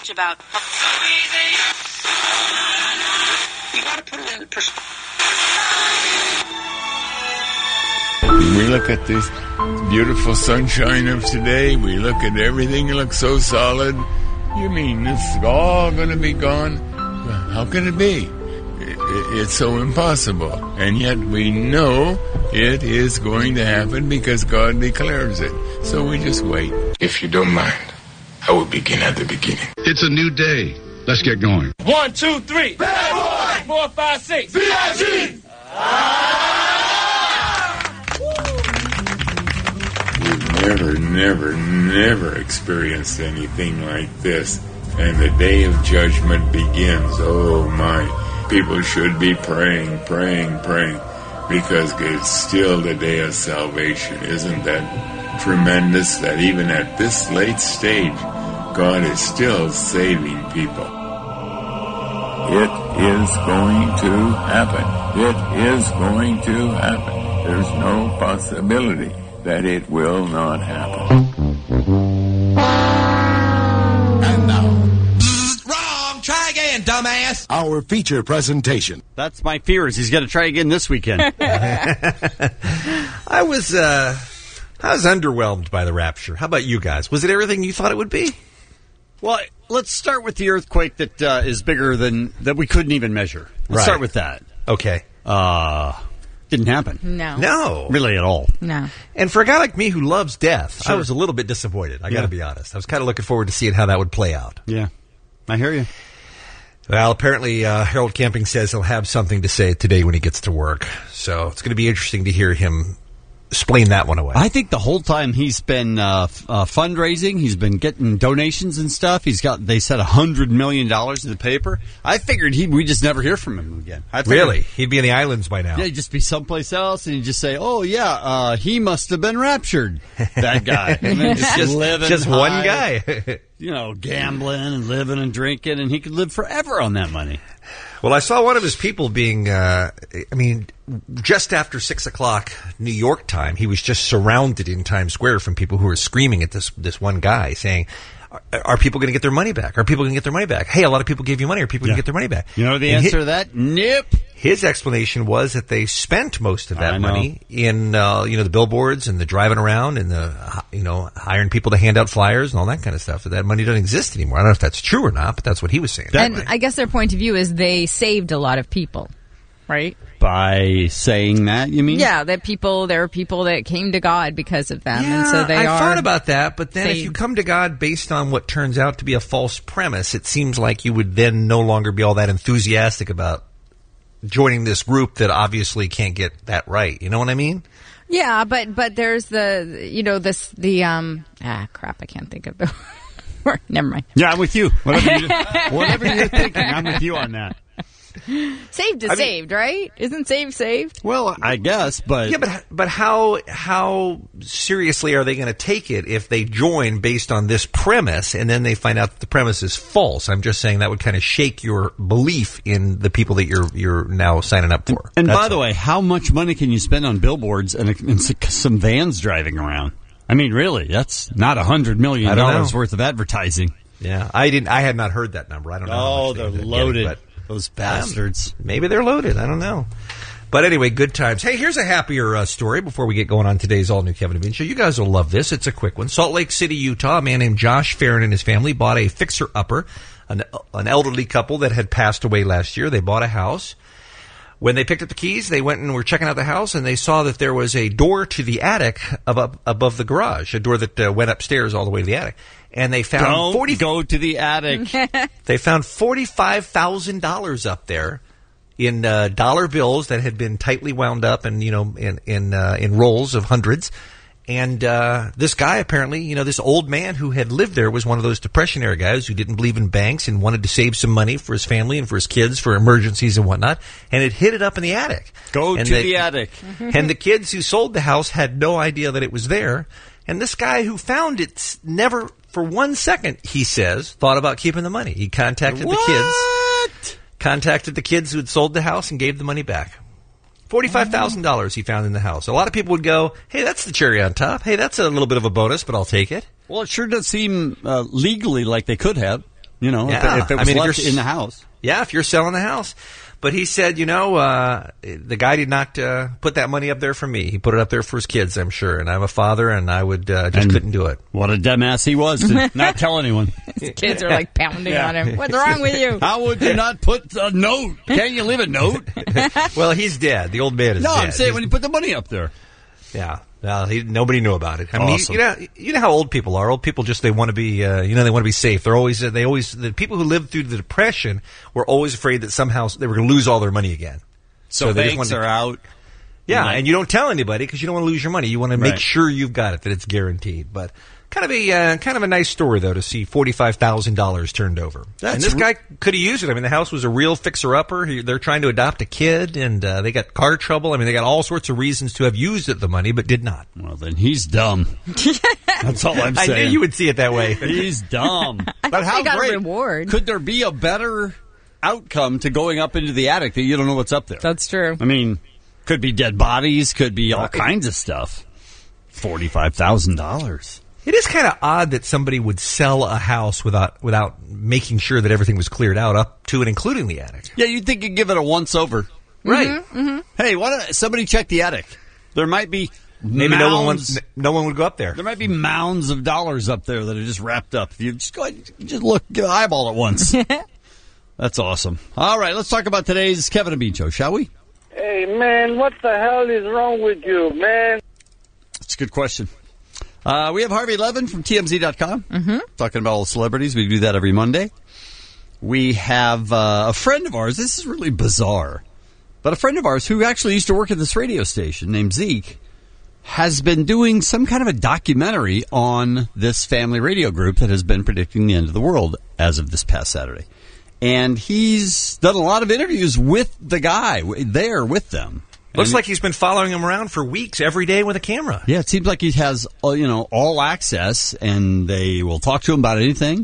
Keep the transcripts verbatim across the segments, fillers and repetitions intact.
talked about. You got to put it in perspective. We look at this beautiful sunshine of today. We look at everything. It looks so solid. You mean it's all going to be gone? How can it be? It's so impossible. And yet we know it is going to happen because God declares it. So we just wait. If you don't mind, I will begin at the beginning. It's a new day. Let's get going. One, two, three. Bad boy. Four, five, six. V I G. We've never, never, never experienced anything like this. And the day of judgment begins. Oh, my. People should be praying, praying, praying. Because it's still the day of salvation. Isn't that tremendous that even at this late stage, God is still saving people? It is going to happen. It is going to happen. There's no possibility that it will not happen. And now, wrong. Try again, dumbass. Our feature presentation. That's my fears. He's going to try again this weekend. I was, uh, I was underwhelmed by the rapture. How about you guys? Was it everything you thought it would be? Well, let's start with the earthquake that uh, is bigger than that we couldn't even measure. Let's right. start with that. Okay. Uh, didn't happen. No. No. Really at all. No. And for a guy like me who loves death, sure. I was a little bit disappointed. I yeah. got to be honest. I was kind of looking forward to seeing how that would play out. Yeah. I hear you. Well, apparently uh, Harold Camping says he'll have something to say today when he gets to work. So it's going to be interesting to hear him explain that one away. I think the whole time he's been uh, f- uh, fundraising, he's been getting donations and stuff. He's got, they said, a hundred million dollars in the paper. I figured he we just never hear from him again. I figured, really? He'd be in the islands by now. Yeah, he'd just be someplace else, and he'd just say, "Oh yeah, uh, he must have been raptured." That guy, and then just, just living, just high, one guy, you know, gambling and living and drinking, and he could live forever on that money. Well, I saw one of his people being, uh, I mean, just after six o'clock New York time, he was just surrounded in Times Square from people who were screaming at this this one guy saying, are, are people going to get their money back? Are people going to get their money back? Hey, a lot of people gave you money. Are people yeah. going to get their money back? You know the and answer his, to that? Nope. His explanation was that they spent most of that money in, uh, you know, the billboards and the driving around and the, you know, hiring people to hand out flyers and all that kind of stuff. That that money doesn't exist anymore. I don't know if that's true or not, but that's what he was saying. And I guess their point of view is they saved a lot of people, right? By saying that, you mean? Yeah, that people, there are people that came to God because of them, yeah, and so they I are. I thought about that, but then saved. If you come to God based on what turns out to be a false premise, it seems like you would then no longer be all that enthusiastic about joining this group that obviously can't get that right. You know what I mean? Yeah, but but there's the, you know, this, the, um, ah, crap, I can't think of the word. Never mind. Yeah, I'm with you. Whatever, you, whatever you're thinking, I'm with you on that. Saved is I mean, saved, right? Isn't saved saved? Well, I guess, but yeah, but but how how seriously are they going to take it if they join based on this premise and then they find out that the premise is false? I'm just saying that would kind of shake your belief in the people that you're you're now signing up for. And, and by all. the way, how much money can you spend on billboards and, and some vans driving around? I mean, really, that's not a hundred million dollars worth of advertising. Yeah, I didn't. I had not heard that number. I don't know. Oh, how much they're they loaded. Getting, Those bastards. Um, maybe they're loaded. I don't know. But anyway, good times. Hey, here's a happier uh, story before we get going on today's all-new Kevin and Bean Show. You guys will love this. It's a quick one. Salt Lake City, Utah, a man named Josh Farron and his family bought a fixer-upper, an, an elderly couple that had passed away last year. They bought a house. When they picked up the keys, they went and were checking out the house, and they saw that there was a door to the attic above, above the garage, a door that uh, went upstairs all the way to the attic. And they found Don't forty go to the attic. They found forty-five thousand dollars up there in uh, dollar bills that had been tightly wound up and, you know, in in uh, in rolls of hundreds. And uh, this guy apparently, you know, this old man who had lived there was one of those Depression era guys who didn't believe in banks and wanted to save some money for his family and for his kids for emergencies and whatnot, and had hid it up in the attic. Go and to the, the attic. And the kids who sold the house had no idea that it was there. And this guy who found it never, for one second, he says, thought about keeping the money. He contacted what? the kids, contacted the kids who had sold the house and gave the money back. forty-five thousand dollars he found in the house. A lot of people would go, hey, that's the cherry on top. Hey, that's a little bit of a bonus, but I'll take it. Well, it sure does seem uh, legally like they could have. You know, Yeah. if, if it was I mean, if left you're- in the house. Yeah, if you're selling the house. But he said, you know, uh, the guy did not uh, put that money up there for me. He put it up there for his kids, I'm sure. And I'm a father, and I would uh, just And couldn't do it. What a dumbass he was to not tell anyone. His kids are like pounding on him. What's wrong with you? How would you not put a note? Can't you leave a note? Well, he's dead. The old man is No, dead. I'm saying He's- when you put the money up there. Yeah. Well, he, nobody knew about it. I mean, Awesome. you know, you know how old people are. Old people just they want to be, uh, you know, they want to be safe. They're always, they always, the people who lived through the Depression were always afraid that somehow they were going to lose all their money again. So, they just banks wanted are to- out. Yeah, Right. and you don't tell anybody because you don't want to lose your money. You want to make Right. sure you've got it, that it's guaranteed. But kind of a uh, kind of a nice story though to see forty-five thousand dollars turned over. That's and this re- guy could have used it. I mean, the house was a real fixer-upper. He, they're trying to adopt a kid, and uh, they got car trouble. I mean, they got all sorts of reasons to have used it, the money, but did not. Well, then he's dumb. That's all I'm I saying. knew you would see it that way. He's dumb. I But hope how they got a great. reward. Could there be a better outcome to going up into the attic that you don't know what's up there? That's true. I mean, could be dead bodies, could be all kinds of stuff. forty-five thousand dollars. It is kind of odd that somebody would sell a house without without making sure that everything was cleared out up to and including the attic. Yeah, you'd think you'd give it a once over. Right. Hey, why don't somebody check the attic? There might be Maybe mounds, no one wants, no one would go up there. There might be mounds of dollars up there that are just wrapped up. If you just go ahead, just look, give an eyeball at once. That's awesome. All right, let's talk about today's Kevin and Bean Show, shall we? Hey, man, what the hell is wrong with you, man? That's a good question. Uh, we have Harvey Levin from T M Z dot com mm-hmm. talking about all the celebrities. We do that every Monday. We have uh, a friend of ours. This is really bizarre. But a friend of ours who actually used to work at this radio station named Zeke has been doing some kind of a documentary on this family radio group that has been predicting the end of the world as of this past Saturday. And he's done a lot of interviews with the guy there with them. Looks And- like he's been following him around for weeks, every day with a camera. Yeah, it seems like he has, uh, you know, all access, and they will talk to him about anything.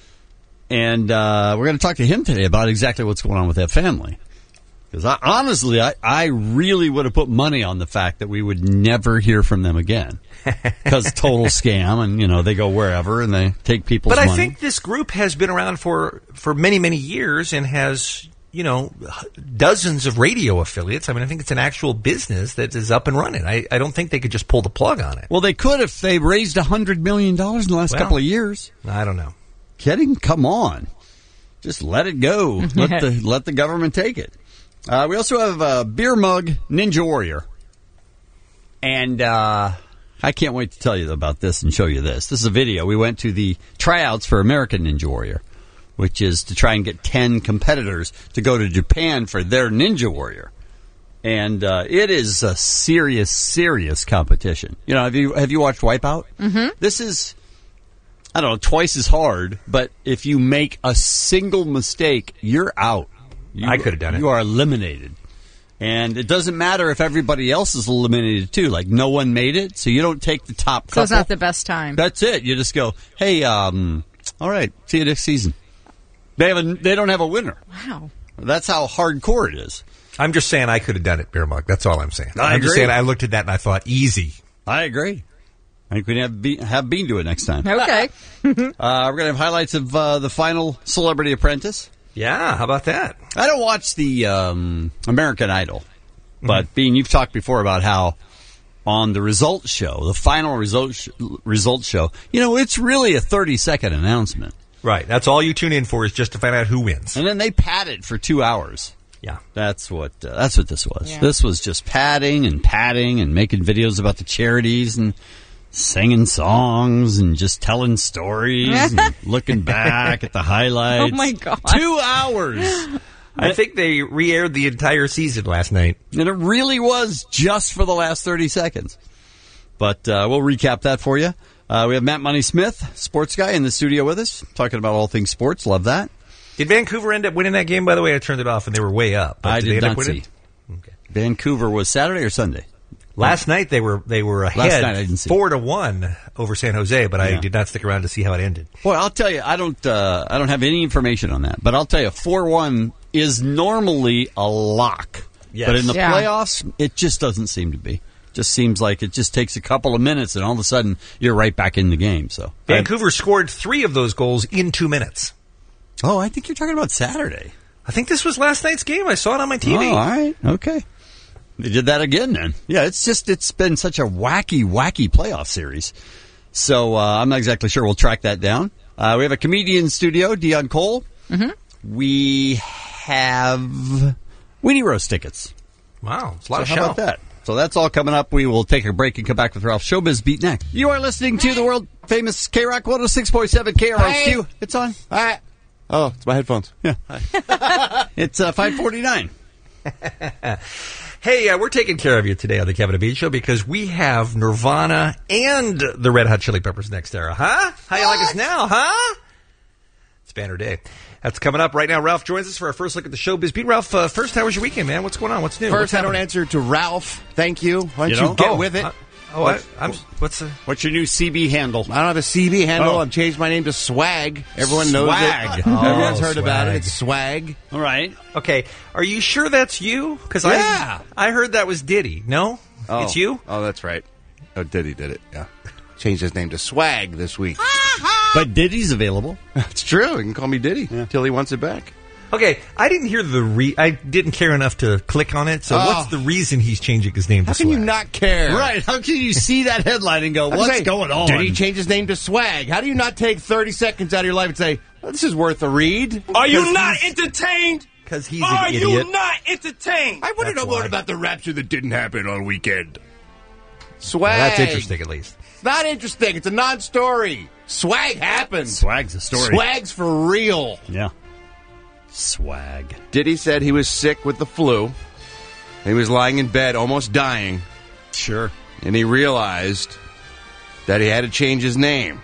And uh, we're going to talk to him today about exactly what's going on with that family. Because I, honestly, I, I really would have put money on the fact that we would never hear from them again. Because total scam, and, you know, they go wherever, and they take people's But I money. think this group has been around for, for many, many years and has, you know, dozens of radio affiliates. I mean, I think it's an actual business that is up and running. I, I don't think they could just pull the plug on it. Well, they could if they raised one hundred million dollars in the last Well, couple of years. I don't know. Kidding? Come on. Just let it go. Let the let the government take it. Uh, we also have uh, Beer Mug Ninja Warrior. And uh, I can't wait to tell you about this and show you this. This is a video. We went to the tryouts for American Ninja Warrior, which is to try and get ten competitors to go to Japan for their Ninja Warrior. And uh, it is a serious, serious competition. You know, have you have you watched Wipeout? Mm-hmm. This is, I don't know, twice as hard, but if you make a single mistake, you're out. You, I could have done it. You are eliminated. And it doesn't matter if everybody else is eliminated, too. Like, no one made it, so you don't take the top couple. So it's not the best time. That's it. You just go, hey, um, all right, see you next season. They have a, they don't have a winner. Wow. That's how hardcore it is. I'm just saying I could have done it, Beer Mug. That's all I'm saying. I I'm just agree. saying I looked at that and I thought, easy. I agree. I think we can have Bean, have Bean do it next time. Okay. Uh, we're going to have highlights of uh, the final Celebrity Apprentice. Yeah, how about that? I don't watch the um, American Idol, but mm-hmm. Bean, you've talked before about how on the results show, the final results sh- results show, you know, it's really a thirty second announcement. Right. That's all you tune in for is just to find out who wins. And then they pad it for two hours. Yeah. That's what uh, that's what this was. Yeah. This was just padding and padding and making videos about the charities and singing songs and just telling stories and looking back at the highlights. Oh, my God. Two hours. I think they re-aired the entire season last night. And it really was just for the last thirty seconds. But uh, we'll recap that for you. Uh, we have Matt Money Smith, sports guy, in the studio with us, talking about all things sports. Love that. Did Vancouver end up winning that game? By the way, I turned it off and they were way up. But I did did they end not up winning? see. Okay. Vancouver was Saturday or Sunday? Last night they were they were Last ahead night I didn't see. four to one over San Jose, but I Yeah. did not stick around to see how it ended. Boy, I'll tell you, I don't, uh, I don't have any information on that. But I'll tell you, four one is normally a lock. Yes. But in the Yeah. playoffs, it just doesn't seem to be. Just seems like it just takes a couple of minutes, and all of a sudden you're right back in the game. So Vancouver scored three of those goals in two minutes. Oh, I think you're talking about Saturday. I think this was last night's game. I saw it on my T V. Oh, all right. Okay. They did that again then. Yeah, it's just, it's been such a wacky, wacky playoff series. So uh, I'm not exactly sure we'll track that down. Uh, we have a comedian studio, Dion Cole. Mm-hmm. We have Weenie Roast tickets. Wow. It's a lot so of how show. about that? So that's all coming up. We will take a break and come back with Ralph Showbiz Beat next. You are listening to the world famous K-Rock one oh six point seven K R O Q. Hi. It's on. Hi. Oh, it's my headphones. Yeah. It's uh, five forty-nine. Hey, uh, we're taking care of you today on the Kevin and Bean Show because we have Nirvana and the Red Hot Chili Peppers next era, huh? How you like us now, huh? It's Banner Day. That's coming up right now. Ralph joins us for our first look at the showbiz beat. Ralph, uh, first, how was your weekend, man? What's going on? What's new? First, What's I don't happening? answer to Ralph. Thank you. Why don't You you, don't? get Oh, with it? uh, oh, I, I'm. What's the? What's your new C B handle? I don't have a C B handle. Oh. I've changed my name to Swag. Everyone knows Swag. it. Oh, Everyone's heard about Swag. it. It's Swag. All right. Okay, are you sure that's you? Because Yeah. I, I heard that was Diddy. No, Oh. it's you. Oh, that's right. Oh, Diddy did it. Yeah. Changed his name to Swag this week. But Diddy's available. It's true. You can call me Diddy until he wants it back. Okay, I didn't hear the re. I didn't care enough to click on it. So, Oh. what's the reason he's changing his name to How can you Swag? not care? Right. How can you see that headline and go, I'm what's saying, going on? Did he change his name to Swag? How do you not take thirty seconds out of your life and say, well, this is worth a read? Are you 'Cause not he's- entertained? Because he's Are an you idiot. not entertained? I want to That's know more why. about the rapture that didn't happen on weekend. Swag. Well, that's interesting, at least. It's not interesting. It's a non-story. Swag happens. Swag's a story. Swag's for real. Yeah. Swag. Diddy said he was sick with the flu. He was lying in bed, almost dying, Sure. and he realized that he had to change his name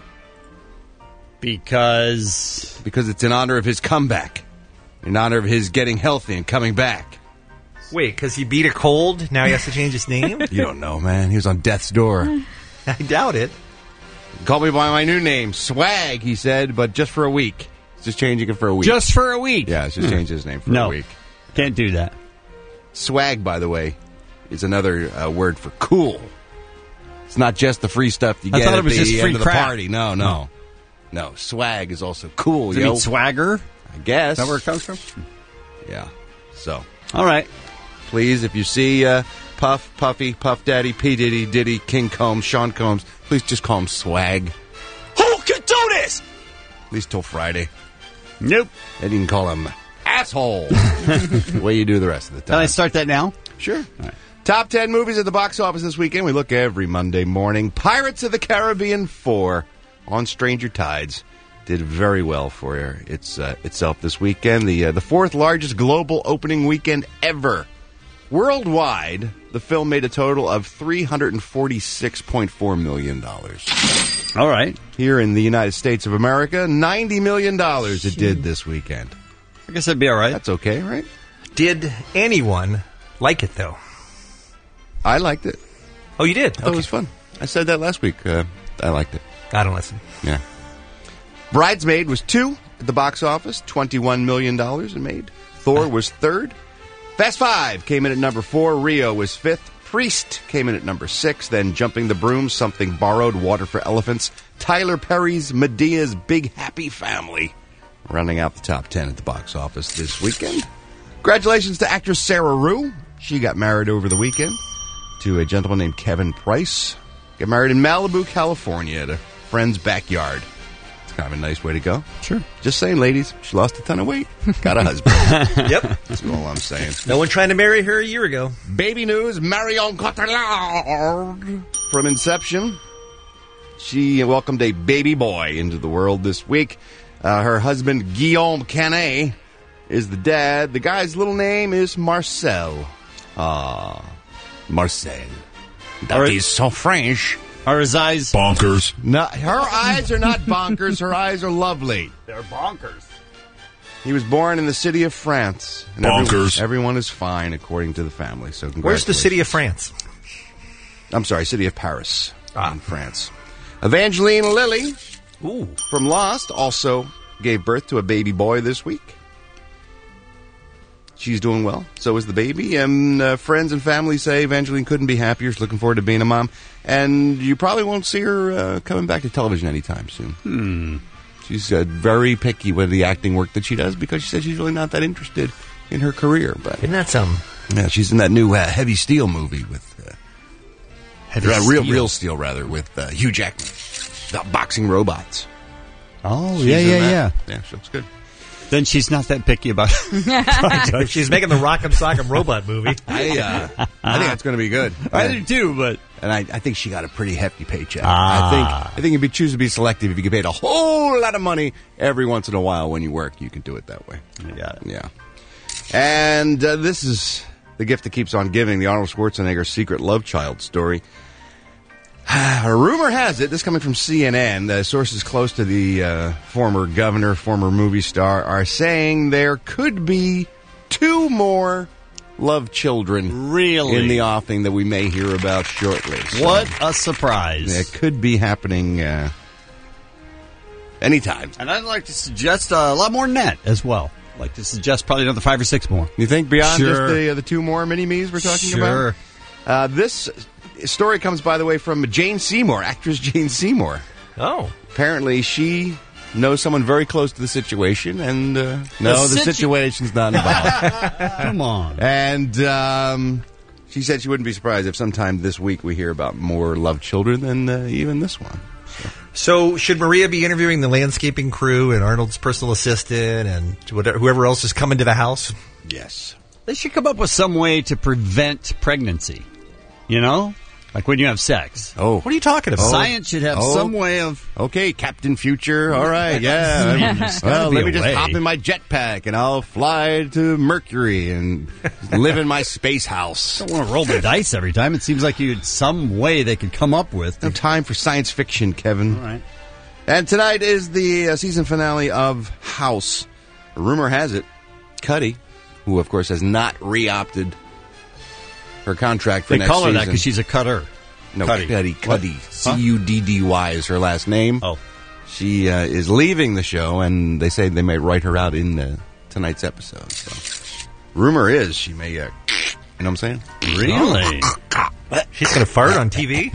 Because because it's in honor of his comeback, in honor of his getting healthy and coming back. Wait, because he beat a cold, now he has to change his name? You don't know, man. He was on death's door. I doubt it. Call me by my new name, Swag, he said, but just for a week. He's just changing it for a week. just for a week. yeah, it's just changing his name for No. a week. Can't do that. Swag, by the way, is another uh, word for cool. It's not just the free stuff you I get thought at it was the just end free of the crap. party. No, no. No, swag is also cool, Does it yo. mean swagger? I guess. Is that where it comes from? Yeah. So, All right. please, if you see uh, Puff, Puffy, Puff Daddy, P. Diddy, Diddy, King Combs, Sean Combs, please just call him Swag. Who can do this? At least till Friday. Nope. Then you can call him Asshole. The way you do the rest of the Can I time. start that now? Sure. Top ten movies at the box office this weekend. We look every Monday morning. Pirates of the Caribbean four on Stranger Tides did very well for its uh, itself this weekend. The uh, the fourth largest global opening weekend ever. Worldwide, the film made a total of three hundred forty-six point four million dollars. All right. Here in the United States of America, ninety million dollars it did this weekend. I guess that'd be all right. That's okay, right? Did anyone like it, though? I liked it. Oh, you did? I thought it was fun. I said that last week. Uh, I liked it. I don't listen. Yeah. Bridesmaid was two at the box office, twenty-one million dollars it made. Thor was third. Fast Five came in at number four. Rio was fifth. Priest came in at number six. Then Jumping the Broom, Something Borrowed, Water for Elephants. Tyler Perry's Medea's Big Happy Family, rounding out the top ten at the box office this weekend. Congratulations to actress Sarah Rue. She got married over the weekend to a gentleman named Kevin Price. Got married in Malibu, California at a friend's backyard. It's kind of a nice way to go. Sure. Just saying, ladies, she lost a ton of weight. Got a husband. Yep. That's all I'm saying. No one trying to marry her a year ago. Baby news, Marion Cotillard from Inception. She welcomed a baby boy into the world this week. Uh, her husband, Guillaume Canet, is the dad. The guy's little name is Marcel. Ah, Marcel. That right. is so French. Are his eyes Bonkers. No, her eyes are not bonkers. Her eyes are lovely. They're bonkers. He was born in the city of France. And Bonkers. Everyone, everyone is fine, according to the family. So Where's the city of France? I'm sorry, city of Paris Ah. in France. Evangeline Lilly Ooh. from Lost also gave birth to a baby boy this week. She's doing well. So is the baby. And uh, friends and family say Evangeline couldn't be happier. She's looking forward to being a mom. And you probably won't see her uh, coming back to television anytime soon. Hmm. She's uh, very picky with the acting work that she does because she says she's really not that interested in her career. But isn't that something? Yeah, she's in that new uh, Heavy Steel movie with uh, Heavy uh, real Steel. Real Steel rather with uh, Hugh Jackman, the boxing robots. Oh She's yeah, in yeah, that. yeah. Yeah, she looks good. Then she's not that picky about it. If she's making the Rock'em Sock'em Robot movie. I, uh, I think that's going to be good. I do too, but and I, I think she got a pretty hefty paycheck. Ah. I think I think you'd be choose to be selective if you get paid a whole lot of money every once in a while when you work. You can do it that way. I got it. Yeah. And uh, this is the gift that keeps on giving, the Arnold Schwarzenegger secret love child story. A rumor has it, this coming from C N N, the sources close to the uh, former governor, former movie star, are saying there could be two more love children really in the offing that we may hear about shortly. So what a surprise. it could be happening uh, anytime. And I'd like to suggest uh, a lot more than that as well. I'd like to suggest probably another five or six more. You think beyond Sure. just the, uh, the two more mini-me's we're talking Sure. about? Uh, this story comes, by the way, from Jane Seymour, actress Jane Seymour. Oh. Apparently, she knows someone very close to the situation, and uh, no, the, situ- situation's not involved. Come on. And um, she said she wouldn't be surprised if sometime this week we hear about more love children than uh, even this one. So should Maria be interviewing the landscaping crew and Arnold's personal assistant and whatever, whoever else is coming to the house? Yes. They should come up with some way to prevent pregnancy. You know? Like when you have sex. Oh. What are you talking about? Science should have Oh. some way of... Okay, Captain Future. All right, yeah. There's Well, gotta be let a me just way. hop in my jetpack and I'll fly to Mercury and live in my space house. I don't want to roll the dice every time. It seems like you had some way they could come up with. No time for science fiction, Kevin. All right. And tonight is the uh, season finale of House. Rumor has it, Cuddy, who of course has not re-opted her contract for They next call her season. that because she's a cutter. No, Cuddy. Cuddy. Cuddy. What? C U D D Y is her last name. Oh. She uh, is leaving the show, and they say they may write her out in uh, tonight's episode. So, rumor is she may, uh, you know what I'm saying? Really? She's going to fart on T V?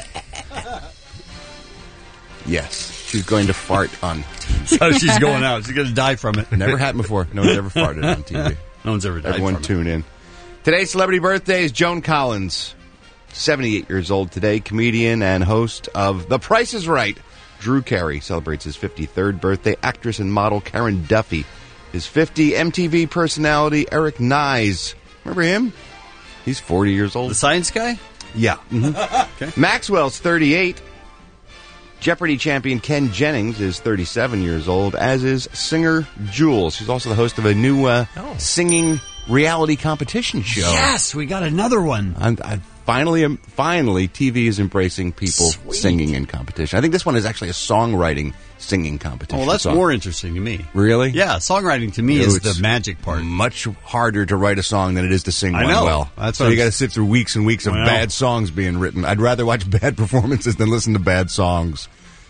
Yes. She's going to fart on So she's going out. She's going to die from it. Never happened before. No one's ever farted on T V. No one's ever died Everyone from it. tune in. Today's celebrity birthday is Joan Collins, seventy-eight years old today, comedian and host of The Price is Right. Drew Carey celebrates his fifty-third birthday. Actress and model Karen Duffy is fifty. M T V personality Eric Nyes. Remember him? He's forty years old. The science guy? Yeah. Okay. Maxwell's thirty-eight. Jeopardy champion Ken Jennings is thirty-seven years old, as is singer Jules. She's also the host of a new uh, Oh. singing reality competition show. Yes, we got another one. And I finally, um, finally, T V is embracing people Sweet. singing in competition. I think this one is actually a songwriting singing competition. Well, that's song. more interesting to me. Really? Yeah, songwriting to me No, is it's the magic part. Much harder to write a song than it is to sing I one know. well. That's so what you I'm- got to sit through weeks and weeks of Well. bad songs being written. I'd rather watch bad performances than listen to bad songs.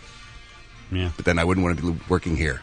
Yeah. But then I wouldn't want to be working here.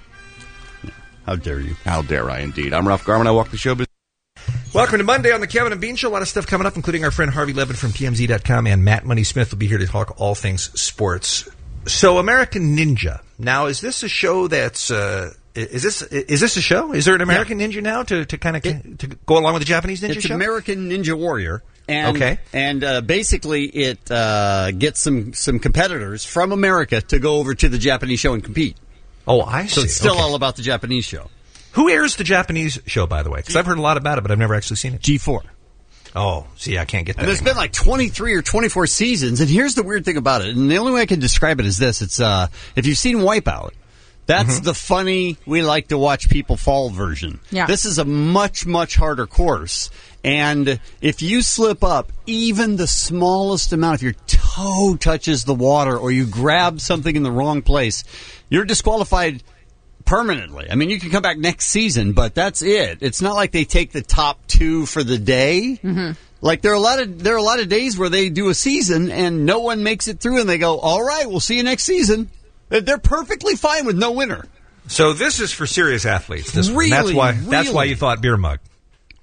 How dare you? How dare I, indeed. I'm Ralph Garman. I walk the show business. Welcome to Monday on the Kevin and Bean Show. A lot of stuff coming up, including our friend Harvey Levin from T M Z dot com, and Matt Money Smith will be here to talk all things sports. So, American Ninja. Now, is this a show that's uh, is this is this a show? Is there an American Ninja now to, to kind of to go along with the Japanese Ninja It's show? American Ninja Warrior. And, Okay. And uh, basically, it uh, gets some, some competitors from America to go over to the Japanese show and compete. Oh, I see. So it's still Okay. all about the Japanese show. Who airs the Japanese show, by the way? Because I've heard a lot about it, but I've never actually seen it. G four. Oh, see, I can't get that. And there's anymore. been like twenty-three or twenty-four seasons, and here's the weird thing about it. And the only way I can describe it is this: it's uh, if you've seen Wipeout, that's Mm-hmm. the funny, we like to watch people fall version. Yeah. This is a much, much harder course. And if you slip up even the smallest amount, if your toe touches the water or you grab something in the wrong place, you're disqualified permanently. I mean, you can come back next season, but that's it. It's not like they take the top two for the day. Mm-hmm. Like there are a lot of there are a lot of days where they do a season and no one makes it through, and they go, "All right, we'll see you next season." They're perfectly fine with no winner. So this is for serious athletes. This one. Really, That's why. That's really. why you thought beer mug. Well,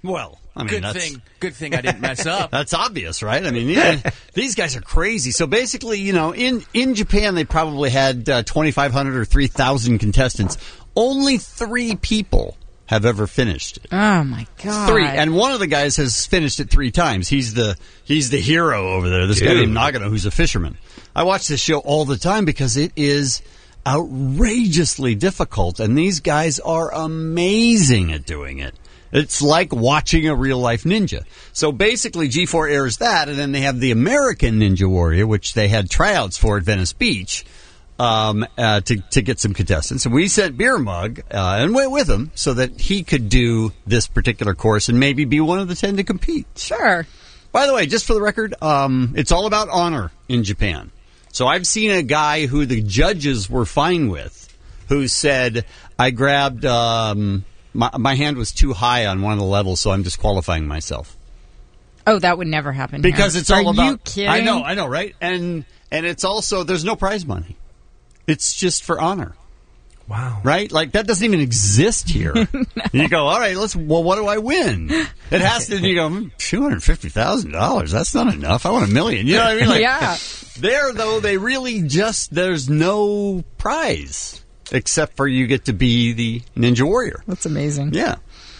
I mean, good that's, thing. Good thing I didn't mess up. That's obvious, right? I mean, yeah, these guys are crazy. So basically, you know, in, in Japan, they probably had uh, twenty-five hundred or three thousand contestants. Only three people have ever finished it. Oh my god! Three, and one of the guys has finished it three times. He's the he's the hero over there. This Dude. guy named Nagano, who's a fisherman. I watch this show all the time because it is outrageously difficult, and these guys are amazing at doing it. It's like watching a real life ninja. So basically, G four airs that, and then they have the American Ninja Warrior, which they had tryouts for at Venice Beach. Um, uh, to, to get some contestants. And we sent Beer Mug, uh, and went with him so that he could do this particular course and maybe be one of the ten to compete. Sure. By the way, just for the record, um, it's all about honor in Japan. So I've seen a guy who the judges were fine with, who said, I grabbed, um, my, my hand was too high on one of the levels, so I'm disqualifying myself. Oh, that would never happen. Because here. it's all Are about, you kidding? I know, I know, right? And, and it's also, there's no prize money. It's just for honor. Wow. Right? Like, that doesn't even exist here. No. You go, all right, let's, well, what do I win? It has to, you go, two hundred fifty thousand dollars. That's not enough. I want a million. You know what I mean? Like, yeah. There, though, they really just, there's no prize except for you get to be the Ninja Warrior. That's amazing. Yeah.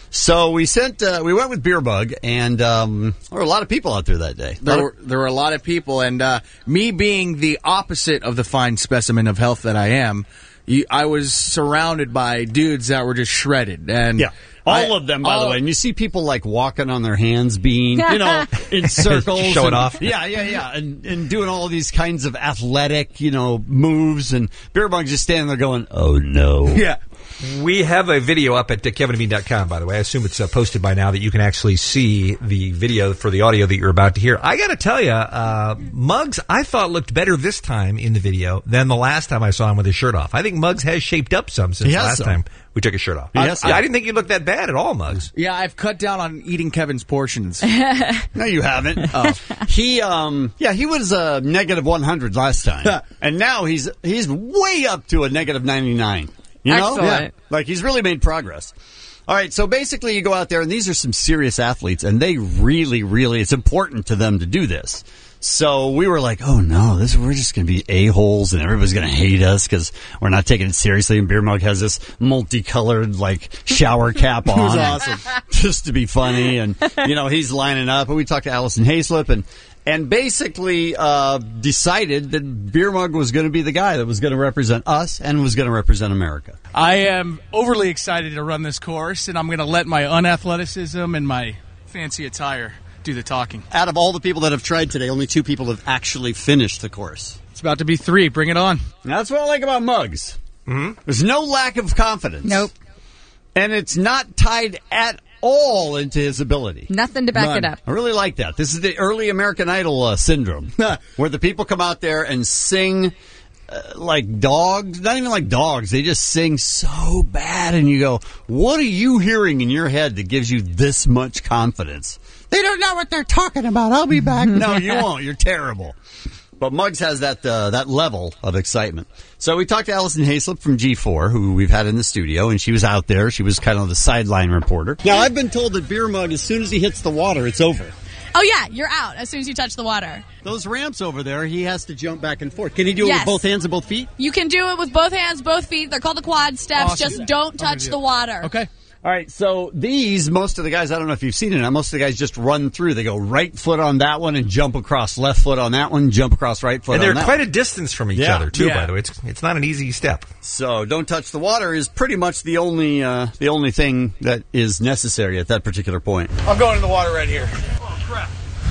So we sent, uh, we went with Beer Bug, and um, there were a lot of people out there that day. There were, there were a lot of people, and uh, me being the opposite of the fine specimen of health that I am, you, I was surrounded by dudes that were just shredded. And yeah. All I, of them, by all, the way. And you see people like walking on their hands, being, you know, in circles. Showing and, off. Yeah, yeah, yeah. And, and doing all of these kinds of athletic, you know, moves. And Beer Bug's just standing there going, oh, no. Yeah. We have a video up at kevin and bean dot com, by the way. I assume it's uh, posted by now that you can actually see the video for the audio that you're about to hear. I got to tell you, uh, Muggs, I thought looked better this time in the video than the last time I saw him with his shirt off. I think Muggs has shaped up some since last some. time we took his shirt off. Yes, I, I didn't think you looked that bad at all, Muggs. Yeah, I've cut down on eating Kevin's portions. No, you haven't. Oh. He, um, yeah, he was uh, negative one hundred last time. And now he's he's way up to a negative ninety-nine. You know? Excellent. Yeah. Like, he's really made progress. All right, so basically you go out there, and these are some serious athletes, and they really, really, it's important to them to do this. So we were like, oh, no, this we're just going to be a-holes, and everybody's going to hate us because we're not taking it seriously, and Beer Mug has this multicolored, like, shower cap on. It was awesome. Just to be funny, and, you know, he's lining up, and we talked to Allison Hayslip, and And basically uh, decided that Beer Mug was going to be the guy that was going to represent us and was going to represent America. I am overly excited to run this course, and I'm going to let my unathleticism and my fancy attire do the talking. Out of all the people that have tried today, only two people have actually finished the course. It's about to be three. Bring it on. And that's what I like about Muggs. Mm-hmm. There's no lack of confidence. Nope. And it's not tied at all into his ability. Nothing to back None. it up. I really like that. This is the early American Idol uh, syndrome, where the people come out there and sing uh, like dogs. Not even like dogs. They just sing so bad, and you go, what are you hearing in your head that gives you this much confidence? They don't know what they're talking about. I'll be back. No, you won't. You're terrible. But Muggs has that uh, that level of excitement. So we talked to Allison Hayslip from G four, who we've had in the studio, and she was out there. She was kind of the sideline reporter. Now, I've been told that Beer Mug, as soon as he hits the water, it's over. Oh, yeah, you're out as soon as you touch the water. Those ramps over there, he has to jump back and forth. Can he do Yes. it with both hands and both feet? You can do it with both hands, both feet. They're called the quad steps. Awesome. Just don't touch the water. Okay. All right, so these, most of the guys, I don't know if you've seen it, most of the guys just run through. They go right foot on that one and jump across left foot on that one, jump across right foot And on they're that quite one. a distance from each Yeah. other, too, Yeah. by the way. It's it's not an easy step. So don't touch the water is pretty much the only uh, the only thing that is necessary at that particular point. I'm going in the water right here. Oh, crap.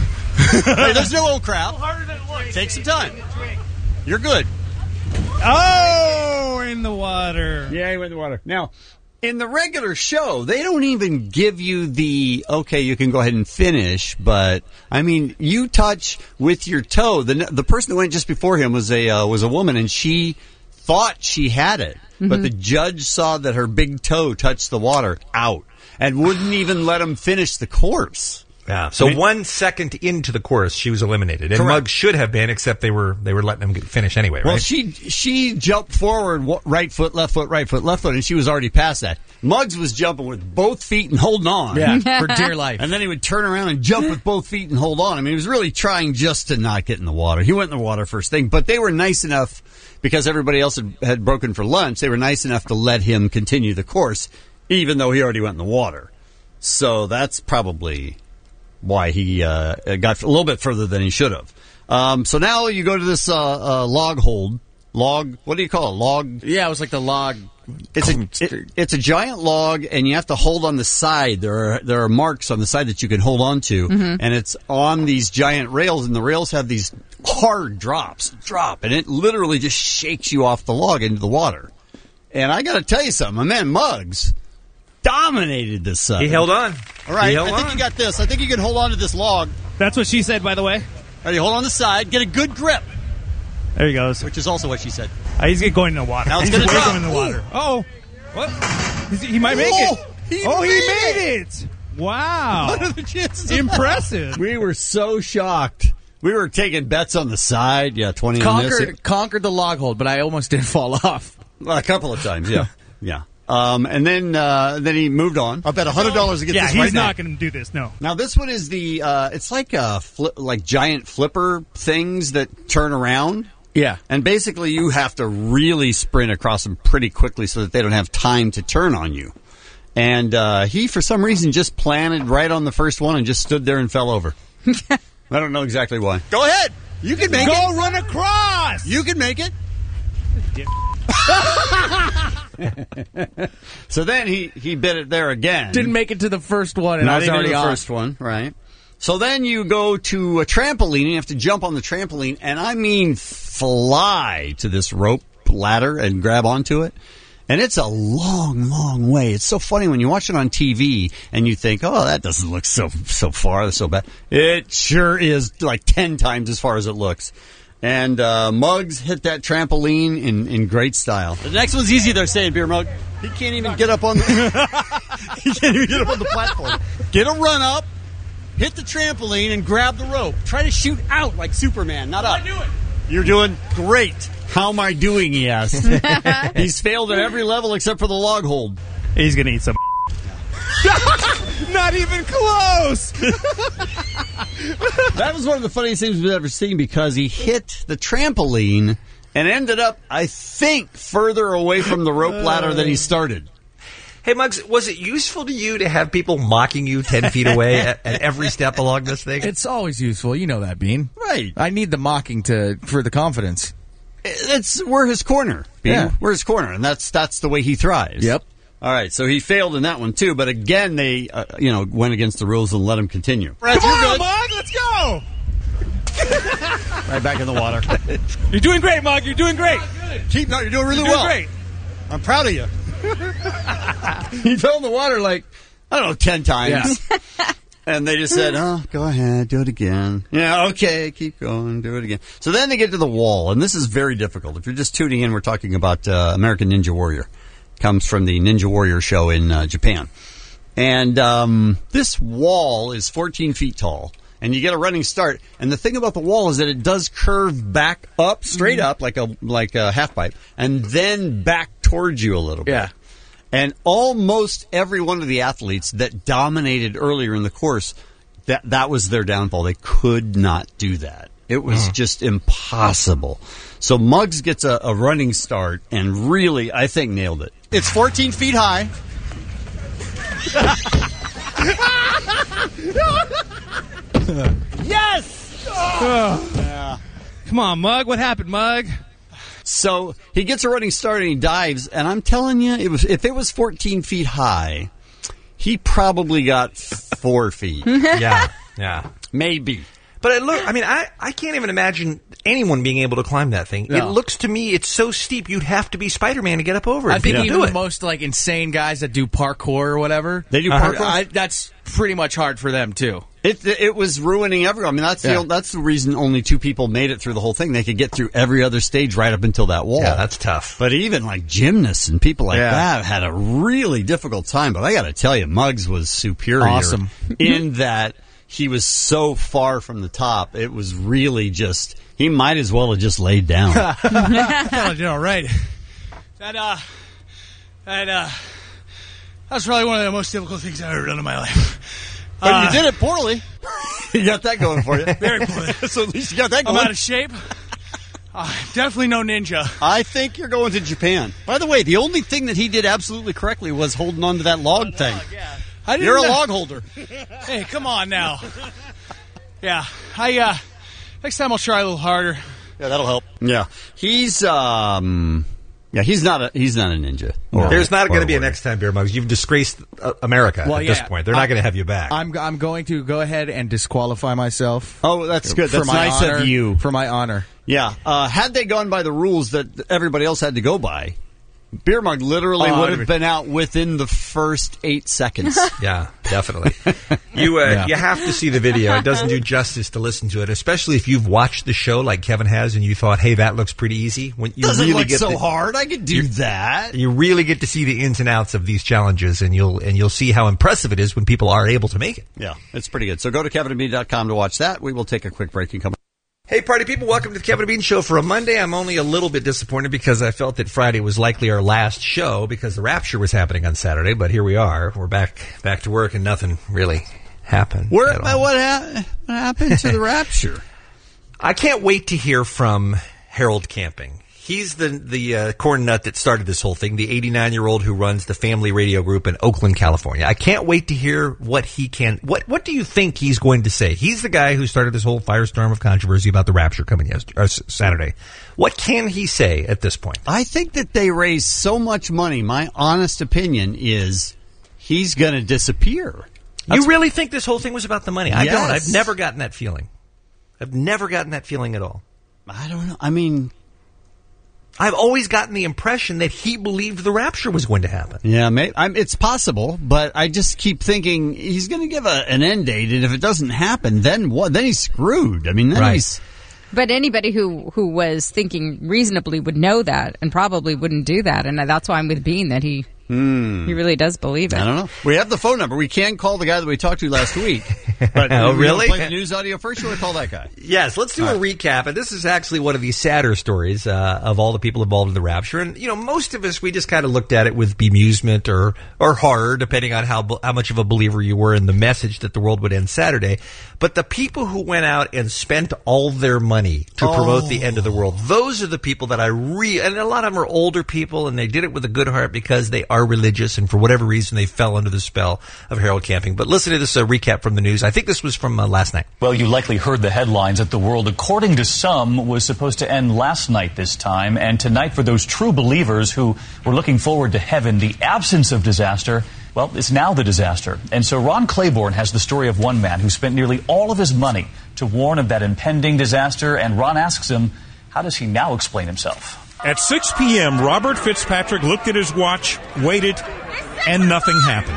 Hey, there's no old crap. Take some time. You're good. Oh, in the water. Yeah, he went in the water. Now, in the regular show, they don't even give you the, okay, you can go ahead and finish, but, I mean, you touch with your toe. The the person that went just before him was a uh, was a woman, and she thought she had it, mm-hmm. but the judge saw that her big toe touched the water, out, and wouldn't even let him finish the course. Yeah. So I mean- one second into the course, she was eliminated, and Correct. Muggs should have been, except they were they were letting him get, finish anyway. Well, right? she she jumped forward, wa- right foot, left foot, right foot, left foot, and she was already past that. Muggs was jumping with both feet and holding on. Yeah, for dear life. And then he would turn around and jump with both feet and hold on. I mean, he was really trying just to not get in the water. He went in the water first thing, but they were nice enough, because everybody else had, had broken for lunch, they were nice enough to let him continue the course, even though he already went in the water. So that's probably why he uh, got a little bit further than he should have. Um, so now you go to this uh, uh, log hold. Log, what do you call it? Log? Yeah, it was like the log. It's a it, it's a giant log, and you have to hold on the side. There are there are marks on the side that you can hold on to, Mhm. and it's on these giant rails, and the rails have these hard drops, drop, and it literally just shakes you off the log into the water. And I got to tell you something, my man Muggs dominated this sucker. He held on. All right, He I held think on. you got this. I think you can hold on to this log. That's what she said, by the way. All right, you hold on the side, get a good grip. There he goes. Which is also what she said. Uh, he's going in the water. Now it's he's gonna way drop. going in the water. Oh, what? Is he, he might make Oh, it. he oh, he made made it. Wow. What are the chances? of Impressive. that? We were so shocked. We were taking bets on the side. Yeah, twenty on this. Conquered, conquered the log hold, but I almost did fall off. Well, a couple of times, yeah. yeah. Um, and then uh, then he moved on. I'll bet one hundred dollars to get yeah, this he's right now. not going to do this. No. Now this one is the uh, it's like a fli- like giant flipper things that turn around. Yeah. And basically you have to really sprint across them pretty quickly so that they don't have time to turn on you. And uh, he, for some reason, just planted right on the first one and just stood there and fell over. I don't know exactly why. Go ahead. You can make Go it. run across. You can make it. So then he, he bit it there again. Didn't make it to the first one, and Not I was even already the off. first one, right? So then you go to a trampoline, and you have to jump on the trampoline, and I mean fly to this rope ladder and grab onto it. And it's a long, long way. It's so funny when you watch it on T V and you think, oh, that doesn't look so so far, that's so bad. It sure is like ten times as far as it looks. And uh, Muggs hit that trampoline in, in great style. The next one's easy, they're saying, Beer Mug. He can't even get up on the he can't even get up on the platform. Get a run up, hit the trampoline, and grab the rope. Try to shoot out like Superman, not up. You're doing great. How am I doing, he asked. He's failed at every level except for the log hold. He's going to eat some. Not even close. That was one of the funniest things we've ever seen because he hit the trampoline and ended up, I think, further away from the rope ladder than he started. Hey, Muggs, was it useful to you to have people mocking you ten feet away at, at every step along this thing? It's always useful. You know that, Bean. Right. I need the mocking to for the confidence. It's we're his corner. Bean. Yeah. We're his corner, and that's that's the way he thrives. Yep. All right, so he failed in that one too, but again they uh, you know went against the rules and let him continue. Come on, Mug, let's go. Right back in the water. You're doing great, Mug. You're doing great. Keep no, you're doing really You're doing well. great. I'm proud of you. He fell in the water like I don't know ten times. Yeah. And they just said, oh, go ahead, do it again. Yeah, okay, keep going, do it again. So then they get to the wall, and this is very difficult. If you're just tuning in, we're talking about uh, American Ninja Warrior. Comes from the Ninja Warrior show in uh, Japan. And um, this wall is fourteen feet tall, and you get a running start. And the thing about the wall is that it does curve back up, straight up, like a like a half pipe, and then back towards you a little bit. Yeah. And almost every one of the athletes that dominated earlier in the course, that that was their downfall. They could not do that. It was Uh-huh. just impossible. So Muggs gets a, a running start and really, I think, nailed it. It's fourteen feet high. Yes! Oh. Yeah. Come on, Mug. What happened, Mug? So he gets a running start and he dives, and I'm telling you, it was if it was fourteen feet high, he probably got four feet. Yeah, yeah. Maybe. But it look, I mean, I, I can't even imagine anyone being able to climb that thing. It No. looks to me, it's so steep, you'd have to be Spider-Man to get up over it. I think You even do the it. most like insane guys that do parkour or whatever, They do uh, parkour? I, that's pretty much hard for them too. It it was ruining everyone. I mean, that's Yeah. the that's the reason only two people made it through the whole thing. They could get through every other stage right up until that wall. Yeah, that's tough. But even like gymnasts and people like Yeah. that had a really difficult time. But I got to tell you, Muggs was superior. Awesome. in that he was so far from the top. It was really just, he might as well have just laid down. That'll do all right. That, uh, that, uh, that's probably one of the most difficult things I've ever done in my life. But Uh, you did it poorly. You got that going for you. Very poorly. So at least you got that I'm going. out of shape. Uh, definitely no ninja. I think you're going to Japan. By the way, the only thing that he did absolutely correctly was holding on to that log thing. I didn't You're a know- log holder. Hey, come on now. Yeah, I, uh, next time I'll try a little harder. Yeah, that'll help. Yeah, he's um, yeah, he's not a he's not a ninja. Or- There's not or going to be a warrior. next time, Beer Mugs. You've disgraced uh, America Well, at this yeah. point. They're not I- going to have you back. I'm I'm going to go ahead and disqualify myself. Oh, that's good. For That's my nice honor, of you. For my honor. Yeah, uh, had they gone by the rules that everybody else had to go by, Beer Mug literally Oh, would I'd have be- been out within the first eight seconds. Yeah, definitely. You uh, Yeah. you have to see the video. It doesn't do justice to listen to it, especially if you've watched the show like Kevin has and you thought, "Hey, that looks pretty easy." When you Doesn't really look get so the, hard. I could do you- that. You really get to see the ins and outs of these challenges, and you'll and you'll see how impressive it is when people are able to make it. Yeah, it's pretty good. So go to kevin and bean dot com to watch that. We will take a quick break and come. Hey, party people, welcome to the Kevin and Bean Show for a Monday. I'm only a little bit disappointed because I felt that Friday was likely our last show because the Rapture was happening on Saturday, but here we are. We're back back to work and nothing really happened. Where, at all. what, ha- what happened to the Rapture? I can't wait to hear from Harold Camping. He's the the uh, corn nut that started this whole thing, the eighty-nine-year-old who runs the Family Radio Group in Oakland, California. I can't wait to hear what he can... What what do you think he's going to say? He's the guy who started this whole firestorm of controversy about the Rapture coming yesterday, or s- Saturday. What can he say at this point? I think that they raised so much money. My honest opinion is he's going to disappear. You really think this whole thing was about the money? I don't. Yes. I've never gotten that feeling. I've never gotten that feeling at all. I don't know. I mean... I've always gotten the impression that he believed the rapture was going to happen. Yeah, may, I'm, it's possible, but I just keep thinking he's going to give a, an end date, and if it doesn't happen, then what? Then he's screwed. I mean, then Right. he's... But anybody who, who was thinking reasonably would know that and probably wouldn't do that. And that's why I'm with Bean, that he Hmm. he really does believe it. I don't know. We have the phone number. We can call the guy that we talked to last week. But Oh, we really? Play the news audio first. You want to call that guy? Yes, let's do a recap. And this is actually one of the sadder stories uh, of all the people involved in the rapture. And, you know, most of us, we just kind of looked at it with bemusement or, or horror, depending on how, how much of a believer you were in the message that the world would end Saturday. But the people who went out and spent all their money to promote the end of the world, those are the people that I re... And a lot of them are older people, and they did it with a good heart because they are religious, and for whatever reason, they fell under the spell of Harold Camping. But listen to this uh, recap from the news. I think this was from uh, last night. Well, you likely heard the headlines that the world, according to some, was supposed to end last night this time. And tonight, for those true believers who were looking forward to heaven, the absence of disaster, well, it's now the disaster. And so Ron Claiborne has the story of one man who spent nearly all of his money to warn of that impending disaster. And Ron asks him, how does he now explain himself? At six p.m., Robert Fitzpatrick looked at his watch, waited, and nothing happened.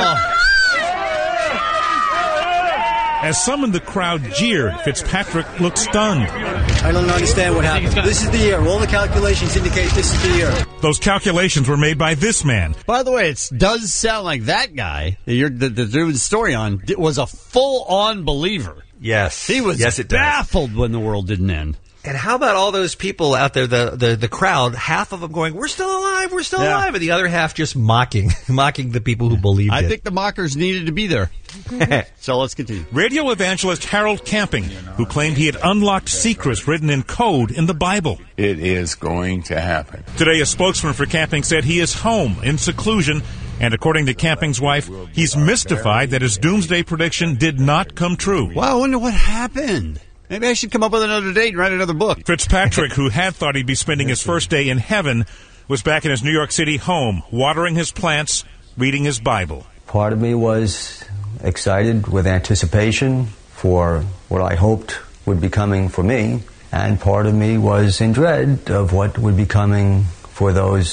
As some in the crowd jeered, Fitzpatrick looked stunned. I don't understand what happened. This is the year. All the calculations indicate this is the year. Those calculations were made by this man. By the way, it does sound like that guy that you're the, the, doing the story on was a full-on believer. Yes. He was Yes, it does. baffled when the world didn't end. And how about all those people out there, the, the, the crowd, half of them going, we're still alive, we're still Yeah. alive, and the other half just mocking, mocking the people who believed I it. think the mockers needed to be there. So let's continue. Radio evangelist Harold Camping, who claimed he had unlocked secrets written in code in the Bible. It is going to happen. Today, a spokesman for Camping said he is home in seclusion, and according to Camping's wife, he's mystified that his doomsday prediction did not come true. Wow, I wonder what happened. Maybe I should come up with another date and write another book. Fitzpatrick, who had thought he'd be spending his first day in heaven, was back in his New York City home, watering his plants, reading his Bible. Part of me was excited with anticipation for what I hoped would be coming for me, and part of me was in dread of what would be coming for those who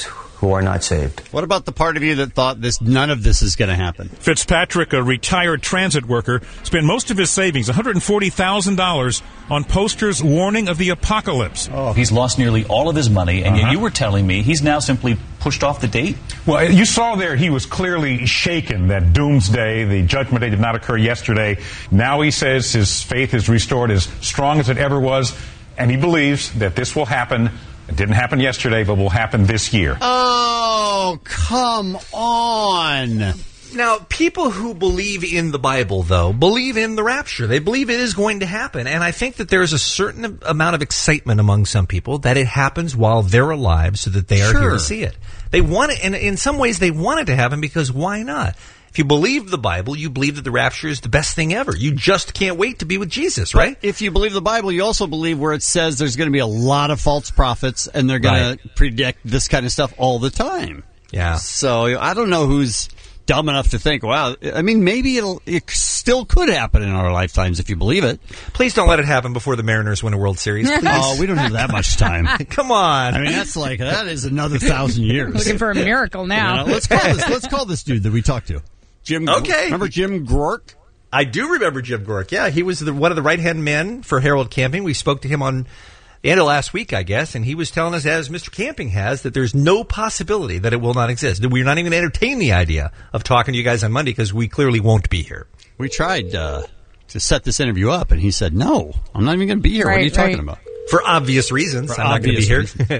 who are not saved. What about the part of you that thought this? None of this is going to happen? Fitzpatrick, a retired transit worker, spent most of his savings, one hundred forty thousand dollars, on posters warning of the apocalypse. Oh, he's lost nearly all of his money, and Uh-huh. yet you were telling me he's now simply pushed off the date? Well, you saw there he was clearly shaken that doomsday, the judgment day, did not occur yesterday. Now he says his faith is restored as strong as it ever was, and he believes that this will happen. It didn't happen yesterday, but will happen this year. Oh, come on. Now, people who believe in the Bible, though, believe in the rapture. They believe it is going to happen. And I think that there is a certain amount of excitement among some people that it happens while they're alive so that they are Sure. here to see it. They want it, and in some ways they want it to happen because why not? If you believe the Bible, you believe that the rapture is the best thing ever. You just can't wait to be with Jesus, right? If you believe the Bible, you also believe where it says there's going to be a lot of false prophets and they're going Right. to predict this kind of stuff all the time. Yeah. So I don't know who's dumb enough to think, wow, I mean, maybe it'll, it still could happen in our lifetimes if you believe it. Please don't let it happen before the Mariners win a World Series, please. Oh, we don't have that much time. Come on. I mean, that's like, that is another thousand years. Looking for a miracle now. You know, let's call this, let's call this dude that we talked to. Jim, Okay. Remember Jim Gork? I do remember Jim Gork. Yeah, he was the, one of the right-hand men for Harold Camping. We spoke to him on the end of last week, I guess, and he was telling us, as Mister Camping has, that there's no possibility that it will not exist. That we're not even going to entertain the idea of talking to you guys on Monday because we clearly won't be here. We tried uh, to set this interview up, and he said, no, I'm not even going to be here. what are Right, you talking right. about? For obvious reasons, For I'm not going to be here. obvious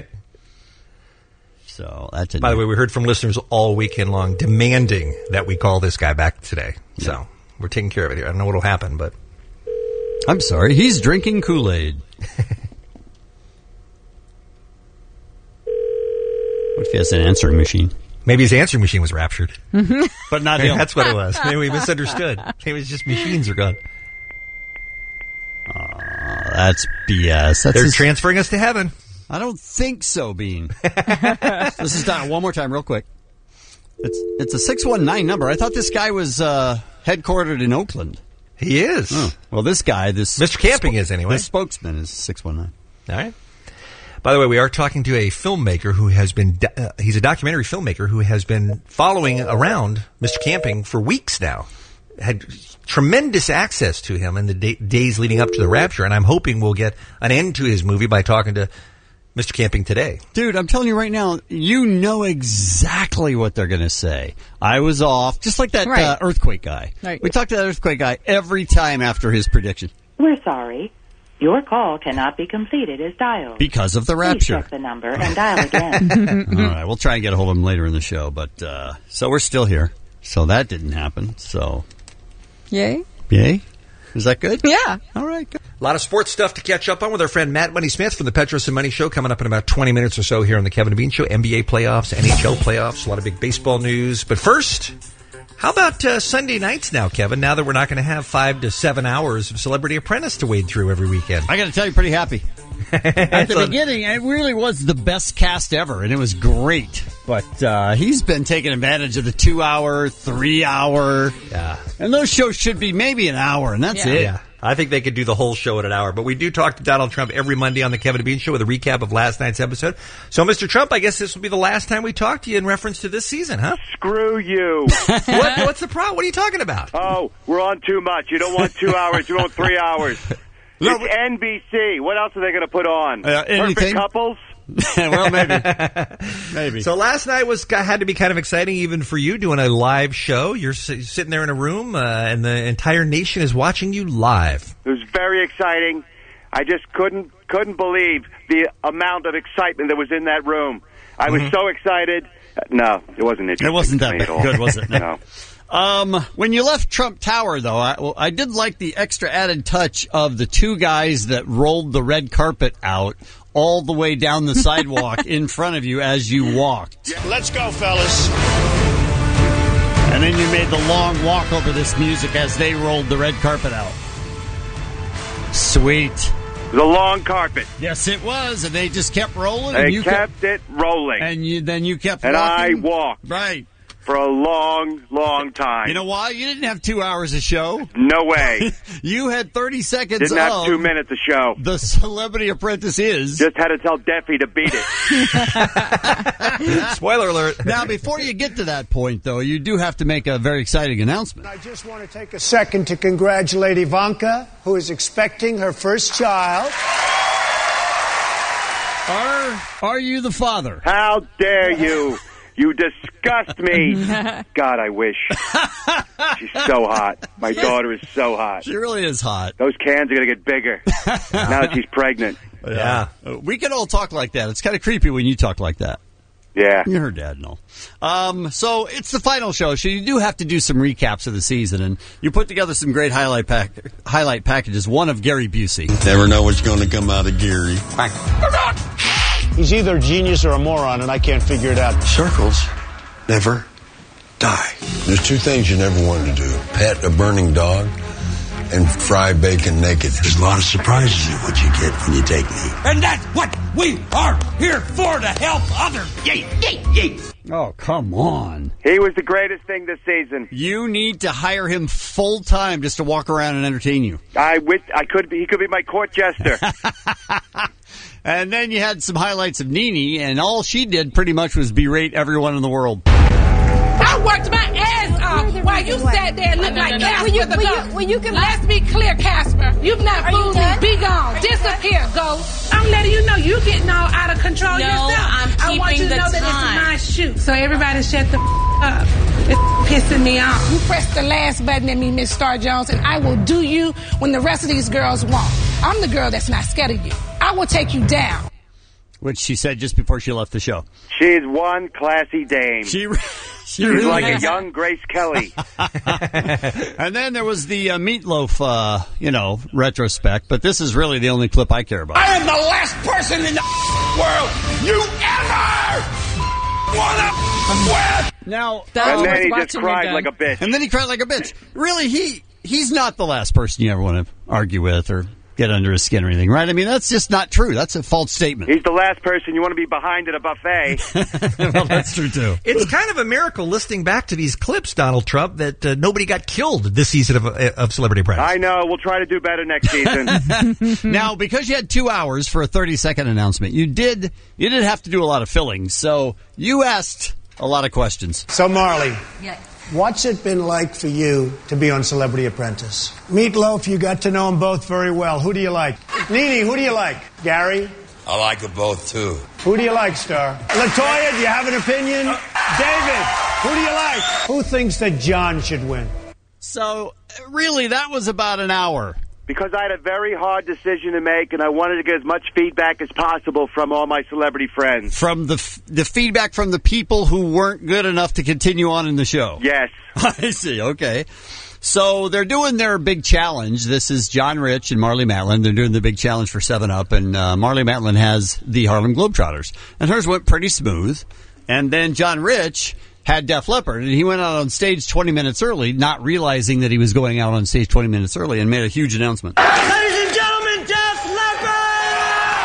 So that didn't By the way, we heard from listeners all weekend long demanding that we call this guy back today. Yeah. So we're taking care of it here. I don't know what will happen, but I'm sorry, he's drinking Kool-Aid. What if he has an answering machine? maybe his answering machine was raptured. But not Maybe him. that's what it was. Maybe we misunderstood. Maybe it was just machines are gone. That's B S. That's They're his- transferring us to heaven. I don't think so, Bean. This is done. One more time, real quick. It's it's a six one nine number. I thought this guy was uh, headquartered in Oakland. He is. Oh. Well, this guy, this Mister Camping is anyway. The spokesman is six one nine. All right. By the way, we are talking to a filmmaker who has been, uh, he's a documentary filmmaker who has been following around Mister Camping for weeks now. Had tremendous access to him in the day, days leading up to the rapture, and I'm hoping we'll get an end to his movie by talking to Mister Camping today. Dude, I'm telling you right now, you know exactly what they're going to say. I was off, just like that Right. uh, earthquake guy. Right. We talked to that earthquake guy every time after his prediction. We're sorry. Your call cannot be completed as dialed. Because of the Please rapture. check the number and dial again. All right, we'll try and get a hold of him later in the show. But uh, so we're still here. So that didn't happen. So, Yay. yay. Is that good? Yeah. All right, good. A lot of sports stuff to catch up on with our friend Matt Money Smith from the Petros and Money Show coming up in about twenty minutes or so here on the Kevin and Bean Show. N B A playoffs, N H L playoffs, a lot of big baseball news. But first, how about uh, Sunday nights now, Kevin, now that we're not going to have five to seven hours of Celebrity Apprentice to wade through every weekend? I got to tell you, pretty happy. At the So- beginning, it really was the best cast ever, and it was great. But uh, he's been taking advantage of the two-hour, three-hour. Yeah. And those shows should be maybe an hour, and that's Yeah. it. Yeah. I think they could do the whole show in an hour. But we do talk to Donald Trump every Monday on the Kevin and Bean Show with a recap of last night's episode. So, Mister Trump, I guess this will be the last time we talk to you in reference to this season, huh? Screw you. what, what's the problem? What are you talking about? Oh, we're on too much. You don't want two hours. You want three hours. No, It's N B C. What else are they going to put on? Uh, anything? Perfect couples? Well, maybe. Maybe. So last night was had to be kind of exciting even for you, doing a live show. You're s- sitting there in a room, uh, and the entire nation is watching you live. It was very exciting. I just couldn't couldn't believe the amount of excitement that was in that room. I was so excited. Uh, No, it wasn't interesting. It wasn't to that me bad. at all. Good, was it? No. Um, when you left Trump Tower, though, I, well, I did like the extra added touch of the two guys that rolled the red carpet out all the way down the sidewalk in front of you as you walked. Let's go, fellas. And then you made the long walk over this music as they rolled the red carpet out. Sweet. The long carpet. Yes, it was. And they just kept rolling. They and you kept it rolling. And you, then you kept And I walking. walked. Right. for a long, long time. You know why? You didn't have two hours of show. No way. You had thirty seconds Didn't have of two minutes of show. The Celebrity Apprentice is. Just had to tell Deffy to beat it. Spoiler alert. Now, before you get to that point, though, you do have to make a very exciting announcement. I just want to take a second to congratulate Ivanka, who is expecting her first child. Are, are you the father? How dare you? You disgust me. God, I wish. She's so hot. My daughter is so hot. She really is hot. Those cans are going to get bigger now that she's pregnant. Yeah. Uh, we can all talk like that. It's kind of creepy when you talk like that. Yeah. You're her dad, no. Um, so it's the final show, so you do have to do some recaps of the season, and you put together some great highlight pack- highlight packages, one of Gary Busey. Never know what's going to come out of Gary. He's either a genius or a moron, and I can't figure it out. Circles never die. There's two things you never wanted to do. Pet a burning dog and fry bacon naked. There's a lot of surprises in what you get when you take me. And that's what we are here for, to help others. Yay, yay, yay. Oh, come on. He was the greatest thing this season. You need to hire him full time just to walk around and entertain you. I wish I could be. He could be my court jester. And then you had some highlights of Nene, and all she did pretty much was berate everyone in the world. I worked my ass off while you sat there and looked like Casper Will you- the will you- ghost. will you come- Let's be clear, Casper. You've not Are you fooled me. done? Be gone. Are you Disappear, ghost. I'm letting you know you're getting all out of control No, yourself. I'm I want you keeping to the know that time. it's my shoot. So everybody shut the f- up. It's pissing me off. You press the last button at me, Miss Star Jones, and I will do you when the rest of these girls won't. I'm the girl that's not scared of you. I will take you down. Which she said just before she left the show. She's one classy dame. She, she She's really like is. a young Grace Kelly. And then there was the uh, Meatloaf, uh, you know, retrospect, but this is really the only clip I care about. I am the last person in the world you ever wanna with. Now, and then he just cried like a bitch. And then he cried like a bitch. Really, he he's not the last person you ever want to argue with or get under his skin or anything, right? I mean, that's just not true. That's a false statement. He's the last person you want to be behind at a buffet. Well, that's true, too. It's kind of a miracle listening back to these clips, Donald Trump, that uh, nobody got killed this season of, uh, of Celebrity Apprentice. I know. We'll try to do better next season. Now, because you had two hours for a thirty-second announcement, you did you did have to do a lot of filling, so you asked a lot of questions. So, Marley, Yes. what's it been like for you to be on Celebrity Apprentice? Meatloaf, you got to know them both very well. Who do you like? Nene, who do you like? Gary? I like them both, too. Who do you like, Star? Latoya, do you have an opinion? David, who do you like? Who thinks that John should win? So, really, that was about an hour. Because I had a very hard decision to make, and I wanted to get as much feedback as possible from all my celebrity friends. From the f- the feedback from the people who weren't good enough to continue on in the show. Yes. I see, okay. So they're doing their big challenge. This is John Rich and Marley Matlin. They're doing the big challenge for seven up, and uh, Marley Matlin has the Harlem Globetrotters. And hers went pretty smooth. And then John Rich had Def Leppard, and he went out on stage twenty minutes early, not realizing that he was going out on stage twenty minutes early, and made a huge announcement. Ladies and gentlemen, Def Leppard!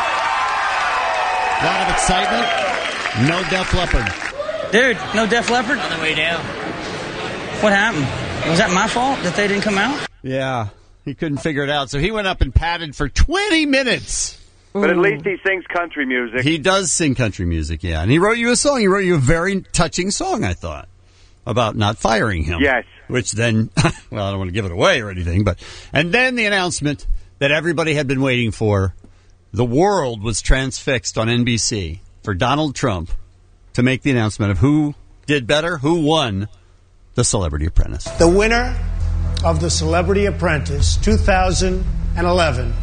A lot of excitement. No Def Leppard. Dude, no Def Leppard? On the way down. What happened? Was that my fault that they didn't come out? Yeah, he couldn't figure it out, so he went up and padded for twenty minutes. But at least he sings country music. He does sing country music, yeah. And he wrote you a song. He wrote you a very touching song, I thought, about not firing him. Yes. Which then, well, I don't want to give it away or anything, but, and then the announcement that everybody had been waiting for. The world was transfixed on N B C for Donald Trump to make the announcement of who did better, who won the Celebrity Apprentice. The winner of the Celebrity Apprentice two thousand eleven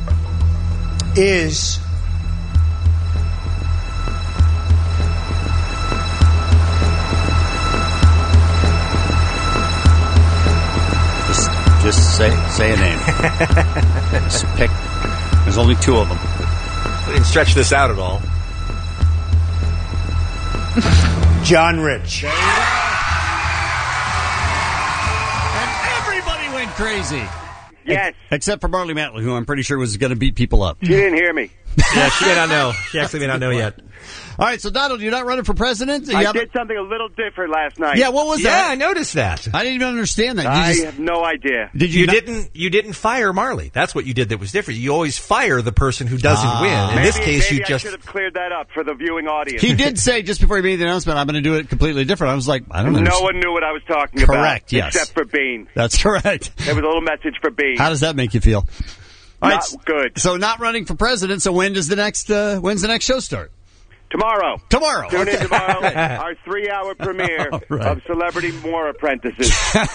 is Just, just say say a name. Just pick. There's only two of them. We didn't stretch this out at all. John Rich. And everybody went crazy. Yes. Except for Marley Matlin, who I'm pretty sure was going to beat people up. She didn't hear me. Yeah, she may not know. She actually may not know yet. All right, so Donald, you're not running for president? You I have- did something a little different last night. Yeah, what was yeah, that? I noticed that. I didn't even understand that. You I just- have no idea. Did you You not- didn't. You didn't fire Marley. That's what you did. That was different. You always fire the person who doesn't Ah. win. In Maybe, this case, maybe you just. I should have cleared that up for the viewing audience. He did say just before he made the announcement, I'm going to do it completely different. I was like, I don't know. No one knew what I was talking about. Correct, yes. Except for Bean. That's correct. There was a little message for Bean. How does that make you feel? All Not right, good. So not running for president. So when does the next uh, when's the next show start? Tomorrow. Tomorrow. Tune Okay. in tomorrow. Our three-hour premiere right. of Celebrity More Apprentices.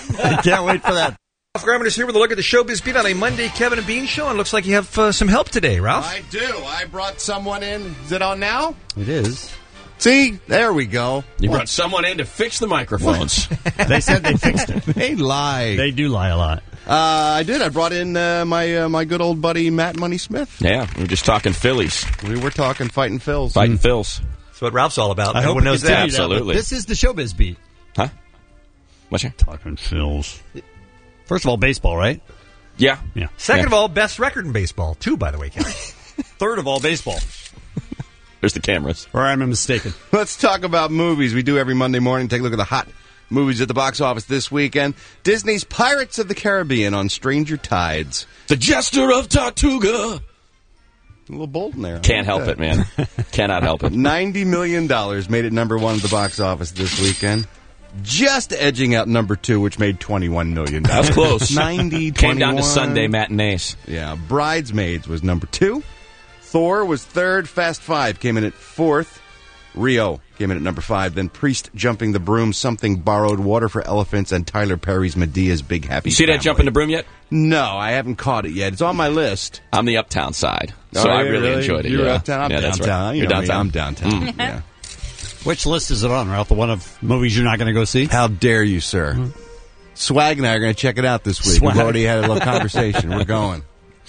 I can't wait for that. Ralph Garman is here with a look at the Showbiz Beat on a Monday Kevin and Bean show, and it looks like you have uh, some help today, Ralph. I do. I brought someone in. Is it on now? It is. See, there we go. You brought someone in to fix the microphones. They said they fixed it. They lie. They do lie a lot. Uh, I did. I brought in uh, my uh, my good old buddy Matt Money Smith. Yeah, we were just talking Phillies. We were talking fighting Phils. Fighting Phils. That's what Ralph's all about. I hope Everyone we knows that. continue that, Absolutely. but This is the Showbiz Beat. Huh? What's your? Talking Phils. First of all, baseball, right? Yeah. Yeah. Second Yeah. of all, best record in baseball, too, by the way, Kevin. Third of all, baseball. There's the cameras. Or am I mistaken? Let's talk about movies. We do every Monday morning. Take a look at the hot movies at the box office this weekend. Disney's Pirates of the Caribbean on Stranger Tides. The Jester of Tortuga. A little bold in there. I Can't like help that. it, man. Cannot help it. ninety million dollars made it number one at the box office this weekend. Just edging out number two, which made twenty-one million dollars. That was close. ninety, Came down to twenty-one. Sunday matinees. Yeah, Bridesmaids was number two. Thor was third. Fast Five came in at fourth. Rio came in at number five. Then Priest Jumping the Broom, Something Borrowed, Water for Elephants, and Tyler Perry's Medea's Big Happy You see Family. that Jumping the Broom yet? No, I haven't caught it yet. It's on my list. I'm the uptown side, so Oh, I yeah, really, really? enjoyed it. You're yeah. uptown. I'm yeah, that's downtown. Right. You You're know me, downtown. I'm downtown. Mm. Yeah. Which list is it on, Ralph? The one of movies you're not going to go see? How dare you, sir? Mm-hmm. Swag and I are going to check it out this week. Swag. We've already had a little conversation. We're going.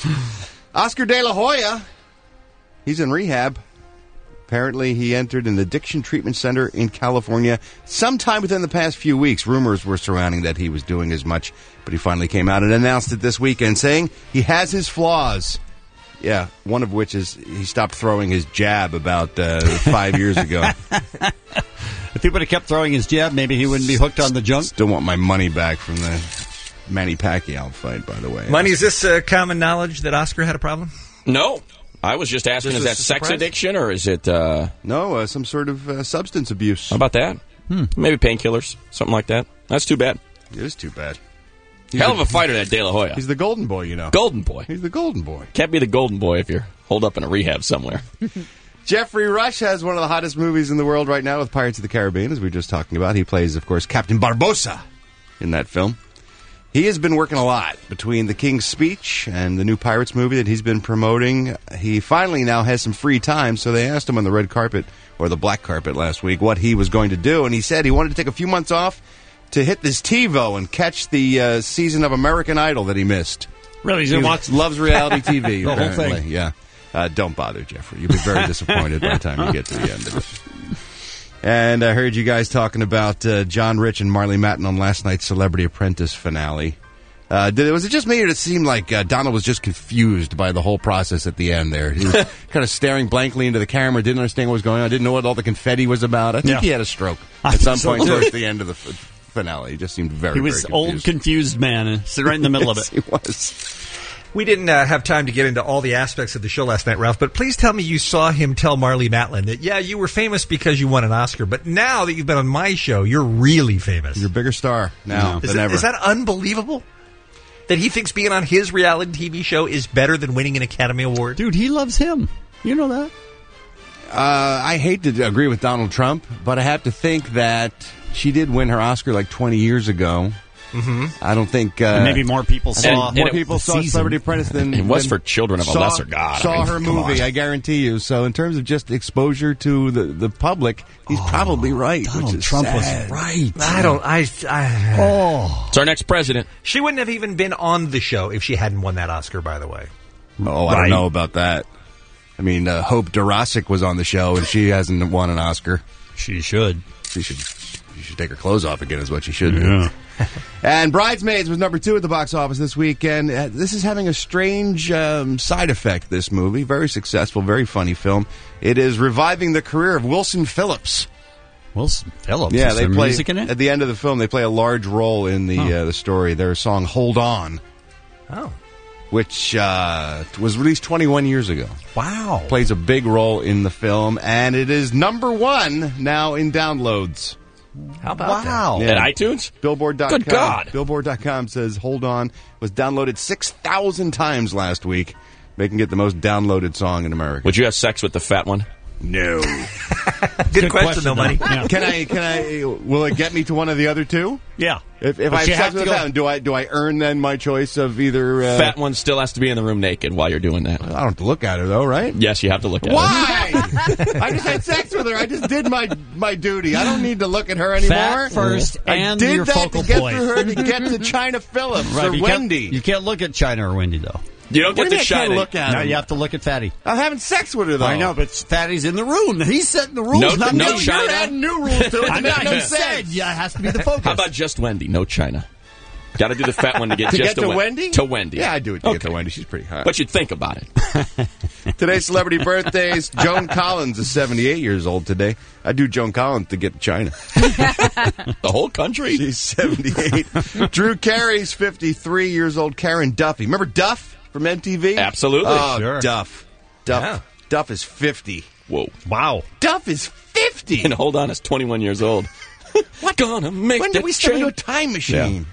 Oscar De La Hoya. He's in rehab. Apparently, he entered an addiction treatment center in California sometime within the past few weeks. Rumors were surrounding that he was doing as much, but he finally came out and announced it this weekend, saying he has his flaws. Yeah, one of which is he stopped throwing his jab about uh, five years ago. If he would have kept throwing his jab, maybe he wouldn't be hooked on the junk. Still want my money back from the Manny Pacquiao fight, by the way. Money, is this uh, common knowledge that Oscar had a problem? No, I was just asking: This is was that a sex surprise? addiction or is it? Uh, No, uh, some sort of uh, substance abuse. how about that? Hmm. Maybe painkillers, something like that. That's too bad. It is too bad. Hell of a fighter, that De La Hoya. He's the golden boy, you know. Golden boy. He's the golden boy. Can't be the golden boy if you're holed up in a rehab somewhere. Jeffrey Rush has one of the hottest movies in the world right now with Pirates of the Caribbean, as we were just talking about. He plays, of course, Captain Barbossa in that film. He has been working a lot between The King's Speech and the new Pirates movie that he's been promoting. He finally now has some free time, so they asked him on the red carpet, or the black carpet last week, what he was going to do, and he said he wanted to take a few months off to hit this TiVo and catch the uh, season of American Idol that he missed. Really? He's He going to watch loves reality T V. the whole apparently. thing? Yeah. Uh, don't bother, Jeffrey. You'll be very disappointed by the time you get to the end of it. And I heard you guys talking about uh, John Rich and Marley Matlin on last night's Celebrity Apprentice finale. Uh, did, was it just me, or did it seem like uh, Donald was just confused by the whole process at the end there? He was kind of staring blankly into the camera, didn't understand what was going on, didn't know what all the confetti was about. I think Yeah. he had a stroke I at some think so, point too. towards the end of the f- finale. He just seemed very, He was very old, confused. confused man, and sitting right in the middle of Yes, it. he was. We didn't uh, have time to get into all the aspects of the show last night, Ralph, but please tell me you saw him tell Marley Matlin that, yeah, you were famous because you won an Oscar, but now that you've been on my show, you're really famous. You're a bigger star now Is, than it, ever. is that unbelievable? That he thinks being on his reality T V show is better than winning an Academy Award? Dude, he loves him. You know that? Uh, I hate to agree with Donald Trump, but I have to think that she did win her Oscar like twenty years ago. Mm-hmm. I don't think uh, And maybe more people saw And- more and it- people the saw season. Celebrity Apprentice than It was than for children of a saw, lesser god. I Saw mean, her come movie, on. I guarantee you. So in terms of just exposure to the, the public, he's probably right. Donald which is Trump sad. was right. I don't. I. I Oh. It's our next president. She wouldn't have even been on the show if she hadn't won that Oscar, by the way. Oh, I Right. don't know about that. I mean, uh, Hope Durasic was on the show, and she hasn't won an Oscar. She should. She should. She should take her clothes off again. Is what she should Yeah. do. And Bridesmaids was number two at the box office this weekend. Uh, this is having a strange um, side effect, this movie. Very successful, very funny film. It is reviving the career of Wilson Phillips. Wilson Phillips? Yeah, Is they there play, music in it? at the end of the film, they play a large role in the, Oh. uh, the story. Their song, Hold On. Oh. Which uh, was released twenty-one years ago. Wow. Plays a big role in the film, and it is number one now in downloads. How about Wow. Yeah. At iTunes? Billboard dot com. Good God. Billboard dot com says, Hold On, was downloaded six thousand times last week, making it the most downloaded song in America. Would you have sex with the fat one? No. Good, Good question, question, though, Money. Yeah. Can I, can I, will it get me to one of the other two? Yeah. If, if But I have you sex have to with go- that one, do I, do I earn then my choice of either... Uh, Fat one still has to be in the room naked while you're doing that. I don't have to look at her, though, right? Yes, you have to look at her. Why? I just had sex with her. I just did my my duty. I don't need to look at her anymore. Fat first I and did your that focal to get point. through her to get to China Phillips Right, or but you Wendy. Can't, you can't look at China or Wendy, though. You don't What get do to you mean I shine can't it. look at No, her? you have to look at Fatty. I'm having sex with her, though. I know, but Fatty's in the room. He's setting the rules. No- not no me. China. You're adding new rules to it. I to know, make no you sense. said, yeah, it has to be the focus. How about just Wendy? No China. Got to do the fat one to get To just get to Wen- Wendy? To Wendy. Yeah, I do it to Okay. get to Wendy. She's pretty hot. But you'd think about it. Today's celebrity birthdays. Joan Collins is seventy-eight years old today. I do Joan Collins to get to China. The whole country. She's seventy-eight. Drew Carey's fifty-three years old. Karen Duffy. Remember Duff from M T V? Absolutely. Oh, Sure. Duff. Duff. Yeah. Duff is fifty. Whoa. Wow. Duff is fifty. And hold on, it's twenty-one years old. What's gonna make When the did we step into a change? time machine?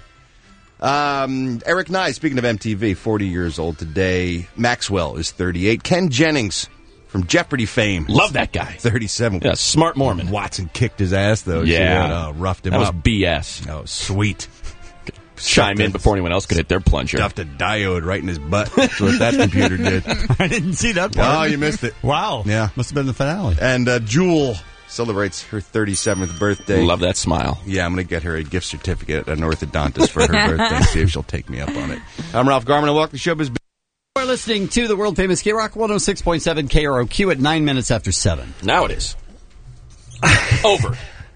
Um, Eric Nye, speaking of M T V, forty years old today. Maxwell is thirty-eight. Ken Jennings from Jeopardy fame. Love that guy. thirty-seven. Yeah, smart Mormon. Watson kicked his ass, though. See Yeah. that? Oh, roughed him That was up. B S. Oh, sweet. Chime in before anyone else could hit their plunger. Stuffed a diode right in his butt. That's what that computer did. I didn't see that part. Oh, you missed it. Wow. Yeah. Must have been the finale. And uh, Jewel celebrates her thirty-seventh birthday. Love that smile. Yeah, I'm going to get her a gift certificate at an orthodontist for her birthday and see if she'll take me up on it. I'm Ralph Garman. I walk the showbiz. We're listening to the world famous K Rock one oh six point seven K R O Q at nine minutes after seven. Now it is. Over.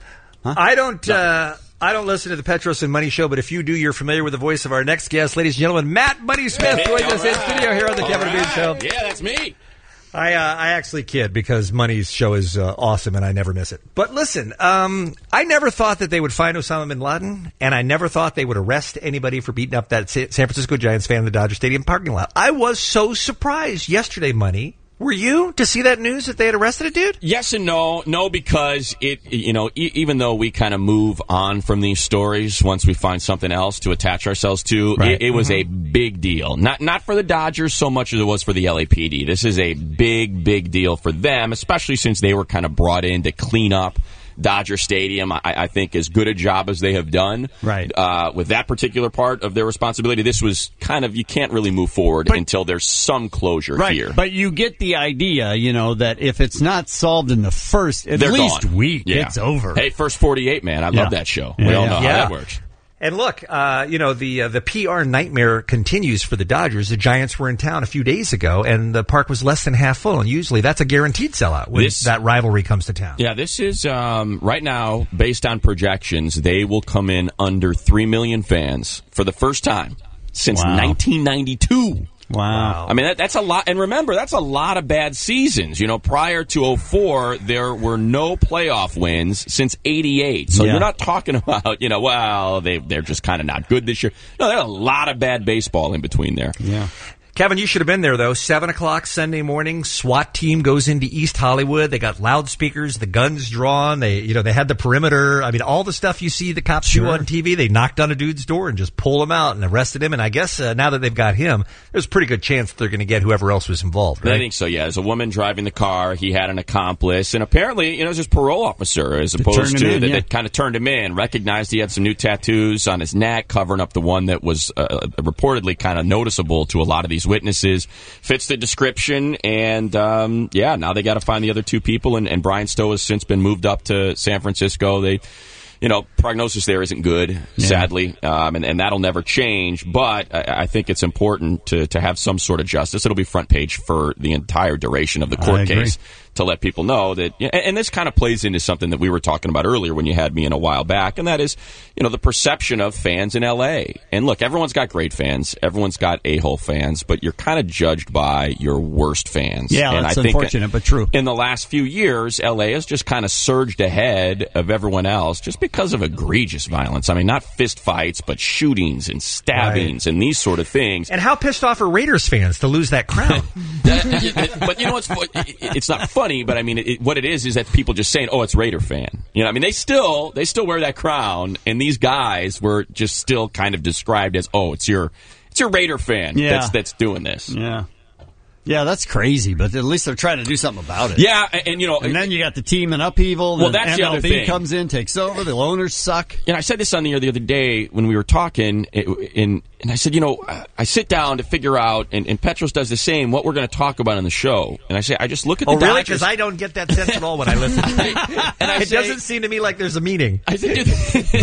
I don't. Uh, I don't listen to the Petros and Money Show, but if you do, you're familiar with the voice of our next guest, ladies and gentlemen. Matt Money Smith Hey, joins all us in right. studio here on the All Kevin and Bean right. Show. Yeah, that's me. I uh, I actually kid because Money's show is uh, awesome and I never miss it. But listen, um, I never thought that they would find Osama bin Laden, and I never thought they would arrest anybody for beating up that Sa- San Francisco Giants fan in the Dodger Stadium parking lot. I was so surprised yesterday, Money. Were you to see that news that they had arrested a dude? Yes and no. No, because it, you know, e- even though we kind of move on from these stories once we find something else to attach ourselves to, Right. it, it was Mhm. a big deal. Not not for the Dodgers so much as it was for the L A P D. This is a big, big deal for them, especially since they were kind of brought in to clean up Dodger Stadium. I, I think as good a job as they have done, Right. uh, with that particular part of their responsibility. This was kind of, you can't really move forward until there's some closure Right. here. But you get the idea, you know, that if it's not solved in the first, at They're least gone. week, Yeah. it's over. Hey, first forty-eight, man. I Yeah. love that show. We Yeah, all yeah. know Yeah. how that works. And look, uh, you know, the uh, the P R nightmare continues for the Dodgers. The Giants were in town a few days ago, and the park was less than half full. And usually that's a guaranteed sellout when This- that rivalry comes to town. Yeah, this is, um, right now, based on projections, they will come in under three million fans for the first time since Wow. nineteen ninety-two. Wow. I mean, that, that's a lot. And remember, that's a lot of bad seasons. You know, prior to oh four, there were no playoff wins since eighty-eight. So Yeah. you're not talking about, you know, well, they, they're just kind of not good this year. No, there's a lot of bad baseball in between there. Yeah. Kevin, you should have been there, though. seven o'clock Sunday morning, SWAT team goes into East Hollywood. They got loudspeakers, the guns drawn. They, you know, they had the perimeter. I mean, all the stuff you see the cops do Sure. on T V. They knocked on a dude's door and just pulled him out and arrested him. And I guess uh, now that they've got him, there's a pretty good chance that they're going to get whoever else was involved, right? I think so, yeah. There's a woman driving the car. He had an accomplice. And apparently, you know, it was his parole officer as opposed turned to him in, that, yeah. that kind of turned him in, recognized he had some new tattoos on his neck, covering up the one that was uh, reportedly kind of noticeable to a lot of these witnesses. Fits the description. And, um, yeah, now they got to find the other two people. And, and Brian Stowe has since been moved up to San Francisco. They... You know, prognosis there isn't good, Yeah. sadly, um, and, and that'll never change. But I, I think it's important to, to have some sort of justice. It'll be front page for the entire duration of the I court agree. case to let people know that, and this kind of plays into something that we were talking about earlier when you had me in a while back, and that is, you know, the perception of fans in L A. And look, everyone's got great fans, everyone's got a-hole fans, but you're kind of judged by your worst fans. Yeah, and that's I think unfortunate, but true. In the last few years, L A has just kind of surged ahead of everyone else just because of egregious violence. I mean, not fist fights, but shootings and stabbings Right. and these sort of things. And how pissed off are Raiders fans to lose that crown? But you know what's it's not funny, but I mean it, what it is is that people just saying, "Oh, it's Raider fan." You know, I mean they still they still wear that crown, and these guys were just still kind of described as, "Oh, it's your it's your Raider fan Yeah. that's that's doing this." Yeah. Yeah, that's crazy, but at least they're trying to do something about it. Yeah, and, and you know, and then you got the team in upheaval. Well, the that's the M L B other thing. comes in, takes over. The owners suck. And I said this on the air the other day when we were talking, and and I said, you know, I sit down to figure out, and, and Petros does the same, what we're going to talk about on the show. And I say, I just look at the oh, really? Dodgers. Because I don't get that sense at all when I listen. And I it say- doesn't seem to me like there's a meeting. I said, do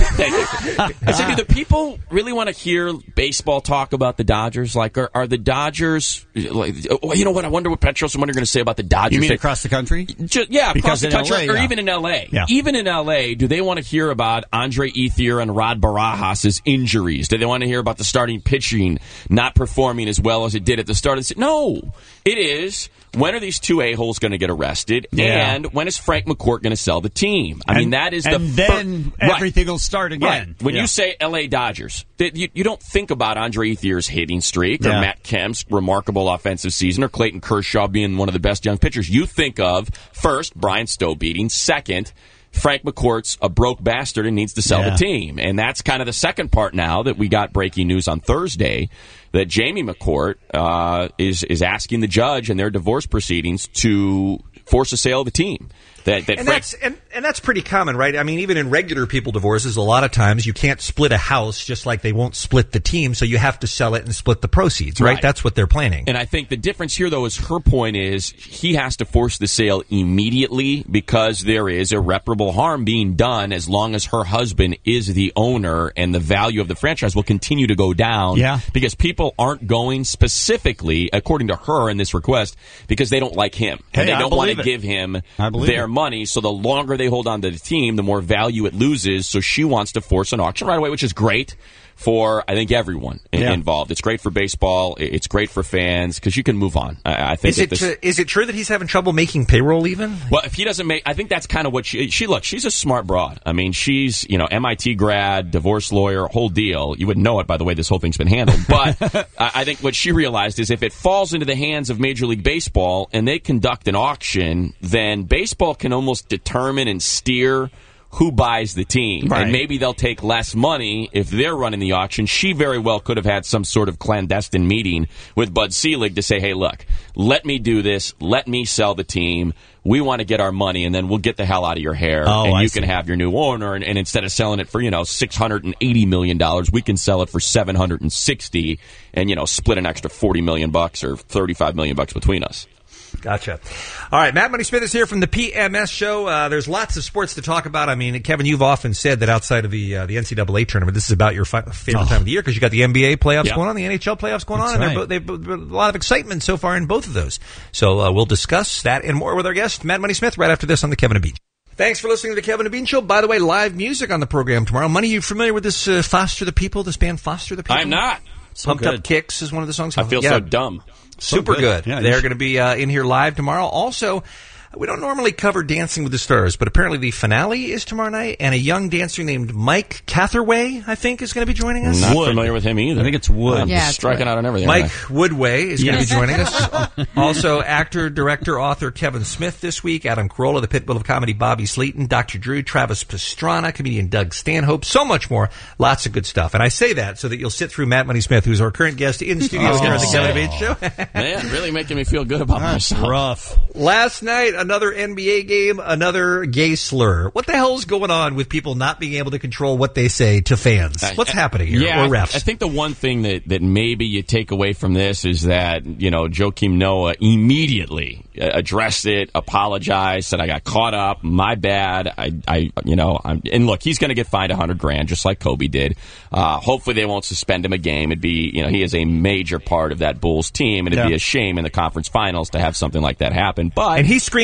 the, I said, do the people really want to hear baseball talk about the Dodgers? Like, are, are the Dodgers, like, oh, you know what? I wonder what Petros and what are going to say about the Dodgers. You mean Say- across the country? Just, yeah, Because across the in country, L A, or yeah. even in L A. Yeah. Even in L A, do they want to hear about Andre Ethier and Rod Barajas' injuries? Do they want to hear about the starting pitching not performing as well as it did at the start of the season? No. It is, when are these two a-holes going to get arrested? Yeah. And when is Frank McCourt going to sell the team? I And- mean, that is the and then fir- everything will start again. Right. When Yeah. you say L A Dodgers, th- you, you don't think about Andre Ethier's hitting streak or Yeah. Matt Kemp's remarkable offensive season or Clayton Kershaw being one of the best young pitchers. You think of, first, Brian Stowe beating, second, Frank McCourt's a broke bastard and needs to sell Yeah. the team. And that's kind of the second part now that we got breaking news on Thursday that Jamie McCourt uh, is, is asking the judge in their divorce proceedings to force a sale of the team. That, that And Frank- that's and, and that's pretty common, right? I mean, even in regular people divorces, a lot of times you can't split a house just like they won't split the team, so you have to sell it and split the proceeds, right? Right. That's what they're planning. And I think the difference here, though, is her point is he has to force the sale immediately because there is irreparable harm being done as long as her husband is the owner, and the value of the franchise will continue to go down. Yeah. Because people aren't going specifically, according to her in this request, because they don't like him. Hey, and they I don't want to believe it. give him I believe their it. money. So the longer they hold on to the team, the more value it loses. So she wants to force an auction right away, which is great for, I think, everyone in- Yeah. involved. It's great for baseball. It- It's great for fans because you can move on. I, I think Is that it this, tr- is it true that he's having trouble making payroll even? well, if he doesn't make, I think that's kind of what she, she, look, she's a smart broad. I mean, she's, you know, M I T grad, divorce lawyer, whole deal. You wouldn't know it by the way this whole thing's been handled. But I, I think what she realized is if it falls into the hands of Major League Baseball and they conduct an auction, then baseball can almost determine and steer who buys the team. Right. And maybe they'll take less money if they're running the auction. She very well could have had some sort of clandestine meeting with Bud Selig to say, hey, look, let me do this. Let me sell the team. We want to get our money, and then we'll get the hell out of your hair. Oh, and I you see. can have your new owner. And, and instead of selling it for, you know, six hundred eighty million dollars, we can sell it for seven hundred sixty and, you know, split an extra forty million bucks or thirty-five million bucks between us. Gotcha. All right, Matt Money Smith is here from the P M S show. Uh, there's lots of sports to talk about. I mean, Kevin, you've often said that outside of the uh, the N C double A tournament, this is about your fi- favorite Oh. time of the year because you got the N B A playoffs Yeah. going on, the N H L playoffs going That's on, and right. they're bo- they've a lot of excitement so far in both of those. So uh, we'll discuss that and more with our guest, Matt Money Smith, right after this on the Kevin and Bean. Thanks for listening to the Kevin and Bean Show. By the way, live music on the program tomorrow. Money, you familiar with this uh, Foster the People? This band Foster the People? I'm not. Pumped good. Up Kicks is one of the songs. I feel Yeah. so dumb. Super So good. good. Yeah, They're you going to be uh, in here live tomorrow. Also, we don't normally cover Dancing with the Stars, but apparently the finale is tomorrow night, and a young dancer named Mike Catherway, I think, is going to be joining us. Not Wood. familiar with him either. I think it's Wood. I'm Yeah, it's striking Wood. out on everything. Mike aren't Woodway is going to Yes. be joining us. Also, actor, director, author Kevin Smith this week, Adam Carolla, the Pitbull of Comedy, Bobby Slayton, Doctor Drew, Travis Pastrana, comedian Doug Stanhope, so much more. Lots of good stuff. And I say that so that you'll sit through Matt Money Smith, who's our current guest in studio here on the Kevin and Bean Show. I? Man, really making me feel good about That's myself. rough. Last night, another N B A game, another gay slur. What the hell's going on with people not being able to control what they say to fans? What's happening here? Yeah, Or refs? I, I think the one thing that, that maybe you take away from this is that, you know, Joakim Noah immediately uh, addressed it, apologized, said, I got caught up, my bad. I, I you know, I'm, and look, he's going to get fined a hundred grand just like Kobe did. Uh, hopefully they won't suspend him a game. It'd be, you know, he is a major part of that Bulls team, and it'd Yeah. be a shame in the conference finals to have something like that happen. But and he screamed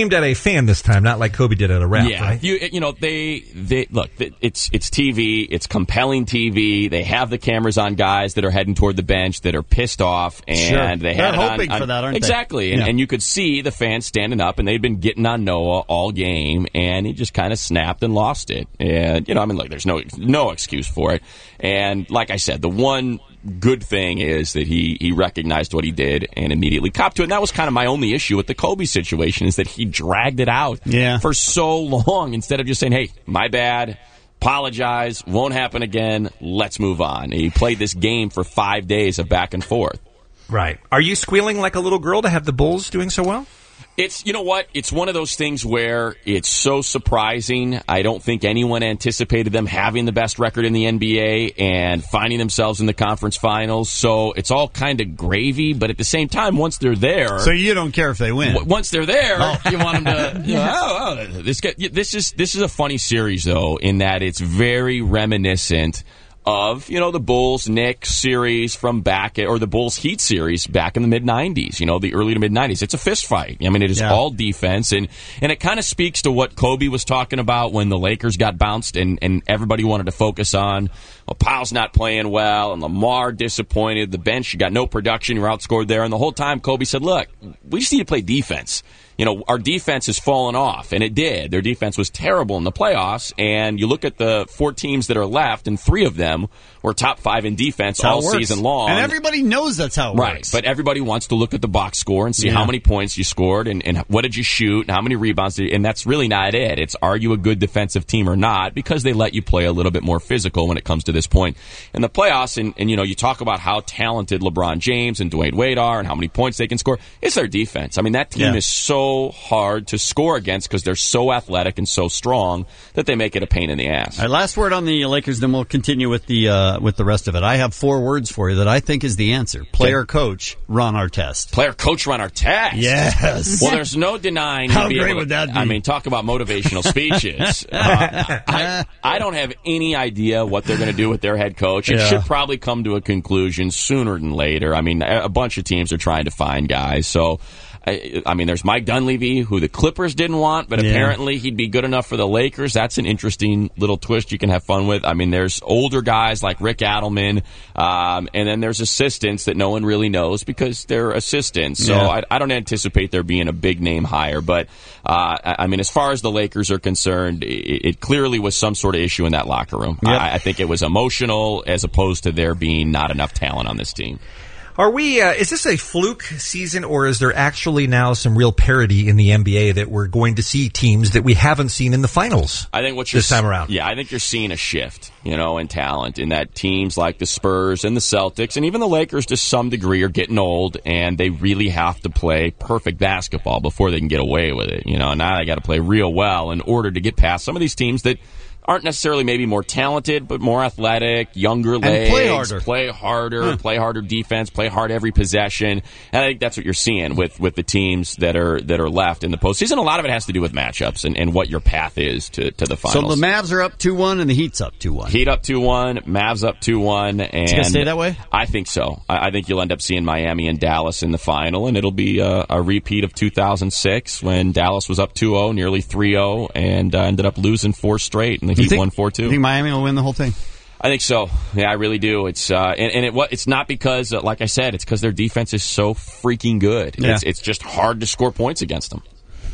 aimed at a fan this time, not like Kobe did at a ref, yeah, right? you, you know, they, they look. It's it's T V. It's compelling T V. They have the cameras on guys that are heading toward the bench that are pissed off, and Sure. they They're had it on- hoping on, for that, aren't they? exactly. And, Yeah. and you could see the fans standing up, and they'd been getting on Noah all game, and he just kind of snapped and lost it. And you know, I mean, look, there's no no excuse for it. And like I said, the one good thing is that he he recognized what he did and immediately copped to it. And that was kind of my only issue with the Kobe situation, is that he dragged it out Yeah. for so long instead of just saying, hey, my bad, apologize, won't happen again, let's move on. He played this game for five days of back and forth. Right. Are you squealing like a little girl to have the Bulls doing so well? It's, you know what, it's one of those things where it's so surprising. I don't think anyone anticipated them having the best record in the N B A and finding themselves in the conference finals. So it's all kind of gravy, but at the same time, once they're there... So you don't care if they win? w- Once they're there, Oh. you want them to... You know, oh, oh, this, guy, this, is, this is a funny series, though, in that it's very reminiscent of, you know, the Bulls-Knicks series from back, or the Bulls-Heat series back in the mid-nineties, you know, the early to mid-nineties. It's a fist fight. I mean, it is Yeah. all defense, and, and it kind of speaks to what Kobe was talking about when the Lakers got bounced and, and everybody wanted to focus on, well, Powell's not playing well, and Lamar disappointed, the bench, you got no production, you're outscored there, and the whole time Kobe said, look, we just need to play defense. You know, our defense has fallen off, and it did. Their defense was terrible in the playoffs, and you look at the four teams that are left, and three of them were top five in defense That's how all it works. season long. And everybody knows that's how it Right, works. but everybody wants to look at the box score and see Yeah. how many points you scored and, and what did you shoot and how many rebounds did you, and that's really not it. It's are you a good defensive team or not, because they let you play a little bit more physical when it comes to this point in the playoffs. And, and you know, you talk about how talented LeBron James and Dwayne Wade are and how many points they can score. It's their defense. I mean, that team Yeah. is so hard to score against because they're so athletic and so strong that they make it a pain in the ass. All right, last word on the Lakers, then we'll continue with the uh, with the rest of it. I have four words for you that I think is the answer. Player, coach, Ron Artest. Player, coach, Ron Artest. Yes. Well, there's no denying. How he'd be great able to- would that be? I mean, talk about motivational speeches. Uh, I, I don't have any idea what they're going to do with their head coach. It Yeah. should probably come to a conclusion sooner than later. I mean, a a bunch of teams are trying to find guys. So, I, I mean, there's Mike Dunleavy, who the Clippers didn't want, but Yeah. apparently he'd be good enough for the Lakers. That's an interesting little twist you can have fun with. I mean, there's older guys like Rick Adelman, um, and then there's assistants that no one really knows because they're assistants. So Yeah. I, I don't anticipate there being a big name hire. But, uh, I, I mean, as far as the Lakers are concerned, it, it clearly was some sort of issue in that locker room. Yep. I, I think it was emotional as opposed to there being not enough talent on this team. Are we, uh, is this a fluke season, or is there actually now some real parity in the N B A that we're going to see teams that we haven't seen in the finals I think what you're this time around? Yeah, I think you're seeing a shift, you know, in talent, in that teams like the Spurs and the Celtics and even the Lakers to some degree are getting old, and they really have to play perfect basketball before they can get away with it. You know, now they got to play real well in order to get past some of these teams that aren't necessarily maybe more talented, but more athletic, younger And legs, play harder. play harder, Huh. play harder defense, play hard every possession. And I think that's what you're seeing with, with the teams that are that are left in the postseason. A lot of it has to do with matchups and, and what your path is to, to the So finals. the Mavs are up two one and the Heat's up two one. Heat up two one, Mavs up two one. And It's gonna stay that way? I think so. I, I think you'll end up seeing Miami and Dallas in the final, and it'll be a, a repeat of two thousand six when Dallas was up two oh, nearly three oh, and uh, ended up losing four straight, and the You Heat think- won four two. You think Miami will win the whole thing? I think so. Yeah, I really do. It's uh, and, and it what it's not because, uh, like I said, it's because their defense is so freaking good. Yeah. It's it's just hard to score points against them.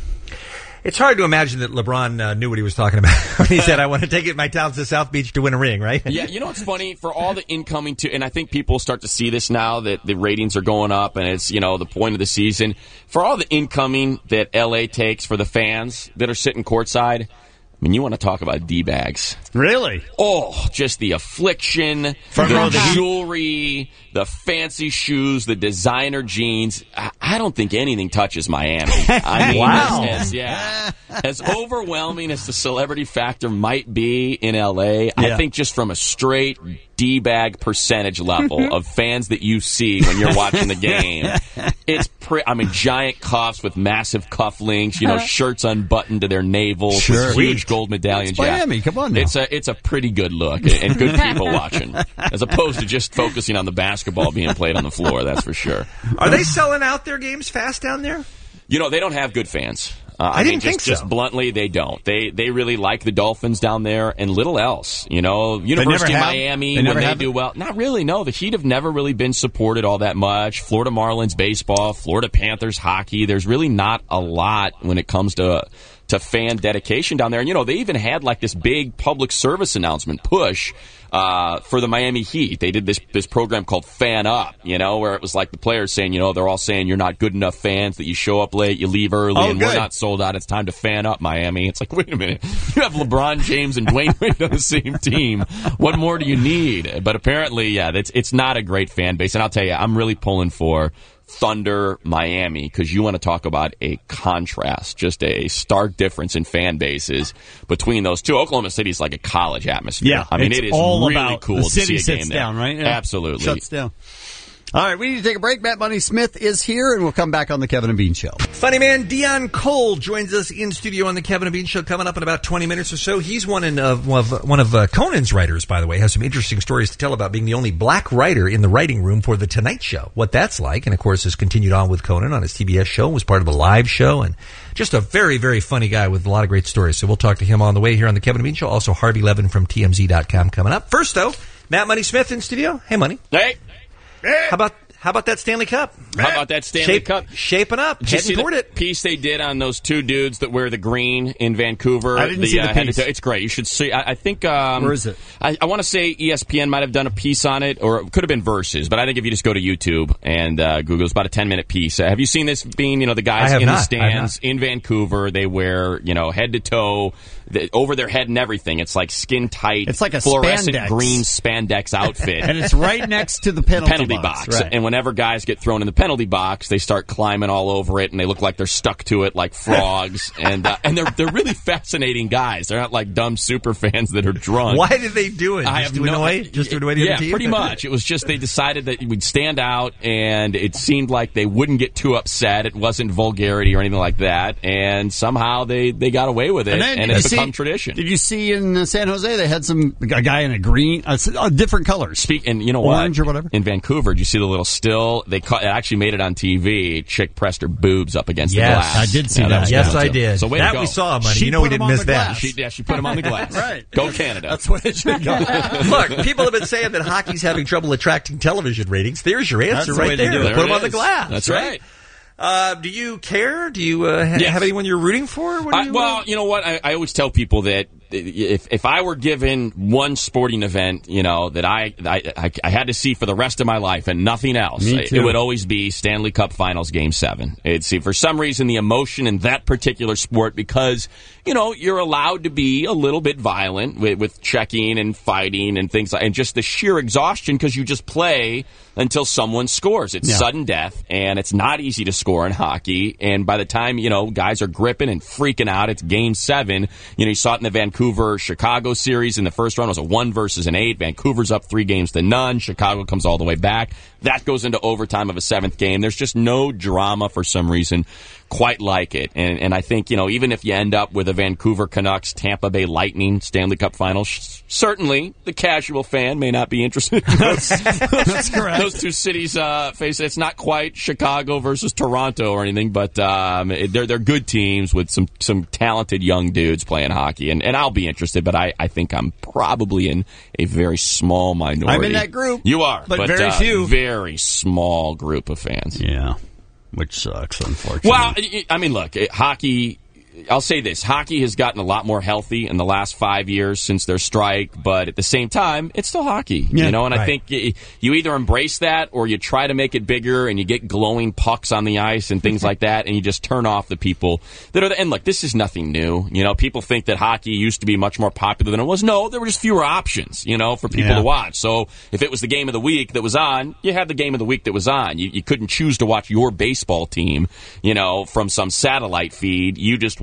It's hard to imagine that LeBron uh, knew what he was talking about when he said, I want to take it my talents to South Beach to win a ring, right? Yeah, you know what's funny? For all the incoming, to, and I think people start to see this now that the ratings are going up and it's, you know, the point of the season. For all the incoming that L A takes for the fans that are sitting courtside, I mean, you want to talk about D-bags. Really? Oh, just the affliction, Front row of the the Heat? jewelry, the fancy shoes, the designer jeans. I, I don't think anything touches Miami. I mean, Wow. as, as- yeah, as overwhelming as the celebrity factor might be in L A, Yeah. I think just from a straight D-bag percentage level of fans that you see when you're watching the game, it's pre- I mean, giant cuffs with massive cufflinks, you know, shirts unbuttoned to their navels, Sure. with huge gold medallions. It's Miami. Come on now. It's a it's a pretty good look and, and good people watching, as opposed to just focusing on the basketball being played on the floor. That's for sure. Are they selling out their games fast down there? You know, they don't have good fans. Uh, I didn't mean, just, think so. Just bluntly, they don't. They they really like the Dolphins down there and little else. You know, University of have? Miami, They when never they have do it? well. Not really, no. The Heat have never really been supported all that much. Florida Marlins baseball, Florida Panthers hockey. There's really not a lot when it comes to to fan dedication down there. And, you know, they even had like this big public service announcement push uh, for the Miami Heat. They did this this program called Fan Up, you know, where it was like the players saying, you know, they're all saying you're not good enough fans, that you show up late, you leave early, Oh, and good. we're not sold out. It's time to fan up, Miami. It's like, wait a minute. You have LeBron James and Dwayne Wade on the same team. What more do you need? But apparently, yeah, it's, it's not a great fan base. And I'll tell you, I'm really pulling for Thunder Miami, because you want to talk about a contrast, just a stark difference in fan bases between those two. Oklahoma City's like a college atmosphere. Yeah, I mean, it's it is all really about cool the to city see a game sits there. down, right? Yeah. Absolutely. Shuts down. All right, we need to take a break. Matt Money Smith is here, and we'll come back on the Kevin and Bean Show. Funny man Dion Cole joins us in studio on the Kevin and Bean Show coming up in about twenty minutes or so. He's one, in, uh, one of, one of uh, Conan's writers, by the way. Has some interesting stories to tell about being the only black writer in the writing room for The Tonight Show. What that's like, and of course has continued on with Conan on his T B S show, was part of a live show, and just a very, very funny guy with a lot of great stories. So we'll talk to him on the way here on the Kevin and Bean Show. Also Harvey Levin from T M Z dot com coming up. First, though, Matt Money Smith in studio. Hey, Money. Hey. How about How about that Stanley Cup? How about that Stanley Shape, Cup? Shaping up, Did you heading see toward the it. piece they did on those two dudes that wear the green in Vancouver? I didn't see the head piece. to toe- It's great. You should see. I, I think. Um, Where is it? I, I want to say E S P N might have done a piece on it, or it could have been Versus. But I think if you just go to YouTube and uh, Google, it's about a ten minute piece. Uh, have you seen this? Being, you know, the I guys have in not. the I have stands in Vancouver, they wear, you know, head to toe, the, over their head and everything. It's like skin tight. It's like a fluorescent spandex. green spandex outfit, And it's right next to the penalty, penalty box. box. Right. And whenever guys get thrown in the penalty box, they start climbing all over it, and they look like they're stuck to it like frogs. and uh, and they're they're really fascinating guys. They're not like dumb super fans that are drunk. Why did they do it? I Just have to no annoy, just to annoy the yeah, other team? pretty much. It was just they decided that we'd stand out, and it seemed like they wouldn't get too upset. It wasn't vulgarity or anything like that, and somehow they, they got away with it, And and, then, did it's you see- become tradition. Did you see in uh, San Jose they had some a guy in a green, uh, s- uh, different colors, Speak, and you know orange what? or whatever? In Vancouver, did you see the little still? They caught, it actually made it on T V. Chick pressed her boobs up against Yes, the glass. I did see Yeah, that. was Yes, good I too. did. So way That to go. we saw, Money. She You know we put 'em didn't on miss the that. glass. She, yeah, she put him on the glass. Right. Go Canada. That's what it should go. Look, people have been saying that hockey's having trouble attracting television ratings. There's your That's answer the way right to there. do it. Put There them it on the is. glass. That's right. Uh, do you care? Do you uh, ha- Yes. have anyone you're rooting for? What do I, you, well, you know what? I, I always tell people that if if I were given one sporting event, you know, that I I, I had to see for the rest of my life and nothing else, Me it, too. would always be Stanley Cup Finals Game Seven. It's see, for some reason the emotion in that particular sport, because you know you're allowed to be a little bit violent with, with checking and fighting and things like, and just the sheer exhaustion because you just play until someone scores. It's Yeah. sudden death, and it's not easy to score in hockey. And by the time, you know, guys are gripping and freaking out, it's game seven. You know, you saw it in the Vancouver-Chicago series. In the first round, it was a one versus an eight. Vancouver's up three games to none. Chicago comes all the way back. That goes into overtime of a seventh game. There's just no drama for some reason quite like it. And, and I think, you know, even if you end up with a Vancouver Canucks, Tampa Bay Lightning Stanley Cup final, sh- certainly the casual fan may not be interested in those, That's correct. those two cities uh, face. It's not quite Chicago versus Toronto or anything, but um, it, they're they're good teams with some some talented young dudes playing hockey, and, and I'll be interested. But I, I think I'm probably in a very small minority. I'm in that group. You are, but very uh, few. very small group of fans. Yeah, which sucks, unfortunately. Well, I I mean, look, it, hockey. I'll say this. Hockey has gotten a lot more healthy in the last five years since their strike, but at the same time, it's still hockey. Yeah, you know, and I right. think y- you either embrace that or you try to make it bigger and you get glowing pucks on the ice and things like that, and you just turn off the people that are the, and look, this is nothing new. You know, people think that hockey used to be much more popular than it was. No, there were just fewer options, you know, for people Yeah. to watch. So if it was the game of the week that was on, you had the game of the week that was on. You, you couldn't choose to watch your baseball team, you know, from some satellite feed. You just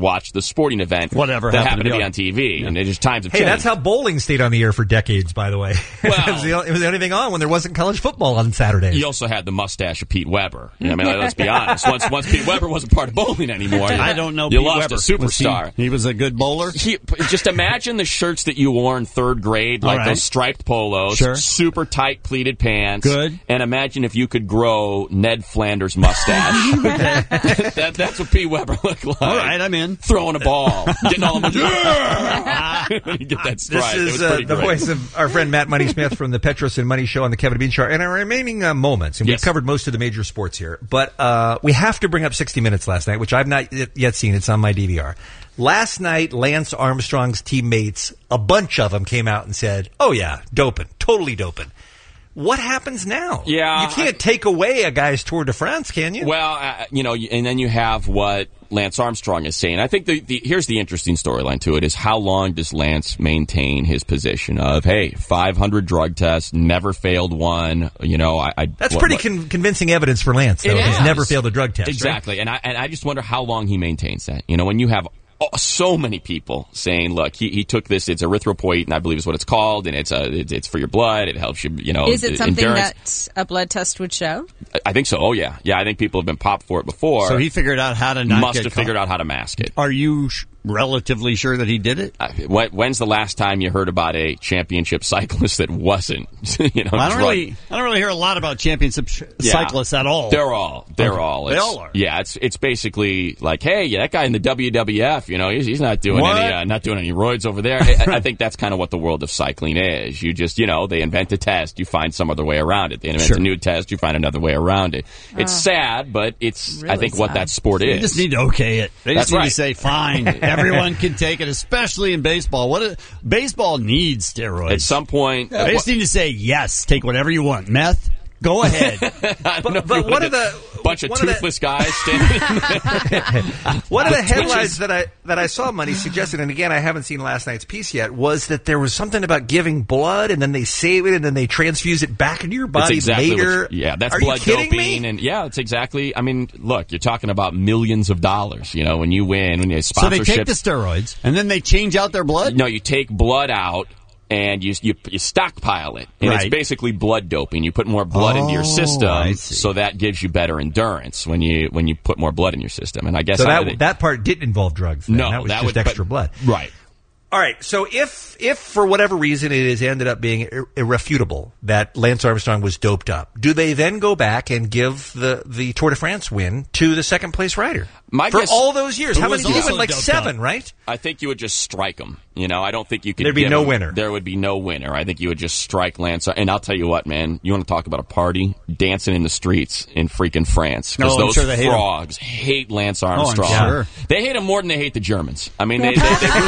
watch the sporting event Whatever that happened happened to to be be on, on. T V. Yeah. And it just times have Hey, changed. that's how bowling stayed on the air for decades, by the way. Well, it, was the, it was the only thing on when there wasn't college football on Saturdays. You also had the mustache of Pete Weber. You know, I mean, let's be honest. Once once Pete Weber wasn't part of bowling anymore, I don't know You Pete lost Weber. a superstar. Was he, he was a good bowler? He, just imagine the shirts that you wore in third grade, like All right. those striped polos, Sure. super tight pleated pants. Good. And imagine if you could grow Ned Flanders' mustache. that, that's what Pete Weber looked like. All right, I'm in. Throwing a ball, getting all the money. Yeah! you get that stripe. This It is was uh, pretty the great. voice of our friend Matt Money Smith from the Petros and Money Show on the Kevin Bean Show. In our remaining uh, moments, and Yes. we've covered most of the major sports here, but uh, we have to bring up sixty minutes last night, which I've not y- yet seen. It's on my D V R. Last night, Lance Armstrong's teammates, a bunch of them, came out and said, "Oh yeah, doping, totally doping." What happens now? Yeah, you can't take away a guy's Tour de France, can you? Well, uh, you know, and then you have what Lance Armstrong is saying. I think the, the here's the interesting storyline to it is how long does Lance maintain his position of, hey, five hundred drug tests, never failed one. You know, I, I That's what- pretty what- con- convincing evidence for Lance, though. It He's is. never failed a drug test. right? Exactly, and I and I just wonder how long he maintains that. You know, when you have oh, so many people saying, "Look, he, he took this. It's erythropoietin, I believe is what it's called, and it's a it's, it's for your blood. It helps you. You know, Is it something endurance." that a blood test would show? I think so. Oh yeah, yeah. I think people have been popped for it before. So he figured out how to not must get have caught. figured out how to mask it. Are you sh- relatively sure that he did it? Uh, when- when's the last time you heard about a championship cyclist that wasn't? you know, I don't drug- really, I don't really hear a lot about championship sh- Yeah. cyclists at all. They're all. They're Okay. all. They It's- all are. Yeah, it's it's basically like, hey, yeah, that guy in the W W F, you know, he's, he's not doing What? any uh, not doing any roids over there. I, I think that's kind of what the world of cycling is. You just, you know, they invent a test, you find some other way around it. They invent Sure. a new test, you find another way around it. It's Oh. sad, but it's I Really think what sad. that sport They is. just need to okay it. They That's just need right. to say, fine, everyone can take it, especially in baseball. What a, baseball needs steroids. At some point, They just need to say, yes, take whatever you want. Meth, go ahead. I don't know if but you what want are the- bunch of what are the- toothless guys standing? One of the With headlines twitches. that I that I saw Money suggested, and again I haven't seen last night's piece yet, was that there was something about giving blood and then they save it and then they transfuse it back into your That's body exactly later. What you- yeah, that's Are blood you kidding doping, me? and yeah, it's exactly. I mean, look, you're talking about millions of dollars. You know, when you win, when you So they sponsorships. take the steroids, and then they change out their blood? No, you take blood out and you you, you stockpile it, and it's Right. basically blood doping. You put more blood into your Oh, system, I see. so that gives you better endurance when you when you put more blood in your system. And I guess So how that they- that part didn't involve drugs. Then. no, that was that just would, extra but- blood. right? All right. So if if for whatever reason it has ended up being ir- irrefutable that Lance Armstrong was doped up, do they then go back and give the the Tour de France win to the second place rider? My for guess- all those years, Who how many was did he also win? Like doped seven, up. right? I think you would just strike him. You know, I don't think you could. There'd be give no him- winner. There would be no winner. I think you would just strike Lance. And I'll tell you what, man. You want to talk about a party? Dancing in the streets in freaking France because No, I'm those sure they hate him. frogs hate Lance I'm Armstrong. sure. They hate him more than they hate the Germans. I mean, they, they,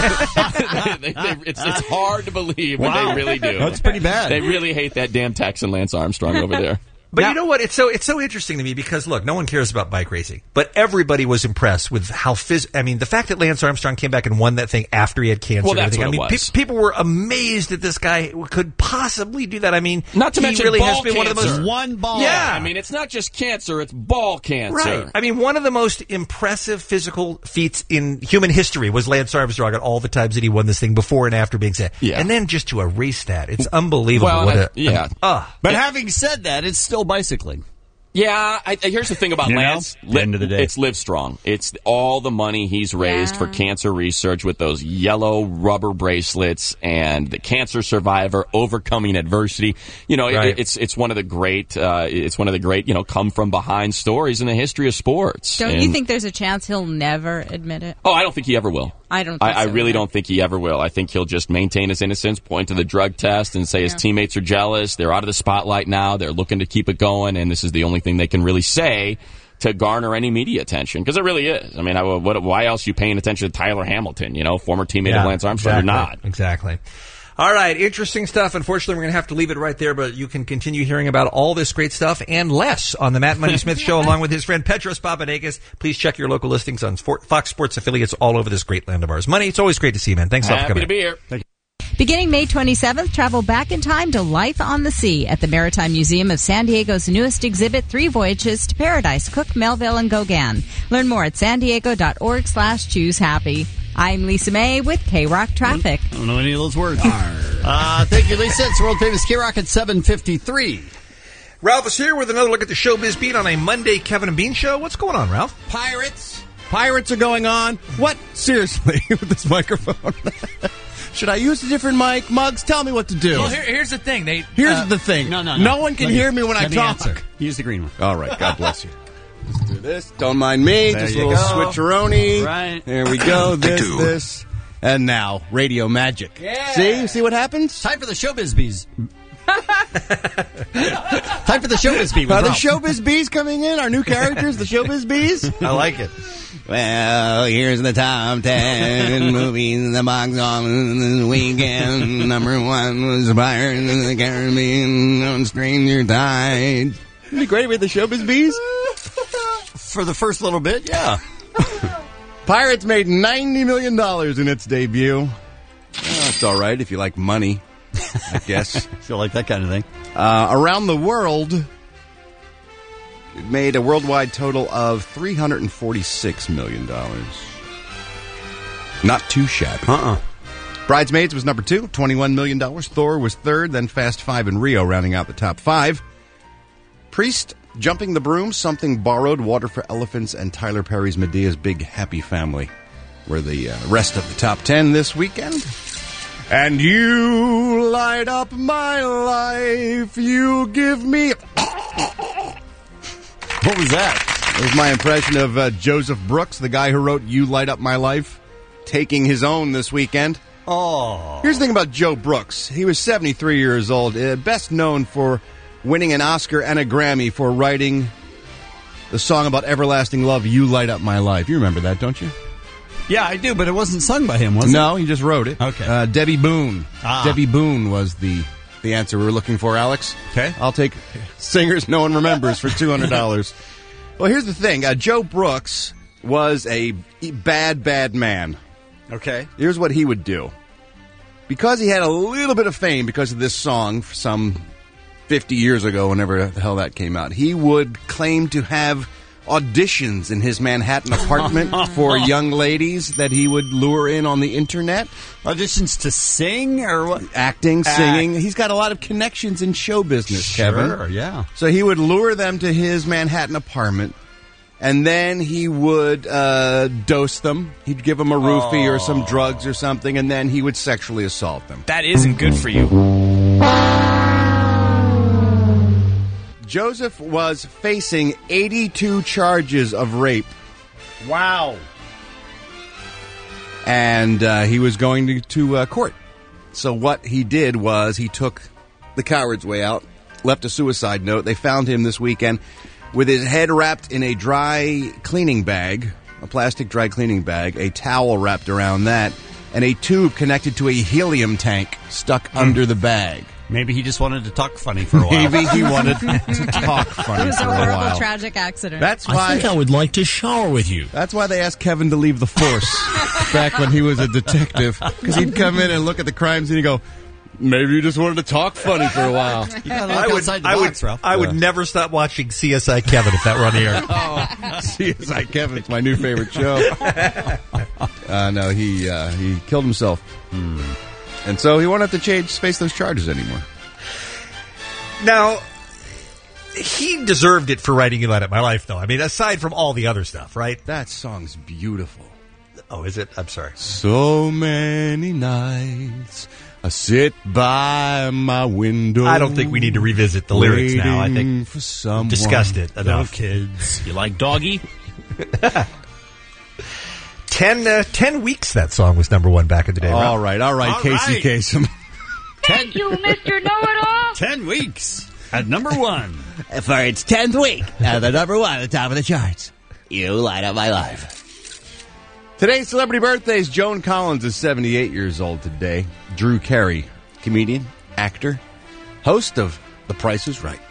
they, they, they, it's, it's hard to believe, but Wow. they really do. That's pretty bad. They really hate that damn Texan Lance Armstrong over there. But you know what? It's so it's so interesting to me because look, no one cares about bike racing, but everybody was impressed with how phys. I mean, the fact that Lance Armstrong came back and won that thing after he had cancer. Well, and that's everything. what I it mean, was. pe- people were amazed that this guy could possibly do that. I mean, Not to he mention really ball has been one of the cancer. most One ball. Yeah. I mean, it's not just cancer; it's ball cancer. right. I mean, one of the most impressive physical feats in human history was Lance Armstrong at all the times that he won this thing before and after being said. Yeah. And then just to erase that, it's unbelievable. Well, what I- a, yeah. Ah. But having said that, it's still bicycling. Yeah, I, here's the thing about You know, Lance. at the end of the day. It's Live Strong. It's all the money he's raised Yeah. for cancer research with those yellow rubber bracelets and the cancer survivor overcoming adversity. You know, Right. it, it's it's one of the great uh, it's one of the great you know come from behind stories in the history of sports. Don't And- you think there's a chance he'll never admit it? Oh, I don't think he ever will. I don't I, think I so really either. don't think he ever will. I think he'll just maintain his innocence, point to the drug test, and say his Yeah. teammates are jealous. They're out of the spotlight now. They're looking to keep it going, and this is the only thing they can really say to garner any media attention. Because it really is. I mean, I, what, why else are you paying attention to Tyler Hamilton, you know, former teammate Yeah, of Lance Armstrong? exactly, You're not. Exactly. All right, interesting stuff. Unfortunately, we're going to have to leave it right there, but you can continue hearing about all this great stuff and less on the Matt Money Smith Show along with his friend Petros Papadakis. Please check your local listings on Sport, Fox Sports affiliates all over this great land of ours. Money, it's always great to see you, man. Thanks a lot for Happy coming to be in. here. Thank you. Beginning May twenty-seventh, travel back in time to life on the sea at the Maritime Museum of San Diego's newest exhibit, Three Voyages to Paradise, Cook, Melville, and Gauguin. Learn more at san diego dot org slash choose happy. I'm Lisa May with K-Rock Traffic. I don't know any of those words. uh, thank you, Lisa. It's world famous K-Rock at seven fifty-three. Ralph is here with another look at the showbiz beat on a Monday Kevin and Bean show. What's going on, Ralph? Pirates. Pirates are going on. What? Seriously, with this microphone? Should I use a different mic? Muggs, tell me what to do. Well, here, here's the thing. They Here's uh, the thing. No, no, no. No one can Let hear me- me when I let me talk. answer. Use the green one. All right, God bless you. Let's do this. Don't mind me. There Just a you little go. switcheroni. Right. There we go. This, this. And now, radio magic. Yeah. See? See what happens? Time for the showbiz bees. Time for the showbiz bee. with Are the Ralph. showbiz bees coming in? Our new characters, the showbiz bees? I like it. Well, here's the top ten movies in the box office this weekend. Number one was Pirates of the Caribbean on Stranger Tides. It'd be great if we had the showbiz bees. For the first little bit, yeah. Pirates made ninety million dollars in its debut. Well, that's all right if you like money, I guess. If you like that kind of thing. Uh, around the world, it made a worldwide total of three hundred forty-six million dollars. Not too shabby. Uh-uh. Bridesmaids was number two, twenty-one million dollars. Thor was third, then Fast Five and Rio rounding out the top five. Priest, Jumping the Broom, Something Borrowed, Water for Elephants, and Tyler Perry's Medea's Big Happy Family were the uh, rest of the top ten this weekend. And you light up my life, you give me... What was that? That was my impression of uh, Joseph Brooks, the guy who wrote You Light Up My Life, taking his own this weekend. Oh. Here's the thing about Joe Brooks. He was seventy-three years old, uh, best known for winning an Oscar and a Grammy for writing the song about everlasting love, You Light Up My Life. You remember that, don't you? Yeah, I do, but it wasn't sung by him, was it? No, he just wrote it. Okay. Uh, Debbie Boone. Ah. Debbie Boone was the, the answer we were looking for, Alex. Okay. I'll take singers no one remembers for two hundred dollars. Well, here's the thing. Uh, Joe Brooks was a bad, bad man. Okay. Here's what he would do. Because he had a little bit of fame because of this song some fifty years ago, whenever the hell that came out, he would claim to have auditions in his Manhattan apartment for young ladies that he would lure in on the internet. Auditions to sing or what? Acting, singing. Act. He's got a lot of connections in show business, Sure, Kevin. yeah. So he would lure them to his Manhattan apartment, and then he would uh, dose them. He'd give them a roofie or some drugs or something, and then he would sexually assault them. That isn't good for you. Joseph was facing eighty-two charges of rape. Wow. And uh, he was going to, to uh, court. So what he did was he took the coward's way out, left a suicide note. They found him this weekend with his head wrapped in a dry cleaning bag, a plastic dry cleaning bag, a towel wrapped around that, and a tube connected to a helium tank stuck mm. under the bag. Maybe he just wanted to talk funny for a while. Maybe he wanted to talk funny It was for a a horrible, while. tragic accident. That's why I think I would like to shower with you. That's why they asked Kevin to leave the force back when he was a detective, because he'd come in and look at the crimes and he'd go, maybe you just wanted to talk funny for a while. You gotta look I would, outside the I box, would, Ralph. I would never stop watching C S I Kevin if that were on the air. Oh, C S I Kevin, it's my new favorite show. Uh, no, he uh, he killed himself. Hmm. And so he won't have to change, face those charges anymore. Now, he deserved it for writing You Light Up My Life, though. I mean, aside from all the other stuff, right? That song's beautiful. Oh, is it? I'm sorry. So many nights I sit by my window. I don't think we need to revisit the lyrics now. I think for someone. discussed it enough. No, kids. You like Doggy? ten, uh, ten weeks that song was number one back in the day. All right, all right, All Casey right. Kasem. Thank you, Mister Know-It-All. Ten weeks at number one. For its tenth week, at the number one at the top of the charts. You light up my life. Today's celebrity birthdays. Joan Collins is seventy-eight years old today. Drew Carey, comedian, actor, host of The Price is Right.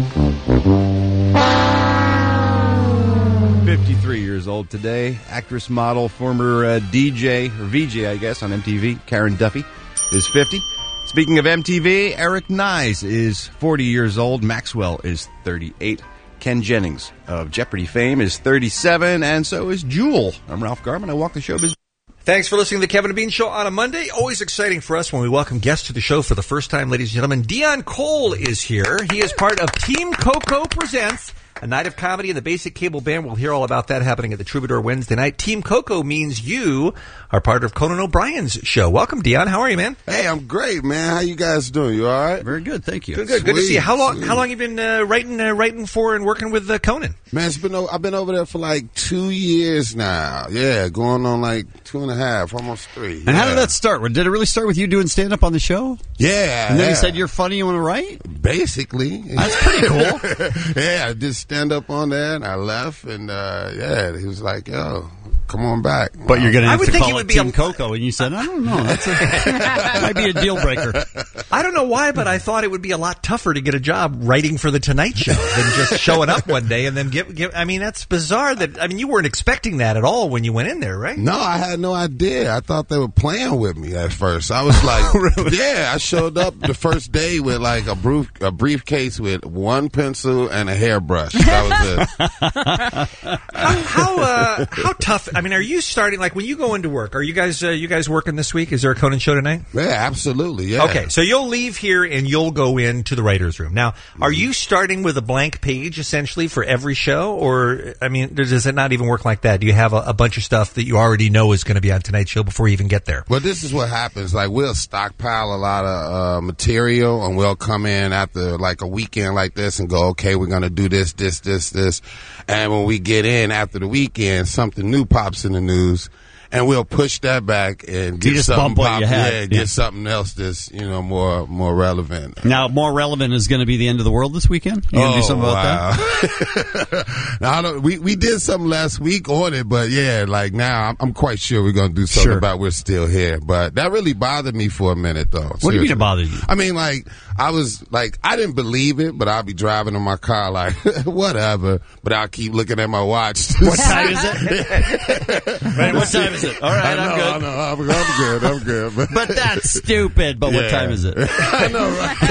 fifty-three years old today. Actress, model, former uh, D J, or V J, I guess, on M T V, Karen Duffy. is fifty. Speaking of M T V, Eric Nyes is forty years old. Maxwell is thirty-eight. Ken Jennings of Jeopardy fame is thirty-seven, and so is Jewel. I'm Ralph Garman. I walk the showbiz. Thanks for listening to the Kevin and Bean Show on a Monday. Always exciting for us when we welcome guests to the show for the first time, ladies and gentlemen. Dion Cole is here. He is part of Team Coco Presents, a night of comedy in the Basic Cable Band. We'll hear all about that happening at the Troubadour Wednesday night. Team Coco means you are part of Conan O'Brien's show. Welcome, Dion. How are you, man? Hey, I'm great, man. How you guys doing? You all right? Very good, thank you. Good, good. Sweet, good to see you. How long? sweet. How long you been uh, writing, uh, writing for and working with uh, Conan? Man, it's been o- I've been over there for like two years now. Yeah, going on like two and a half, almost three. And how Yeah. did that start? Did it really start with you doing stand-up on the show? Yeah. And then yeah. he said, you're funny, you want to write? Basically. That's pretty cool. Yeah, I did stand up on there and I left and uh, yeah, he was like, yo, come on back. But you're going to I have would to think call it it would be Team a- Coco. And you said, I don't know. That's a, might be a deal breaker. I don't know why, but I thought it would be a lot tougher to get a job writing for the Tonight Show than just showing up one day and then get. get I mean, that's bizarre. That I mean, you weren't expecting that at all when you went in there, right? No, I had no idea. I thought they were playing with me at first. I was like, really? Yeah, I showed up the first day with like a, brief, a briefcase with one pencil and a hairbrush. That was it. How how, uh, how tough? I mean, are you starting like when you go into work? Are you guys uh, you guys working this week? Is there a Conan show tonight? Yeah, absolutely. Yeah. Okay, so you'll leave here and you'll go into the writers' room. Now, are you starting with a blank page essentially for every show, or I mean, does it not even work like that? Do you have a, a bunch of stuff that you already know is going to be on tonight's show before you even get there? Well, this is what happens. Like, we'll stockpile a lot of uh, material, and we'll come in after like a weekend like this and go, okay, we're going to do this, this, this, this. And when we get in after the weekend, something new pops in the news. And we'll push that back and get just something bump what pop- you had. yeah, Yeah. get something else that's, you know, more more relevant. Now, more relevant is going to be the end of the world this weekend? You going to Oh, do something about wow. that? Now, I don't, we we did something last week on it, but yeah, like now I'm, I'm quite sure we're gonna do something Sure. about we're still here. But that really bothered me for a minute, though. What do you mean it bothered you? I mean, like I was like I didn't believe it, but I'll be driving in my car like whatever, but I'll keep looking at my watch. What time is it? Right, what time is it? All right, I know, I'm good. I know, I'm, I'm good. I'm good. But, But that's stupid. But what Yeah. time is it? I know,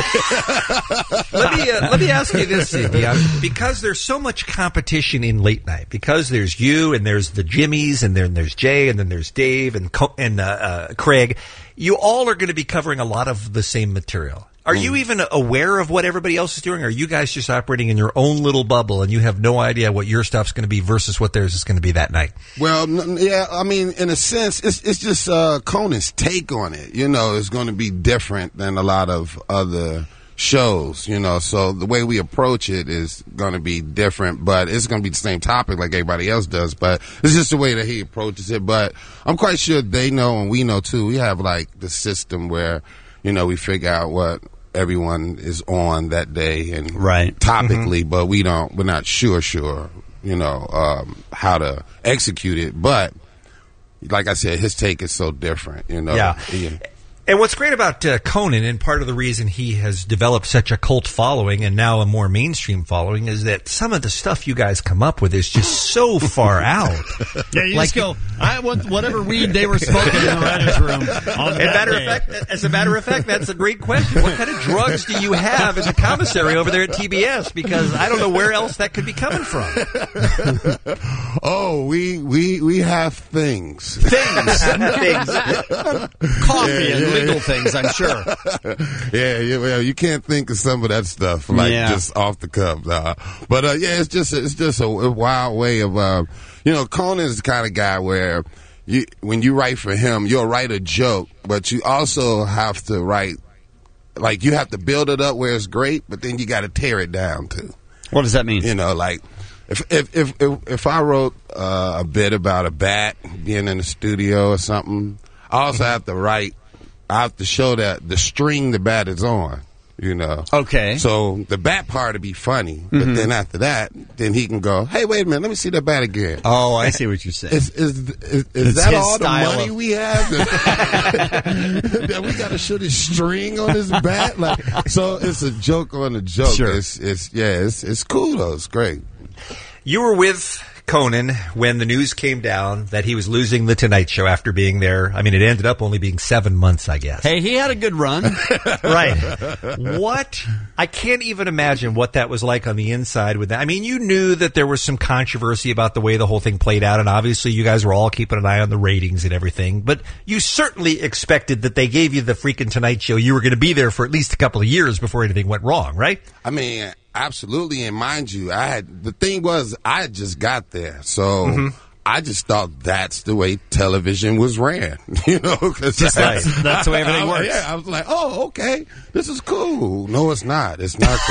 right? let me uh, let me ask you this, Dion. Because there's so much competition in late night, because there's you and there's the Jimmys and then there's Jay and then there's Dave and Co- and uh, uh, Craig, you all are going to be covering a lot of the same material. Are you even aware of what everybody else is doing? Or are you guys just operating in your own little bubble and you have no idea what your stuff's going to be versus what theirs is going to be that night? Well, n- yeah, I mean, in a sense, it's it's just uh, Conan's take on it. You know, it's going to be different than a lot of other shows. You know, so the way we approach it is going to be different, but it's going to be the same topic like everybody else does. But it's just the way that he approaches it. But I'm quite sure they know, and we know too. We have like the system where, you know, we figure out what everyone is on that day and right topically, but we don't. We're not sure, sure. You know um, how to execute it, but like I said, his take is so different. You know, Yeah. And what's great about uh, Conan, and part of the reason he has developed such a cult following and now a more mainstream following, is that some of the stuff you guys come up with is just so far out. Yeah, you Like- just go, I want whatever weed they were smoking in the writer's room. On As that matter day. of fact, as a matter of fact, that's a great question. What kind of drugs do you have in the commissary over there at T B S? Because I don't know where else that could be coming from. Oh, we we we have things, things, things, coffee and legal things. I'm sure. yeah, yeah. Well, you can't think of some of that stuff like Yeah. just off the cuff. Uh, but uh, yeah, it's just it's just a, a wild way of uh, you know. Conan's the kind of guy where you when you write for him, you'll write a joke, but you also have to write like you have to build it up where it's great, but then you got to tear it down too. What does that mean? You know, like if if if if, if I wrote uh, a bit about a bat being in the studio or something, I also have to write. I have to show that the string the bat is on. You know. Okay. So the bat part to be funny, but Mhm. then after that, then he can go, "Hey, wait a minute, let me see that bat again." Oh, I see what you're saying. Is is is, is It's that his all the style money of- we have? That we got to show this string on his bat, like so. It's a joke on a joke. Sure. It's it's yeah. It's it's cool though. It's great. You were with Conan when the news came down that he was losing the Tonight Show after being there. I mean, it ended up only being seven months, I guess. Hey, he had a good run. Right. What? I can't even imagine what that was like on the inside with that. I mean, you knew that there was some controversy about the way the whole thing played out, and obviously you guys were all keeping an eye on the ratings and everything, but you certainly expected that they gave you the freaking Tonight Show. You were going to be there for at least a couple of years before anything went wrong, right? I mean, absolutely. And mind you, I had, the thing was, I had just got there. So Mm-hmm. I just thought that's the way television was ran, you know, because Just that's- that's the way everything works. Yeah, I was like, oh, okay, this is cool. No, it's not. It's not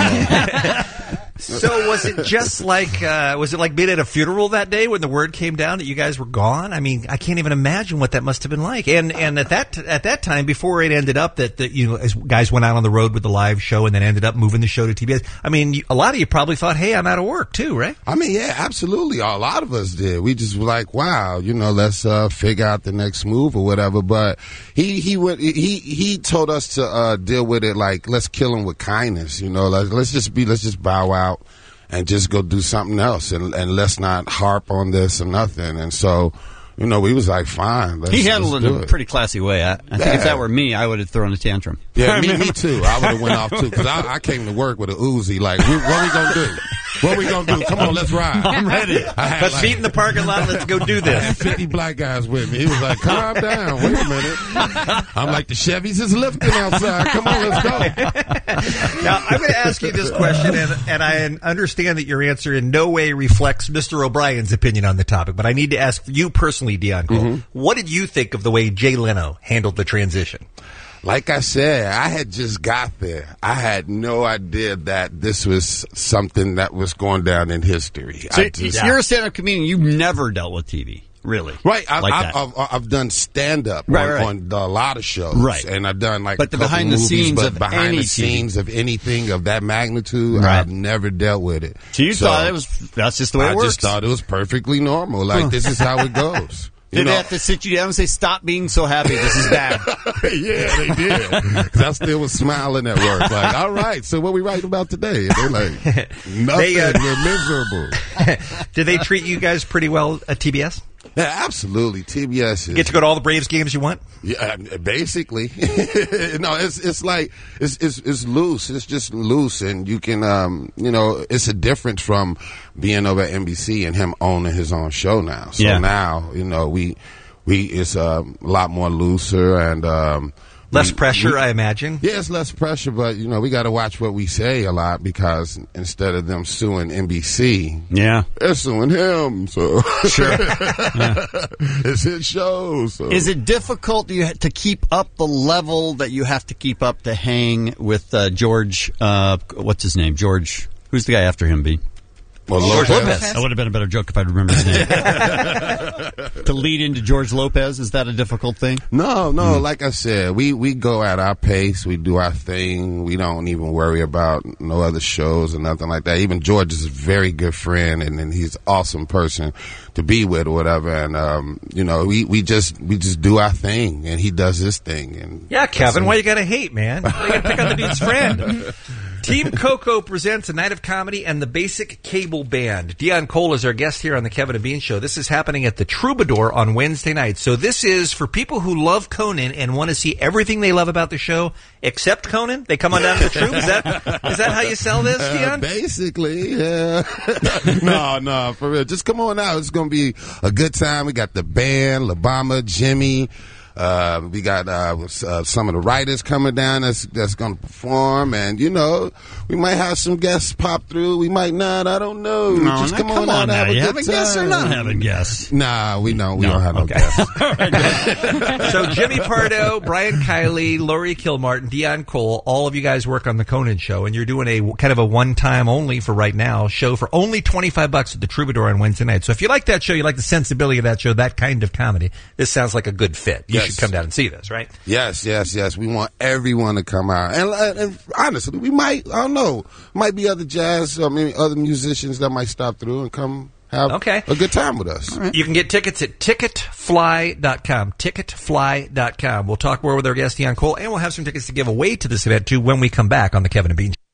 cool. So was it just like, uh, was it like being at a funeral that day when the word came down that you guys were gone? I mean, I can't even imagine what that must have been like. And, and at that, at that time, before it ended up that, that, you know, as guys went out on the road with the live show and then ended up moving the show to T B S, I mean, you, a lot of you probably thought, hey, I'm out of work too, right? I mean, yeah, absolutely. A lot of us did. We just were like, wow, you know, let's uh, figure out the next move or whatever. But he he went he he told us to uh, deal with it like, let's kill him with kindness. You know, like, let's just be let's just bow out and just go do something else, and and let's not harp on this or nothing. And so, you know, we was like, fine. Let's, He handled let's it do in a it. pretty classy way. I, I think Yeah. if that were me, I would have thrown a tantrum. Yeah, me, me too. I would have went off too, because I, I came to work with a Uzi. Like, we, what we gonna do? What we gonna do? Come on, let's ride. I'm ready. I had Let's like- meet in the parking lot. Let's go do I had this. fifty black guys with me. He was like, calm down. Wait a minute. I'm like, the Chevys is lifting outside. Come on, let's go. Now, I'm going to ask you this question, and, and I understand that your answer in no way reflects Mister O'Brien's opinion on the topic, but I need to ask you personally, Dion Cole, Mm-hmm. what did you think of the way Jay Leno handled the transition? Like I said, I had just got there. I had no idea that this was something that was going down in history. So I just, you're a stand-up comedian. You've never dealt with T V, really. Right, I, like I, that. I've, I've done stand up Right, on, right. on a lot of shows, Right. And I've done like But a the couple behind the movies, scenes but of behind any the T V. scenes of anything of that magnitude, Right. I've never dealt with it. So you thought it was that's just the way it I works. just thought it was perfectly normal. Like Huh. this is how it goes. You Did know? they have to sit you down and say, "Stop being so happy. This is bad"? Yeah, they did. Because I still was smiling at work. Like, all right, so what we writing about today? And they're like, nothing. They, uh, We're miserable. Did they treat you guys pretty well at T B S? Yeah, absolutely. T B S is. Get to go to all the Braves games you want? Yeah, basically. No, it's it's like it's it's it's loose. It's just loose, and you can um you know it's a difference from being over at N B C and him owning his own show now. So Yeah. now you know we we it's um, a lot more looser and um Less we- pressure, we- I imagine. Yeah, it's less pressure, but you know we got to watch what we say a lot because instead of them suing N B C, Yeah. they're suing him. So Sure. it's his show. So Is it difficult you, to keep up the level that you have to keep up to hang with uh, George? Uh, what's his name? George. Who's the guy after him? B. Well, George Lopez. Lopez. That would have been a better joke if I'd remembered his name. To lead into George Lopez, is that a difficult thing? No, no. Like I said, we, we go at our pace. We do our thing. We don't even worry about no other shows or nothing like that. Even George is a very good friend, and, and he's an awesome person to be with or whatever. And um, you know, we, we just we just do our thing, and he does his thing. And Yeah, Kevin, why you got to hate, man? You got to pick on the dude's friend. Team Coco presents a night of comedy and the Basic Cable Band. Dion Cole is our guest here on the Kevin and Bean Show. This is happening at the Troubadour on Wednesday night. So this is for people who love Conan and want to see everything they love about the show except Conan. They come on down to the Troub. Is that is that how you sell this, Uh, Dion? basically, yeah. no, no, for real. Just come on out. It's going to be a good time. We got the band, Labama, Jimmy. Uh, we got uh, uh, some of the writers coming down that's that's going to perform, and you know we might have some guests pop through. We might not. I don't know. No, Just now, come, come on out on and have now. a You good having guests or time. not having guests? Nah, we don't. We No, don't have no okay. guests. So Jimmy Pardo, Brian Kiley, Laurie Kilmartin, Dion Cole, all of you guys work on the Conan show, and you're doing a kind of a one-time only for right now show for only twenty-five bucks at the Troubadour on Wednesday night. So if you like that show, you like the sensibility of that show, that kind of comedy, this sounds like a good fit. You Yes. should come down and see this, right? Yes, yes, yes. We want everyone to come out, and, uh, and honestly, we might. I don't know. Might be other jazz, or maybe other musicians that might stop through and come have Okay. a good time with us. You can get tickets at ticket fly dot com. ticket fly dot com. We'll talk more with our guest, Dion Cole, and we'll have some tickets to give away to this event, too, when we come back on the Kevin and Bean Show.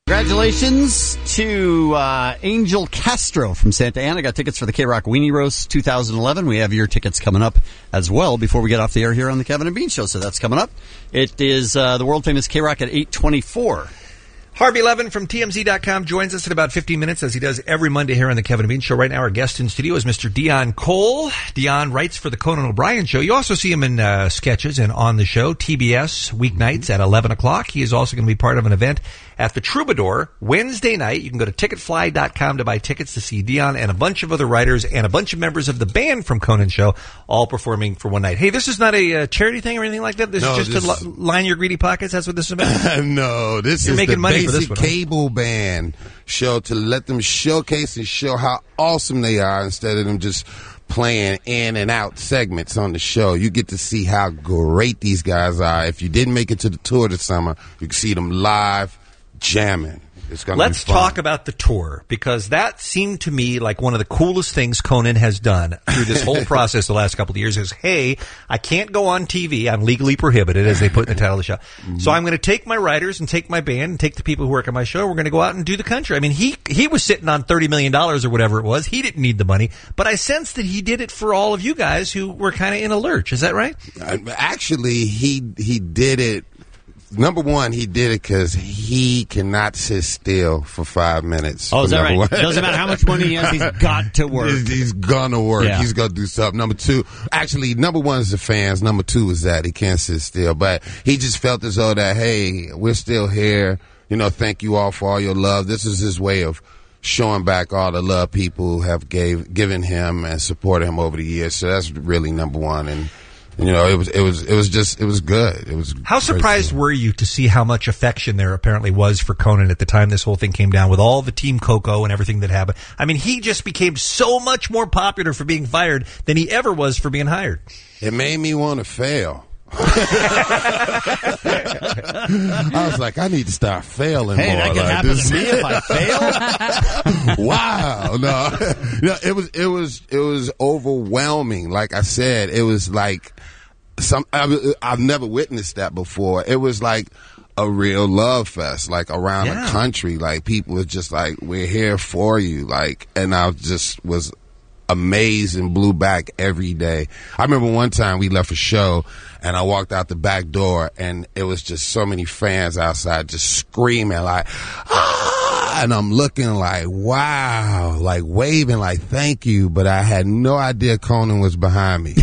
Congratulations to uh, Angel Castro from Santa Ana. Got tickets for the K-Rock Weenie Roast two thousand eleven. We have your tickets coming up as well before we get off the air here on the Kevin and Bean Show. So that's coming up. It is uh, the world-famous K-Rock at eight twenty-four. Harvey Levin from T M Z dot com joins us in about fifteen minutes, as he does every Monday here on the Kevin and Bean Show. Right now, our guest in studio is Mister Dion Cole. Dion writes for the Conan O'Brien Show. You also see him in uh, sketches and on the show, T B S, weeknights at eleven o'clock. He is also going to be part of an event at the Troubadour Wednesday night. You can go to ticket fly dot com to buy tickets to see Dion and a bunch of other writers and a bunch of members of the band from Conan Show all performing for one night. Hey, this is not a uh, charity thing or anything like that? This No, is just this- to li- line your greedy pockets? That's what this is about? No, this You're is making the money for basic this one, huh? cable band show to let them showcase and show how awesome they are instead of them just playing in and out segments on the show. You get to see how great these guys are. If you didn't make it to the tour this summer, you can see them live jamming. It's gonna Let's be fun. talk about the tour, because that seemed to me like one of the coolest things Conan has done through this whole process the last couple of years is, hey, I can't go on T V. I'm legally prohibited, as they put in the title of the show. Mm-hmm. So I'm going to take my writers and take my band and take the people who work on my show. We're going to go out and do the country. I mean, he he was sitting on thirty million dollars or whatever it was. He didn't need the money, but I sensed that he did it for all of you guys who were kind of in a lurch. Is that right? Uh, Actually, he he did it. Number one, he did it because he cannot sit still for five minutes. Oh, is that Number right? one. Doesn't matter how much money he has, he's got to work. He's, he's gonna work. Yeah. He's gonna do something. Number two, actually, number one is the fans. Number two is that he can't sit still. But he just felt as though that, hey, we're still here. You know, thank you all for all your love. This is his way of showing back all the love people have gave given him and supported him over the years. So that's really number one. And you know, it was it was it was just it was good. It was. How surprised were you to see how much affection there apparently was for Conan at the time this whole thing came down, with all the Team Coco and everything that happened? I mean, he just became so much more popular for being fired than he ever was for being hired. It made me want to fail. I was like, I need to start failing Hey, more. that could like happen this. to me if I fail. Wow, no, no, it was it was it was overwhelming. Like I said, it was like some I, I've never witnessed that before. It was like a real love fest, like around Yeah. the country. Like people was just like, we're here for you. Like, and I just was amazed and blew back every day. I remember one time we left a show and I walked out the back door and it was just so many fans outside just screaming like, ah, and I'm looking like, wow, like waving like, thank you. But I had no idea Conan was behind me.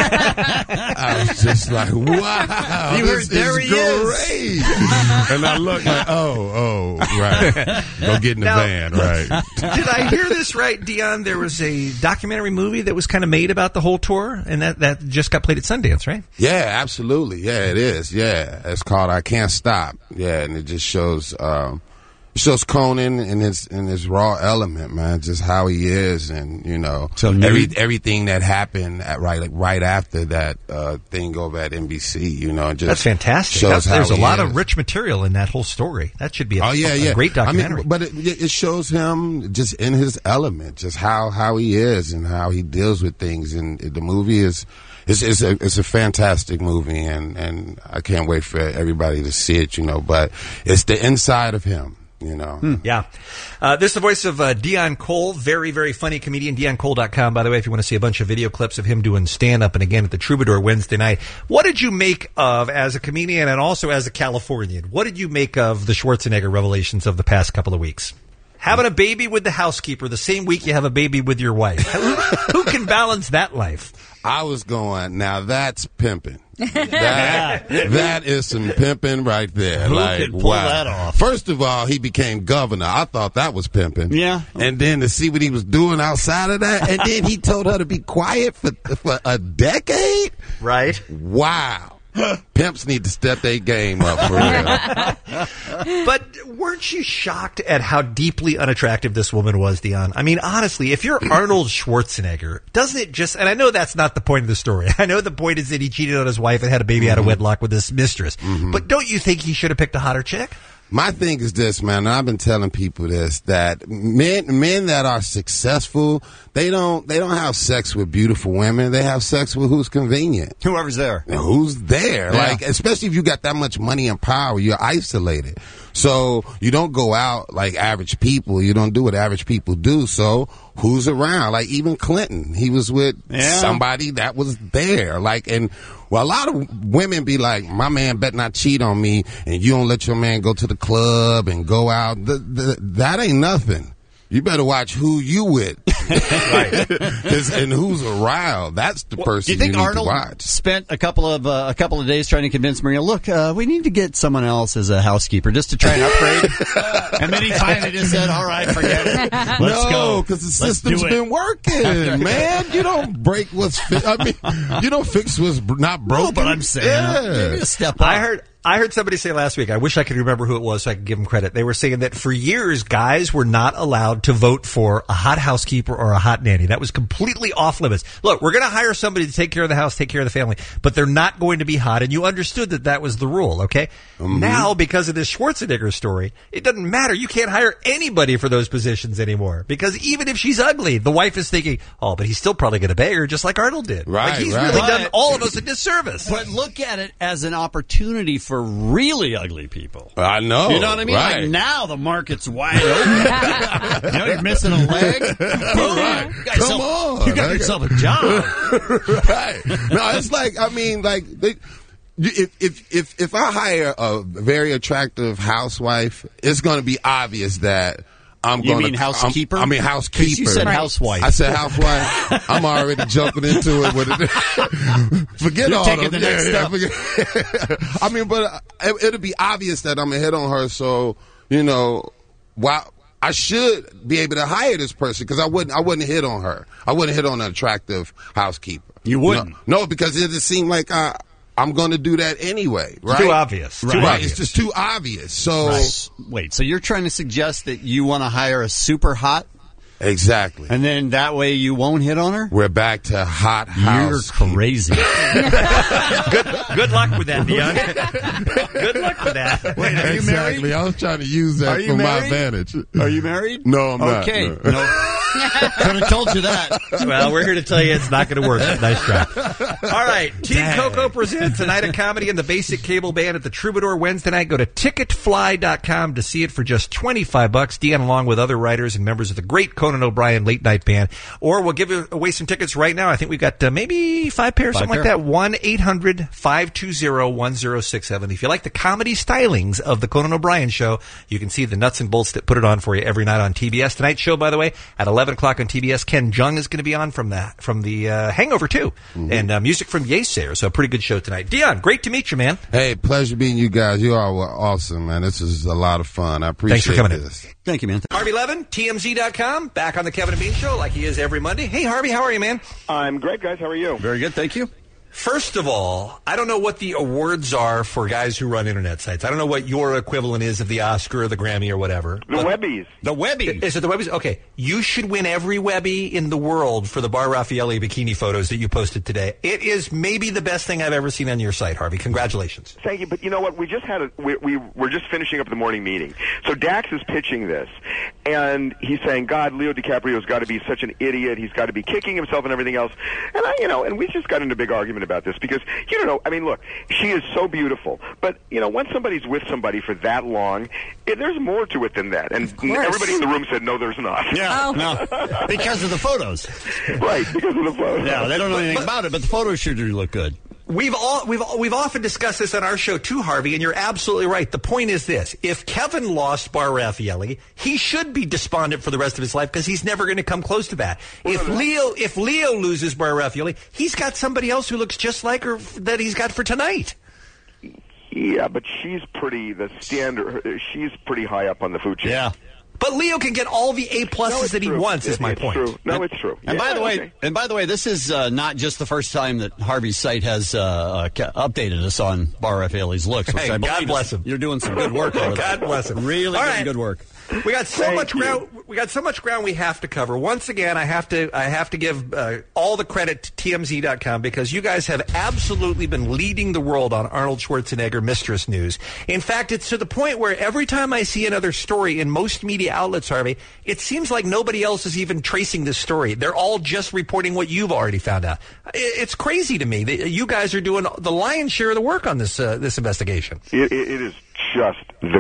I was just like, wow, You this heard, there is he is. great. And I looked like, oh, oh, right. Go get in the Now- van, right. Did I hear this right, Dion? There was a documentary movie that was kind of made about the whole tour, and that, that just got played at Sundance, right? Yeah, absolutely. Yeah, it is. Yeah, it's called I Can't Stop. Yeah, and it just shows um, it shows Conan in his in his raw element, man. Just how he is, and you know, So every nude- everything that happened at right like, right after that uh, thing over at N B C. You know, just That's fantastic. Shows That- how there's a he lot is. of rich material in that whole story. That should be a, Oh yeah, a yeah, great documentary. I mean, but it, it shows him just in his element, just how how he is and how he deals with things. And the movie is it's it's a it's a fantastic movie, and and I can't wait for everybody to see it. You know, but it's the inside of him. You know. Yeah. Uh, this is the voice of uh, Dion Cole, very, very funny comedian, dion cole dot com, by the way, if you want to see a bunch of video clips of him doing stand-up, and again at the Troubadour Wednesday night. What did you make of, as a comedian and also as a Californian, what did you make of the Schwarzenegger revelations of the past couple of weeks? Having a baby with the housekeeper the same week you have a baby with your wife. who, who can balance that life? I was going, now that's pimping. That, that is some pimping right there. Who like, could pull wow. that off? First of all, he became governor. I thought that was pimping. Yeah. And then to see what he was doing outside of that, and then he told her to be quiet for for a decade. Right. Wow. Pimps need to step their game up for real. But weren't you shocked at how deeply unattractive this woman was, Dion? I mean, honestly, if you're Arnold Schwarzenegger, doesn't it just, and I know that's not the point of the story. I know the point is that he cheated on his wife and had a baby Mm-hmm. out of wedlock with his mistress. But don't you think he should have picked a hotter chick? My thing is this, man, and I've been telling people this, that men men that are successful, they don't they don't have sex with beautiful women. They have sex with who's convenient. Whoever's there. And who's there. Yeah. Like, especially if you got that much money and power, you're isolated. So you don't go out like average people. You don't do what average people do. So who's around? Like even Clinton, he was with Yeah. somebody that was there. Like, and well, a lot of women be like, my man better not cheat on me, and you don't let your man go to the club and go out. Th- th- that ain't nothing. You better watch who you with, right? And who's around. That's the person Do you think you need Arnold to watch. spent a couple of uh, a couple of days trying to convince Maria? Look, uh, we need to get someone else as a housekeeper just to try and upgrade. And then he finally just said, "All right, forget it. Let's no, go." because the Let's system's do it. been working, man. You don't break what's. Fi- I mean, you don't fix what's br- not broken. No, but I'm saying, yeah. maybe a step up. I heard I heard somebody say last week, I wish I could remember who it was so I could give them credit. They were saying that for years, guys were not allowed to vote for a hot housekeeper or a hot nanny. That was completely off limits. Look, we're going to hire somebody to take care of the house, take care of the family, but they're not going to be hot. And you understood that that was the rule, okay? Mm-hmm. Now, because of this Schwarzenegger story, it doesn't matter. You can't hire anybody for those positions anymore. Because even if she's ugly, the wife is thinking, oh, but he's still probably going to bang her just like Arnold did. Right, Like he's right. really done But- all of us a disservice. But look at it as an opportunity for really ugly people. I know. You know what I mean? Right. Like now the market's wide open. You know, you're missing a leg. Boom. Right. You got Come yourself, on. You got yourself a job. Right. No, it's like, I mean, like, they, you- if, if, if, if I hire a very attractive housewife, it's going to be obvious that I'm You going mean to. housekeeper? I mean housekeeper. 'Cause you said housewife. I said housewife. I'm already jumping into it with it. Forget You're all taking of the next yeah, yeah, forget- I mean, but uh, it, it'll be obvious that I'm a hit on her. So you know, while I should be able to hire this person because I wouldn't. I wouldn't hit on her. I wouldn't hit on an attractive housekeeper. You wouldn't? No, no because it just seemed like I, I'm going to do that anyway. Right? Too obvious. Right. Too Right. obvious. It's just too obvious. So Right. Wait, so you're trying to suggest that you want to hire a super hot, exactly. and then that way you won't hit on her? We're back to hot You're house. crazy. good, good luck with that, Dion. Good luck with that. Wait, are you Exactly. married? I was trying to use that Are you for my married? advantage. Are you married? No, I'm not. Okay. No. No. Could have told you that. Well, we're here to tell you it's not going to work. Nice try. All right. Team Dang. Coco presents a night of comedy in the Basic Cable Band at the Troubadour Wednesday night. Go to ticket fly dot com to see it for just twenty-five bucks. Dion, along with other writers and members of the great Conan O'Brien Late Night Band. Or we'll give away some tickets right now. I think we've got uh, maybe five pairs, Five something pair. like that. one eight hundred five two zero one zero six seven. If you like the comedy stylings of the Conan O'Brien show, you can see the nuts and bolts that put it on for you every night on T B S. Tonight's show, by the way, at eleven o'clock on T B S. Ken Jeong is going to be on from the, from the uh, Hangover, too. Mm-hmm. And uh, music from Yesayer. So a pretty good show tonight. Dion, great to meet you, man. Hey, pleasure being you guys. You all were awesome, man. This is a lot of fun. I appreciate Thanks for coming in. this. Thank you, man. Harvey Levin, T M Z dot com, back on the Kevin and Bean Show like he is every Monday. Hey, Harvey, how are you, man? I'm great, guys. How are you? Very good, thank you. First of all, I don't know what the awards are for guys who run internet sites. I don't know what your equivalent is of the Oscar or the Grammy or whatever. The Webbies. The Webby. Is it the Webbies? Okay. You should win every Webby in the world for the Bar Raffaele bikini photos that you posted today. It is maybe the best thing I've ever seen on your site, Harvey. Congratulations. Thank you, but you know what? We just had a we, we we're just finishing up the morning meeting. So Dax is pitching this, and he's saying, "God, Leo DiCaprio's got to be such an idiot. He's got to be kicking himself and everything else." And I, you know, and we just got into a big argument about this because you don't know. I mean, look, she is so beautiful, but you know, when somebody's with somebody for that long, it, there's more to it than that. And course. everybody in the room said, "No, there's not." Yeah, Oh. no, because of the photos. Right, because of the photos. Yeah, they don't know anything about it, but the photos sure do look good. We've all we've we've often discussed this on our show too, Harvey, and you're absolutely right. The point is this: if Kevin lost Bar Raffaele, he should be despondent for the rest of his life because he's never going to come close to that. If Leo if Leo loses Bar Raffaele, he's got somebody else who looks just like her that he's got for tonight. Yeah, but she's pretty. The standard. She's pretty high up on the food chain. Yeah. But Leo can get all the A pluses No, it's that he true. wants. Is It- my it's point. True. No, it's true. And by Yeah, the way, okay. and by the way, this is uh, not just the first time that Harvey's site has uh, uh, ca- updated us on Bar Raffaele's looks. Which Hey, I God believe bless is- him. You're doing some good work. over there. God bless him. Really All doing right. good work. We got so Thank much you. ground. We got so much ground we have to cover. Once again, I have to. I have to give uh, all the credit to T M Z dot com because you guys have absolutely been leading the world on Arnold Schwarzenegger mistress news. In fact, it's to the point where every time I see another story in most media outlets, Harvey, it seems like nobody else is even tracing this story. They're all just reporting what you've already found out. I- It's crazy to me that you guys are doing the lion's share of the work on this uh, this investigation. It, it, it is just the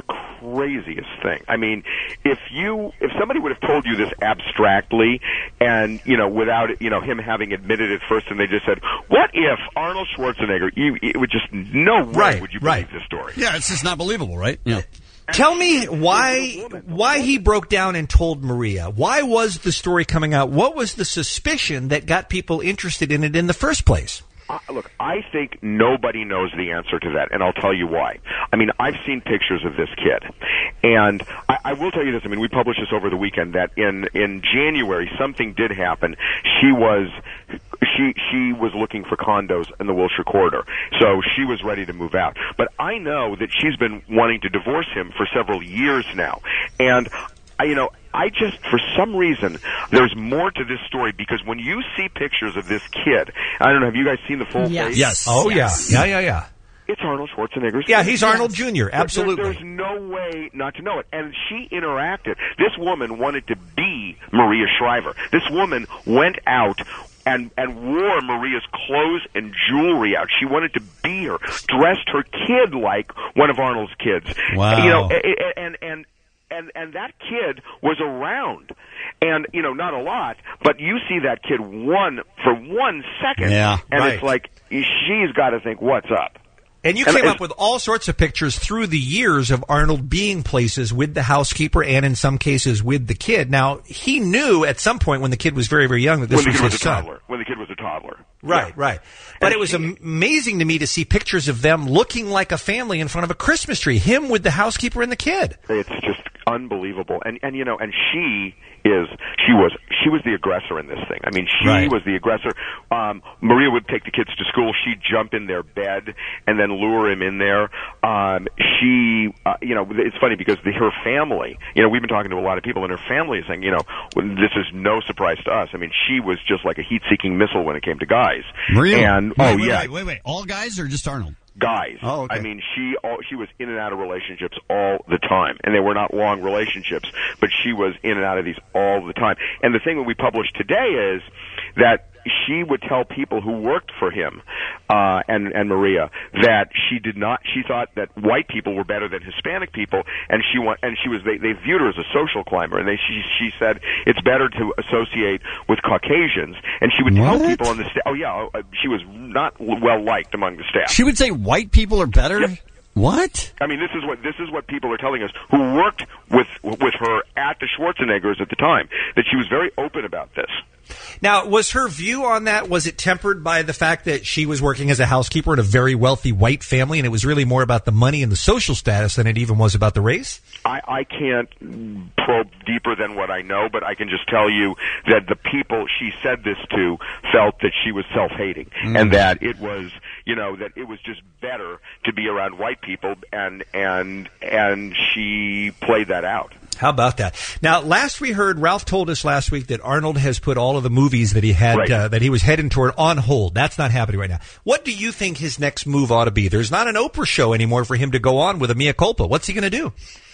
craziest thing. I mean, if you if somebody would have told you this abstractly, and you know, without you know him having admitted it first, and they just said, "What if Arnold Schwarzenegger?" You it would just no way Right, would you right. believe this story. Yeah, it's just not believable, right? Yeah. Tell me why why he broke down and told Maria. Why was the story coming out? What was the suspicion that got people interested in it in the first place? Uh, look, I think nobody knows the answer to that, and I'll tell you why. I mean, I've seen pictures of this kid, and I, I will tell you this. I mean, we published this over the weekend, that in, in January, something did happen. She was... She she was looking for condos in the Wilshire Corridor, so she was ready to move out. But I know that she's been wanting to divorce him for several years now, and I, you know, I just for some reason there's more to this story, because when you see pictures of this kid, I don't know, have you guys seen the full Yes. face? Yes. Oh, yes. yeah. Yeah, yeah, yeah. It's Arnold Schwarzenegger's Yeah, face. he's Arnold Junior Absolutely. There, there's no way not to know it. And she interacted. This woman wanted to be Maria Shriver. This woman went out and and wore Maria's clothes and jewelry out. She wanted to be her, dressed her kid like one of Arnold's kids. Wow. You know, and and and and that kid was around. And, you know, not a lot, but you see that kid one for one second, Yeah, and right. it's like, she's got to think, what's up? And you And came it's- up with all sorts of pictures through the years of Arnold being places with the housekeeper and in some cases with the kid. Now, he knew at some point when the kid was very, very young that this when the was kid was his a son. toddler. When the kid was a toddler. Right, Yeah. right. But it was am- amazing to me to see pictures of them looking like a family in front of a Christmas tree. Him with the housekeeper and the kid. It's just unbelievable. And and you know, and she is she was she was the aggressor in this thing. I mean, she Right. was the aggressor. Um, Maria would take the kids to school. She'd jump in their bed and then lure him in there. Um, she, uh, you know, it's funny because the, her family. You know, we've been talking to a lot of people, and her family is saying, you know, this is no surprise to us. I mean, she was just like a heat-seeking missile when it came to guys. Really? And wait, oh wait, yeah, Wait, wait, wait. All guys or just Arnold? guys. Oh, okay. I mean, she all, she was in and out of relationships all the time, and they were not long relationships, but she was in and out of these all the time. And the thing that we published today is that she would tell people who worked for him uh, and and Maria that she did not. She thought that white people were better than Hispanic people, and she want and she was they, they viewed her as a social climber, and they she she said it's better to associate with Caucasians, and she would tell What? people on the staff. Oh yeah, uh, she was not well liked among the staff. She would say white people are better? Yep. What? I mean, this is what this is what people are telling us who worked with with her at the Schwarzeneggers at the time, that she was very open about this. Now, was her view on that, was it tempered by the fact that she was working as a housekeeper in a very wealthy white family, and it was really more about the money and the social status than it even was about the race? I, I can't probe deeper than what I know, but I can just tell you that the people she said this to felt that she was self-hating, Mm. and that it was, you know, that it was just better to be around white people, and and and she played that out. How about that? Now, last we heard, Ralph told us last week that Arnold has put all of the movies that he had, Right. uh, that he was heading toward on hold. That's not happening right now. What do you think his next move ought to be? There's not an Oprah show anymore for him to go on with a mea culpa. What's he going to do?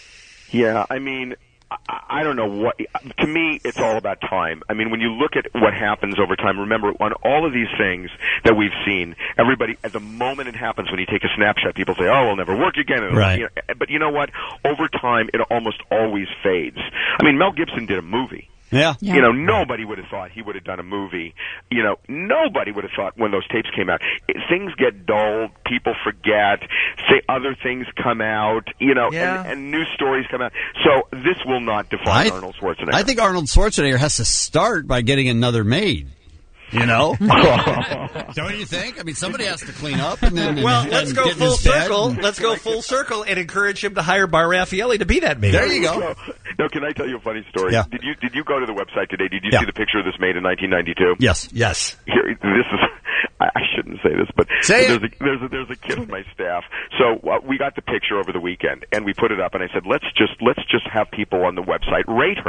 Yeah, I mean, I, I don't know what. To me, it's all about time. I mean, when you look at what happens over time, remember on all of these things that we've seen, everybody at the moment it happens, when you take a snapshot, people say, "Oh, we'll never work again." And, Right. you know, but you know what? Over time, it almost always fades. I mean, Mel Gibson did a movie. Yeah. You know, nobody would have thought he would have done a movie. You know, nobody would have thought when those tapes came out. It, things get dull, people forget, say other things come out, you know, Yeah. and, and new stories come out. So this will not define I, Arnold Schwarzenegger. I think Arnold Schwarzenegger has to start by getting another maid. You know? Don't you think? I mean, somebody has to clean up and then Well, and, let's and go get in full his bed. circle. Let's go full circle and encourage him to hire Bar Raffaelli to be that maid. There you go. No, no, can I tell you a funny story? Yeah. Did you did you go to the website today? Did you Yeah. see the picture of this made in nineteen ninety-two? Yes. Yes. Here, this is. I I shouldn't say this, but Say there's it. a there's a there's a kid on my staff. So uh, we got the picture over the weekend, and we put it up, and I said, let's just let's just have people on the website rate her.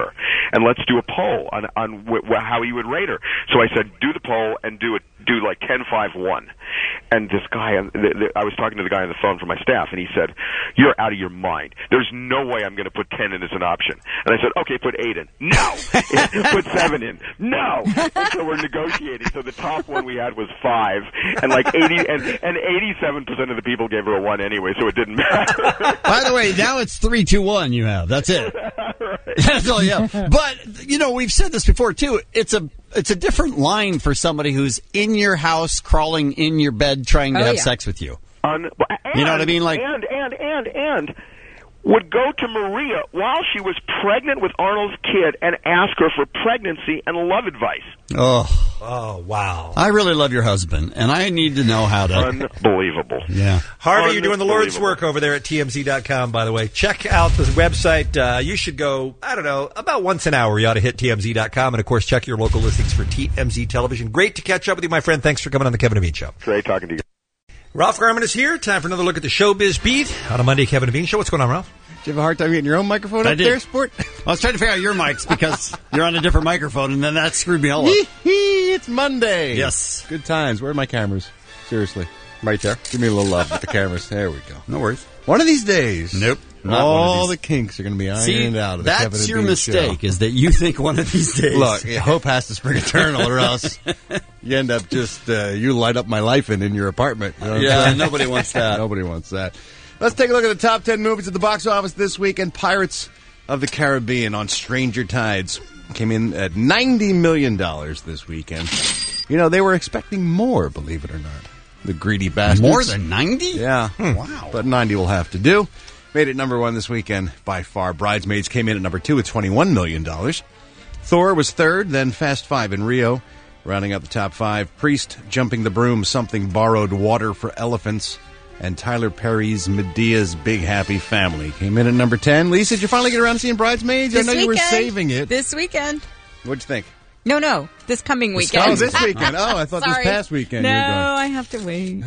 and let's do a poll on on wh- wh- how you would rate her. So I said, do the poll and do it, do like ten, five, one. And this guy, on- the, the, I was talking to the guy on the phone from my staff, and he said, "You're out of your mind. There's no way I'm going to put ten in as an option." And I said, "Okay, put eight in." No. Put seven in. No. And so we're negotiating. So the top one we had was five, and like eighty and and eighty-seven percent of the people gave her a one anyway, so it didn't matter. By the way, now it's three, two, one. You have that's it. That's all you have. But you know, we've said this before too. It's a it's a different line for somebody who's in your house, crawling in your bed, trying to Oh, have yeah. sex with you. Un- You know what I mean? Like- and and and and would go to Maria while she was pregnant with Arnold's kid and ask her for pregnancy and love advice. Oh, oh, wow! I really love your husband, and I need to know how to. Unbelievable. Yeah, Harvey, you're doing the Lord's work over there at T M Z dot com, by the way. Check out the website. Uh, you should go, I don't know, about once an hour. You ought to hit T M Z dot com. And, of course, check your local listings for T M Z Television. Great to catch up with you, my friend. Thanks for coming on the Kevin and Bean Show. Great talking to you. Ralph Garman is here. Time for another look at the Showbiz Beat on a Monday Kevin and Bean Show. What's going on, Ralph? Did you have a hard time getting your own microphone I up did. there, Sport? I was trying to figure out your mics because you're on a different microphone, and then that screwed me all up. Yee-hee, it's Monday. Yes. Good times. Where are my cameras? Seriously. Right there. Give me a little love with the cameras. There we go. No worries. One of these days. Nope. Not all one of these. the kinks are going to be ironed See, out of the Kevin that's and your Bean mistake, show. is that you think one of these days. Look, yeah, hope has to spring eternal, or else you end up just, uh, you light up my life in, in your apartment. You know what I'm Yeah, saying? nobody wants that. Nobody wants that. Let's take a look at the top ten movies at the box office this week. And Pirates of the Caribbean on Stranger Tides came in at ninety million dollars this weekend. You know, they were expecting more, believe it or not. The greedy bastards. More than ninety? Yeah. Wow. But ninety will have to do. Made it number one this weekend by far. Bridesmaids came in at number two with twenty-one million dollars. Thor was third, then Fast Five in Rio. Rounding out the top five, Priest, Jumping the Broom, Something Borrowed, Water for Elephants, and Tyler Perry's Medea's Big Happy Family came in at number ten. Lisa, did you finally get around to seeing Bridesmaids? This I know you were weekend. saving it. This weekend. What'd you think? No, no. This coming This- weekend. oh, this weekend. Oh, I thought this Sorry. past weekend No, you were going. I have to wait.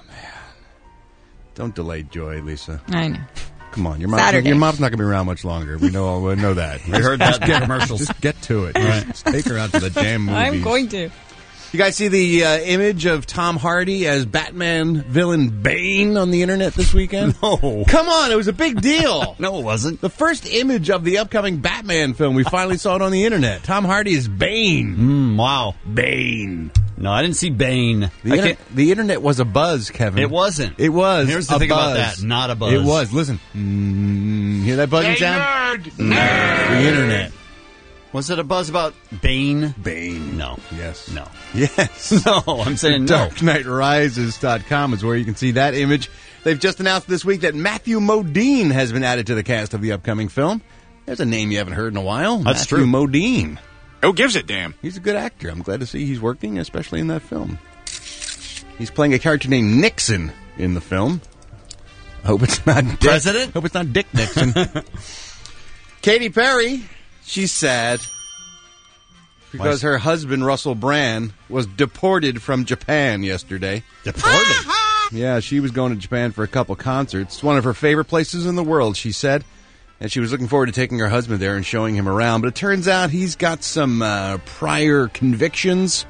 Don't delay joy, Lisa. I know. Come on, your mom's, Saturday. your mom's not going to be around much longer. We know we know that. We heard that in Just the commercials. Just get to it. Right. Just take her out to the damn movies. I'm going to. You guys see the uh, image of Tom Hardy as Batman villain Bane on the internet this weekend? No. Come on, it was a big deal. No, it wasn't. The first image of the upcoming Batman film, we finally saw it on the internet. Tom Hardy is Bane. Mm, wow. Bane. No, I didn't see Bane. The, I inter- can't- the internet was a buzz, Kevin. It wasn't. It was. Here's the a thing about buzz. that, not a buzz. It was. Listen. Mm, hear that buzzing Hey, sound? nerd! Nerd! The internet. Was it a buzz about Bane? Bane. No. Yes. No. Yes. No, I'm saying no. Dark Knight Rises dot com is where you can see that image. They've just announced this week that Matthew Modine has been added to the cast of the upcoming film. There's a name you haven't heard in a while. That's Matthew true. Modine. Who gives a damn? He's a good actor. I'm glad to see he's working, especially in that film. He's playing a character named Nixon in the film. I hope it's not Dick. President? Hope it's not Dick Nixon. Katy Perry, she's sad because her husband Russell Brand was deported from Japan yesterday. Deported? Yeah, she was going to Japan for a couple concerts. It's one of her favorite places in the world, she said. And she was looking forward to taking her husband there and showing him around. But it turns out he's got some uh, prior convictions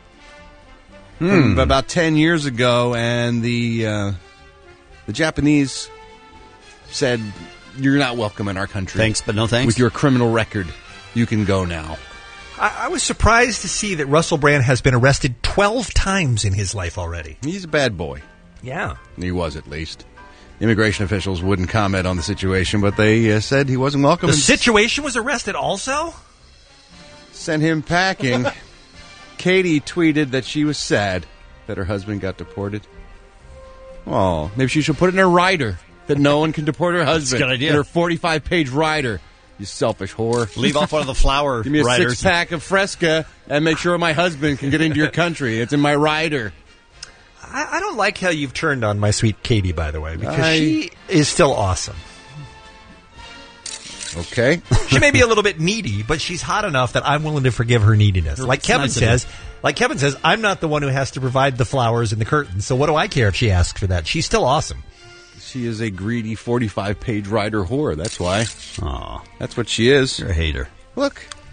from about ten years ago. And the uh, the Japanese said, you're not welcome in our country. Thanks, but no thanks. With your criminal record, you can go now. I, I was surprised to see that Russell Brand has been arrested twelve times in his life already. He's a bad boy. Yeah. He was, at least. Immigration officials wouldn't comment on the situation, but they uh, said he wasn't welcome. The and situation was arrested also? sent him packing. Katie tweeted that she was sad that her husband got deported. Oh, maybe she should put it in her rider that no one can deport her husband. a good idea. In her forty-five page rider. You selfish whore. Leave off one of the flower Give me a riders. six pack of Fresca and make sure my husband can get into your country. It's in my rider. I, I don't like how you've turned on my sweet Katie, by the way, because I- she is still awesome. Okay. She may be a little bit needy, but she's hot enough that I'm willing to forgive her neediness. Like It's Kevin nice of you. says, like Kevin says, I'm not the one who has to provide the flowers and the curtains. So what do I care if she asks for that? She's still awesome. She is a greedy forty-five page rider whore. That's why. Aw, That's what she is. you're a hater. Look,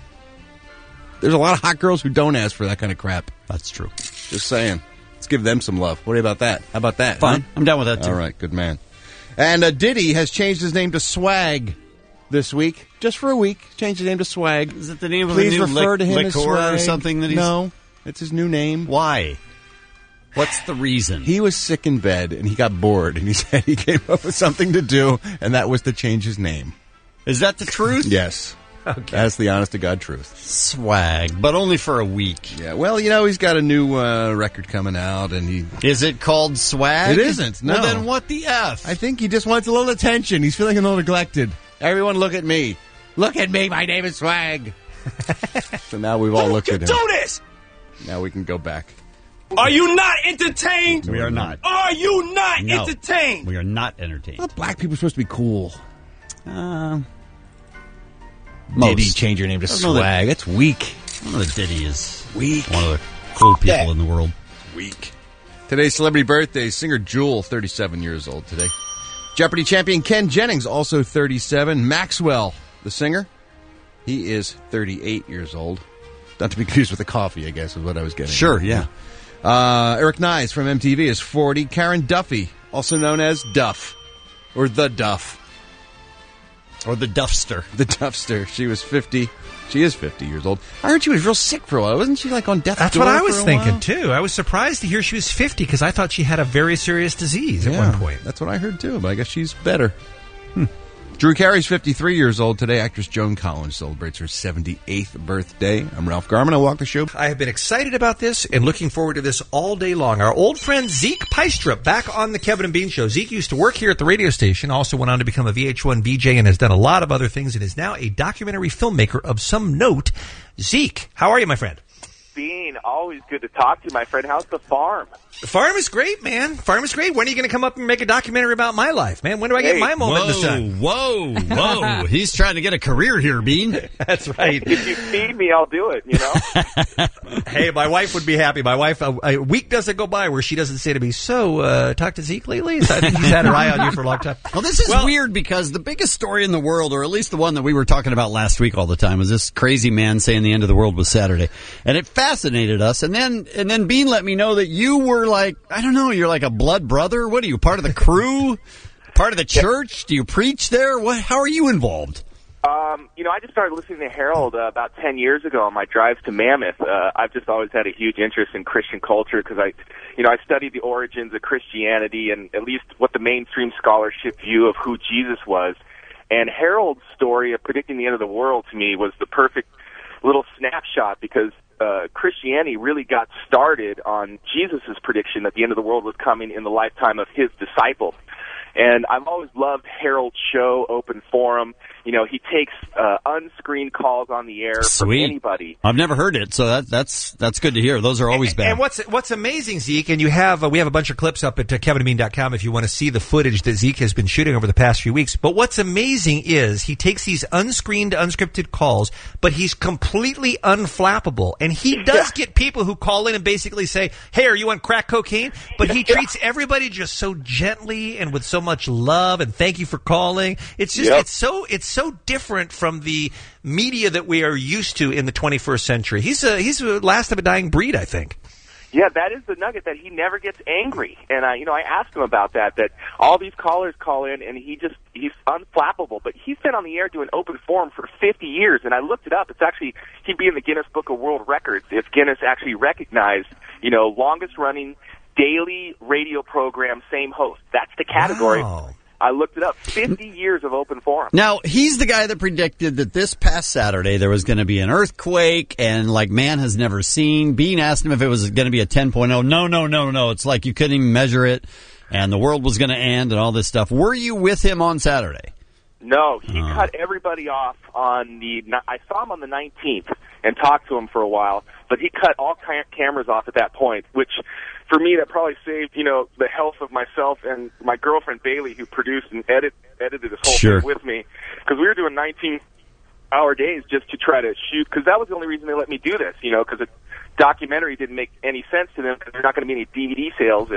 there's a lot of hot girls who don't ask for that kind of crap. That's true. Just saying. Let's give them some love. What do you about that? How about that? Fine. Huh? I'm down with that, too. All right, good man. And uh, Diddy has changed his name to Swag this week. Just for a week. Changed his name to Swag. Is it the name Please of a new refer lic- to him liquor as Swag. or something that he's... No, it's his new name. Why? What's the reason? He was sick in bed, and he got bored, and he said he came up with something to do, and that was to change his name. Is that the truth? Yes. Okay. That's the honest-to-God truth. Swag, but only for a week. Yeah, well, you know, he's got a new uh, record coming out, and he... Is it called Swag? It isn't, no. Well, then what the F? I think he just wants a little attention. He's feeling a little neglected. Everyone look at me. Look at me. My name is Swag. So now we've all looked at him. Do this! Now we can go back. Are you not entertained? We are not. Are you not No. entertained? We are not entertained. Well, black people are supposed to be cool. Uh, Diddy, most. change your name to I don't know that- Swag. That's weak. I don't know that Diddy is Weak. one of the cool people in the world. Weak. Today's celebrity birthday, singer Jewel, thirty-seven years old today. Jeopardy champion Ken Jennings, also thirty-seven. Maxwell, the singer, he is thirty-eight years old. Not to be confused with the coffee, I guess, is what I was getting. Sure, yeah. Uh, Eric Nyes from M T V is forty. Karen Duffy, also known as Duff, or The Duff. Or the Duffster. The Duffster. She was fifty. She is fifty years old. I heard she was real sick for a while. Wasn't she like on death's That's door what I for was a thinking, while? too. I was surprised to hear she was fifty because I thought she had a very serious disease at Yeah, one point. That's what I heard, too, but I guess she's better. Hmm. Drew Carey's fifty-three years old today. Actress Joan Collins celebrates her seventy-eighth birthday. I'm Ralph Garman. I walk the show. I have been excited about this and looking forward to this all day long. Our old friend Zeke Peistrup back on the Kevin and Bean Show. Zeke used to work here at the radio station, also went on to become a V H one V J and has done a lot of other things and is now a documentary filmmaker of some note. Zeke, how are you, my friend? Bean, always good to talk to you, my friend. How's the farm? The farm is great, man. Farm is great. When are you going to come up and make a documentary about my life, man? When do I get Hey. my moment in the Whoa, sun? whoa, whoa. He's trying to get a career here, Bean. That's right. If you feed me, I'll do it, you know? Hey, my wife would be happy. My wife, a, a week doesn't go by where she doesn't say to me, so, uh, talk to Zeke lately? So I think he's had her eye on you for a long time. Well, this is weird because the biggest story in the world, or at least the one that we were talking about last week all the time, was this crazy man saying the end of the world was Saturday. And it fascinated us. And then, and then Bean let me know that you were like, I don't know, you're like a blood brother? What are you, part of the crew? Part of the church? Do you preach there? What? How are you involved? Um, you know, I just started listening to Harold uh, about ten years ago on my drives to Mammoth. Uh, I've just always had a huge interest in Christian culture because I, you know, I studied the origins of Christianity and at least what the mainstream scholarship view of who Jesus was. And Harold's story of predicting the end of the world to me was the perfect little snapshot because uh, Christianity really got started on Jesus' prediction that the end of the world was coming in the lifetime of his disciples. And I've always loved Harold's show, Open Forum. You know, he takes uh, unscreened calls on the air from Sweet. anybody. I've never heard it, so that, that's that's good to hear. Those are always And, bad. and what's what's amazing, Zeke, and you have uh, we have a bunch of clips up at uh, kevin and bean dot com if you want to see the footage that Zeke has been shooting over the past few weeks. But what's amazing is he takes these unscreened, unscripted calls, but he's completely unflappable. And he does get people who call in and basically say, "Hey, are you on crack cocaine?" But he treats everybody just so gently and with so much love and thank you for calling. It's just Yep. it's so it's so different from the media that we are used to in the twenty-first century. He's a he's a last of a dying breed, I think. Yeah, that is the nugget, that he never gets angry. And, I, you know, I asked him about that, that all these callers call in and he just, he's unflappable. But he's been on the air doing Open Forum for fifty years, and I looked it up. It's actually, he'd be in the Guinness Book of World Records if Guinness actually recognized, you know, longest running daily radio program, same host. That's the category. Wow. I looked it up. fifty years of Open Forum. Now, he's the guy that predicted that this past Saturday there was going to be an earthquake and like man has never seen. Bean asked him if it was going to be a ten point oh. No, no, no, no. It's like you couldn't even measure it and the world was going to end and all this stuff. Were you with him on Saturday? No, he Oh. cut everybody off on the, I saw him on the nineteenth and talked to him for a while, but he cut all ca- cameras off at that point, which for me, that probably saved, you know, the health of myself and my girlfriend Bailey, who produced and edit, edited this whole Sure. thing with me, because we were doing nineteen-hour days just to try to shoot, because that was the only reason they let me do this, you know, because a documentary didn't make any sense to them, because there's not going to be any D V D sales if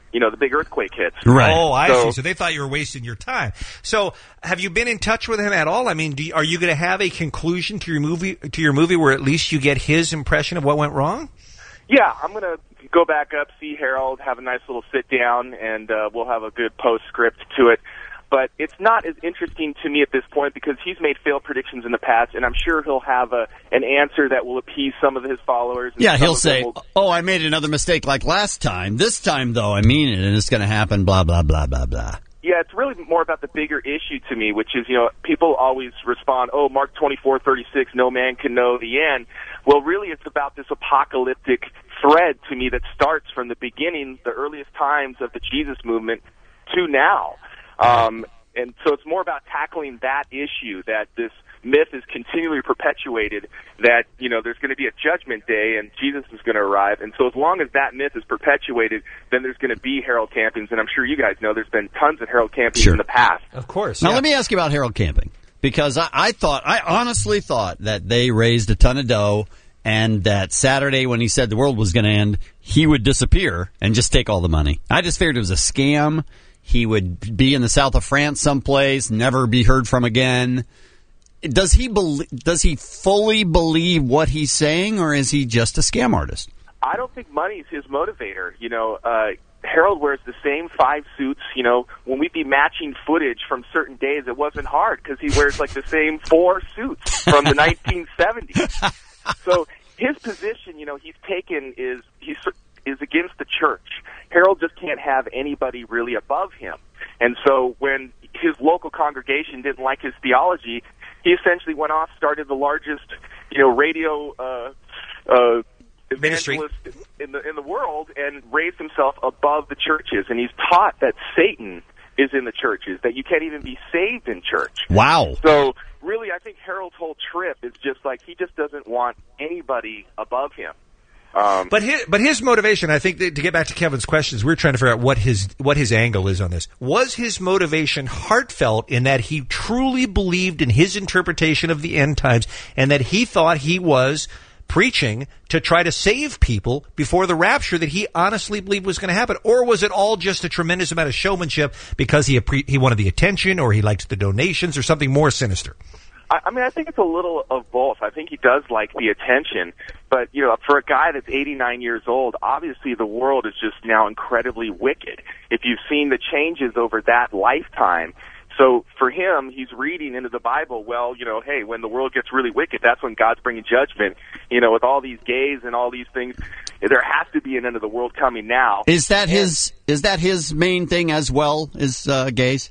you know, the big earthquake hits. Right. Oh, I so, see. So they thought you were wasting your time. So have you been in touch with him at all? I mean, do you, are you going to have a conclusion to your movie, to your movie where at least you get his impression of what went wrong? Yeah, I'm going to go back up, see Harold, have a nice little sit down, and uh, we'll have a good postscript to it. But it's not as interesting to me at this point because he's made failed predictions in the past, and I'm sure he'll have a, an answer that will appease some of his followers. And yeah, some he'll of them say, will... oh, I made another mistake like last time. This time, though, I mean it, and it's going to happen, blah, blah, blah, blah, blah. Yeah, it's really more about the bigger issue to me, which is, you know, people always respond, oh, Mark twenty-four thirty-six, no man can know the end. Well, really, it's about this apocalyptic thread to me that starts from the beginning, the earliest times of the Jesus movement, to now. Um, and so it's more about tackling that issue, that this myth is continually perpetuated, that, you know, there's going to be a judgment day and Jesus is going to arrive. And so as long as that myth is perpetuated, then there's going to be Harold Campings. And I'm sure you guys know there's been tons of Harold Campings Sure. in the past. Of course. Now, yeah. let me ask you about Harold Camping, because I, I thought, I honestly thought that they raised a ton of dough and that Saturday when he said the world was going to end, he would disappear and just take all the money. I just figured it was a scam. He would be in the south of France someplace, never be heard from again. Does he bel- Does he fully believe what he's saying, or is he just a scam artist? I don't think money is his motivator. You know, uh, Harold wears the same five suits. You know, when we'd be matching footage from certain days, it wasn't hard because he wears like the same four suits from the nineteen seventies. So his position, you know, he's taken is he's is against the church. Harold just can't have anybody really above him. And so when his local congregation didn't like his theology, he essentially went off, started the largest, you know, radio uh, uh, evangelist in the in the world, and raised himself above the churches. And he's taught that Satan is in the churches, that you can't even be saved in church. Wow. So really, I think Harold's whole trip is just like he just doesn't want anybody above him. Um, but his, but his motivation, I think, that, to get back to Kevin's questions, we're trying to figure out what his what his angle is on this. Was his motivation heartfelt in that he truly believed in his interpretation of the end times, and that he thought he was preaching to try to save people before the rapture that he honestly believed was going to happen? Or was it all just a tremendous amount of showmanship because he he wanted the attention, or he liked the donations, or something more sinister? I, I mean, I think it's a little of both. I think he does like the attention, but, you know, for a guy that's eighty-nine years old, obviously the world is just now incredibly wicked. If you've seen the changes over that lifetime, so for him, he's reading into the Bible, well, you know, hey, when the world gets really wicked, that's when God's bringing judgment. You know, with all these gays and all these things, there has to be an end of the world coming now. Is that his is that his main thing as well, is uh, gays?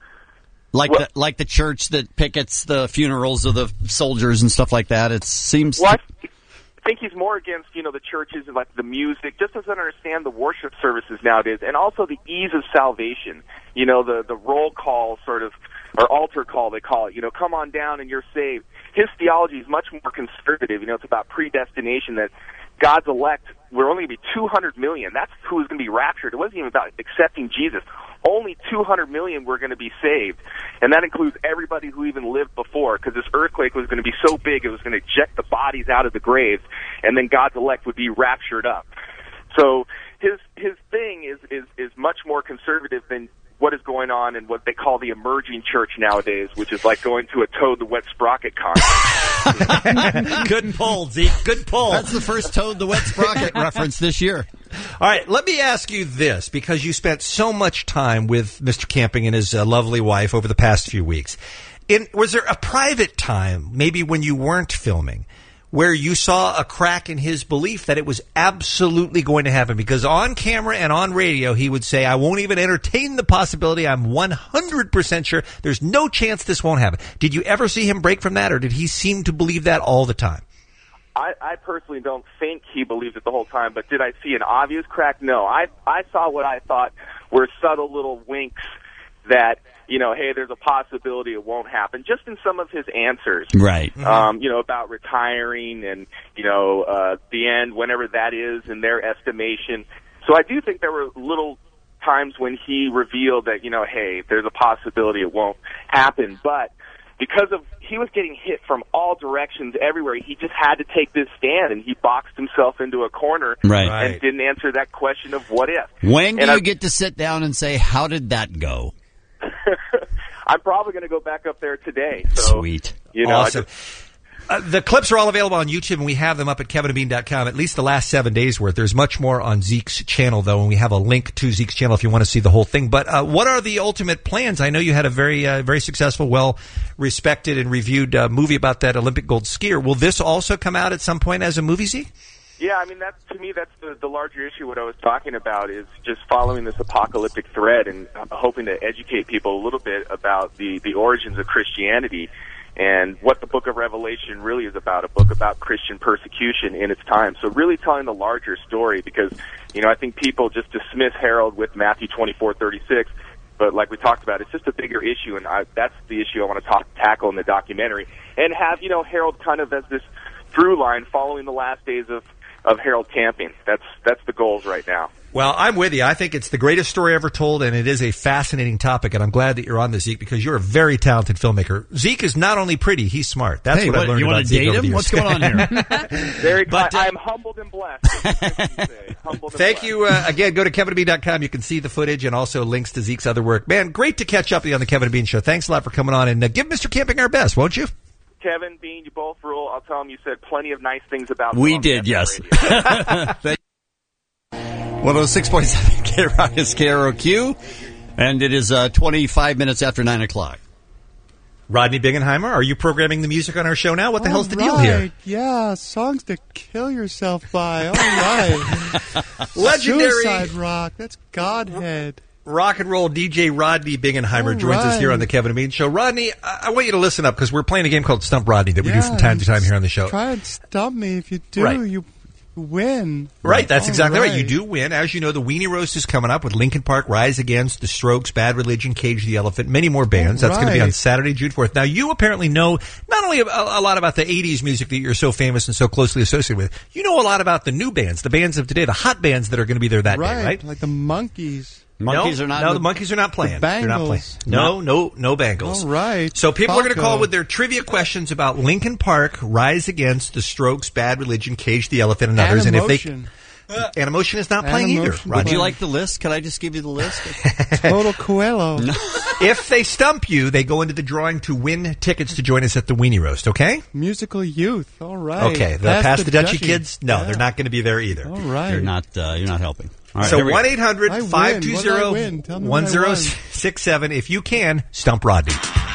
Like well, the like the church that pickets the funerals of the soldiers and stuff like that. It seems. Well, I think he's more against, you know, the churches and like the music. Just doesn't understand the worship services nowadays, and also the ease of salvation. You know, the the roll call sort of, or altar call they call it. You know, come on down and you're saved. His theology is much more conservative. You know, it's about predestination, that God's elect, we're only going to be two hundred million. That's who's going to be raptured. It wasn't even about accepting Jesus. Only two hundred million were going to be saved. And that includes everybody who even lived before, because this earthquake was going to be so big it was going to eject the bodies out of the graves, and then God's elect would be raptured up. So his his thing is, is, is much more conservative than what is going on in what they call the emerging church nowadays, which is like going to a Toad the Wet Sprocket concert. Good pull, Zeke. Good pull. That's the first Toad the Wet Sprocket reference this year. All right, let me ask you this, because you spent so much time with Mister Camping and his uh, lovely wife over the past few weeks. In, was there a private time, maybe when you weren't filming, where you saw a crack in his belief that it was absolutely going to happen? Because on camera and on radio, he would say, I won't even entertain the possibility. I'm one hundred percent sure. There's no chance this won't happen. Did you ever see him break from that, or did he seem to believe that all the time? I, I personally don't think he believed it the whole time, but did I see an obvious crack? No. I I saw what I thought were subtle little winks that, you know, hey, there's a possibility it won't happen, just in some of his answers. Right. Mm-hmm. Um, you know, about retiring and, you know, uh, the end, whenever that is in their estimation. So I do think there were little times when he revealed that, you know, hey, there's a possibility it won't happen. But because of he was getting hit from all directions everywhere, he just had to take this stand, and he boxed himself into a corner Right. and Right. didn't answer that question of what if. When do And you I- get to sit down and say, how did that go? I'm probably going to go back up there today. So, Sweet. You know, I Awesome. Uh, the clips are all available on YouTube, and we have them up at kevin and bean dot com, at least the last seven days' worth. There's much more on Zeke's channel, though, and we have a link to Zeke's channel if you want to see the whole thing. But uh, what are the ultimate plans? I know you had a very, uh, very successful, well-respected and reviewed uh, movie about that Olympic gold skier. Will this also come out at some point as a movie, Zeke? Yeah, I mean, that's, to me, that's the, the larger issue. What I was talking about is just following this apocalyptic thread and uh, hoping to educate people a little bit about the, the origins of Christianity and what the book of Revelation really is about, a book about Christian persecution in its time. So really telling the larger story because, you know, I think people just dismiss Harold with Matthew twenty-four thirty-six, but like we talked about, it's just a bigger issue, and I, that's the issue I want to talk, tackle in the documentary, and have, you know, Harold kind of as this through line following the last days of of Harold camping. That's that's the goals right now. Well, I'm with you. I think it's the greatest story ever told, and it is a fascinating topic, and I'm glad that you're on this, Zeke, because you're a very talented filmmaker. Zeke is not only pretty, he's smart. That's Hey, what, what, I've learned you about wanna Zeke date over him? the years. What's going on here? Very But, uh, I am humbled and blessed. Humbled and Thank blessed. you. Uh, again, go to kevin and bean dot com. You can see the footage and also links to Zeke's other work. Man, great to catch up with you on the Kevin and Bean Show. Thanks a lot for coming on, and uh, give Mister Camping our best, won't you? Kevin, Bean, you both rule. I'll tell him you said plenty of nice things about We them on did, the yes. radio. one oh six point seven K Rock is K R O Q, and it is uh, twenty-five minutes after nine o'clock. Rodney Bingenheimer, are you programming the music on our show now? What the hell's the deal All here? right, Yeah, songs to kill yourself by. All right. Legendary- Suicide Rock. That's Godhead. Rock and roll D J Rodney Bingenheimer All joins us here right. on the Kevin and Bean Show. Rodney, I, I want you to listen up because we're playing a game called Stump Rodney that we do Yeah, from time to time here on the show. Try and stump me. If you do, Right. you win. Right, that's All exactly right. right. You do win. As you know, the Weenie Roast is coming up with Linkin Park, Rise Against, The Strokes, Bad Religion, Cage the Elephant, many more bands. All That's going to be on right. Saturday, June fourth. Now, you apparently know not only a, a lot about the eighties music that you're so famous and so closely associated with, you know a lot about the new bands, the bands of today, the hot bands that are going to be there that right, day, right? like the Monkeys. Monkeys no, are not No, in the, the- Monkeys are not playing. The They're not playing. Bangles. No, no, no Bangles. All right. So people are going to Paco. call with their trivia questions about Linkin Park, Rise Against, The Strokes, Bad Religion, Cage the Elephant, and others. And if Animation. they, Animation is not playing either. Animation. Roger. Would you like the list? Can I just give you the list? Total Coelho. If they stump you, they go into the drawing to win tickets to join us at the Weenie Roast. Okay. Musical Youth. All right. Okay. The Pass Pass the Dutchie Dutchie. kids. No, Yeah. they're not going to be there either. All right. You're not. Uh, you're not helping. All right, So here we go. one eight hundred I win. five two What did I zero win? Tell me one what I zero won. six seven. If you can, stump Rodney.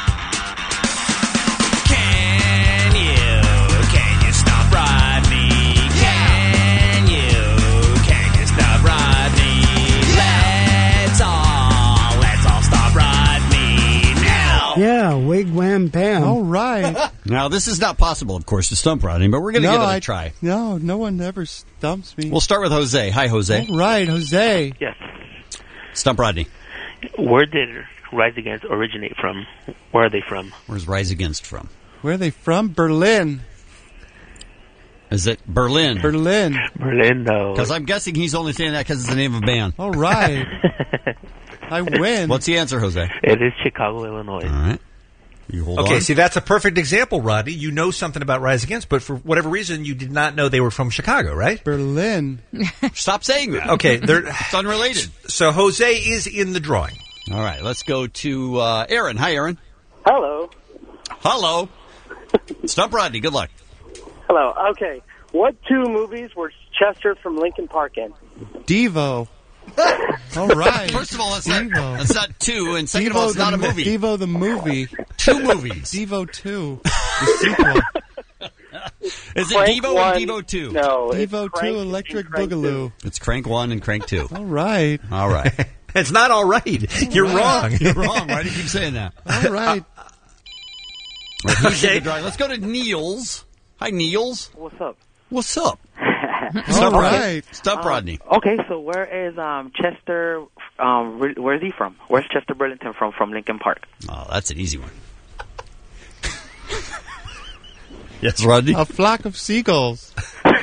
Can you, can you stop Rodney? Can you, can you stop Rodney? Let's all, let's all stop Rodney now. Yeah, wigwam bam. All right. Now, this is not possible, of course, to stump Rodney, but we're going to no, give it a I- try. No, no one ever stumps me. We'll start with Jose. Hi, Jose. All right, Jose. Yes. Stump Rodney. Where did Rise Against originate from? Where are they from? Where's Rise Against from? Where are they from? Berlin. Is it Berlin? Berlin. Berlin, though. Because I'm guessing he's only saying that because it's the name of a band. All right. I win. What's the answer, Jose? It is Chicago, Illinois. All right. You hold Okay, on. see, that's a perfect example, Rodney. You know something about Rise Against, but for whatever reason, you did not know they were from Chicago, right? Berlin. Stop saying that. Okay, they're, It's unrelated. so Jose is in the drawing. All right, let's go to uh, Aaron. Hi, Aaron. Hello. Hello. Stump Rodney. Good luck. Hello. Okay. What two movies were Chester from Linkin Park in? Devo. All right. First of all, that's not, Devo. that's not two, and second Devo of all, it's the not a mo- movie. Devo the movie. Two movies. Devo two. The sequel. Is it Crank Devo one- or Devo two? No. it's Devo Crank two and Electric Crank two. Boogaloo. It's Crank one and Crank two. All right. All right. It's not all right. You're wrong. You're wrong. Why do you keep saying that? All right. Right, who's in Okay. the drawing? Let's go to Niels. Hi, Niels. What's up? What's up? All Stump Rodney. right. Stump Um, Rodney. Okay, so where is um, Chester? Um, re- where's he from? Where's Chester Burlington from? From Linkin Park. Oh, that's an easy one. Yes, Rodney. A flock of seagulls.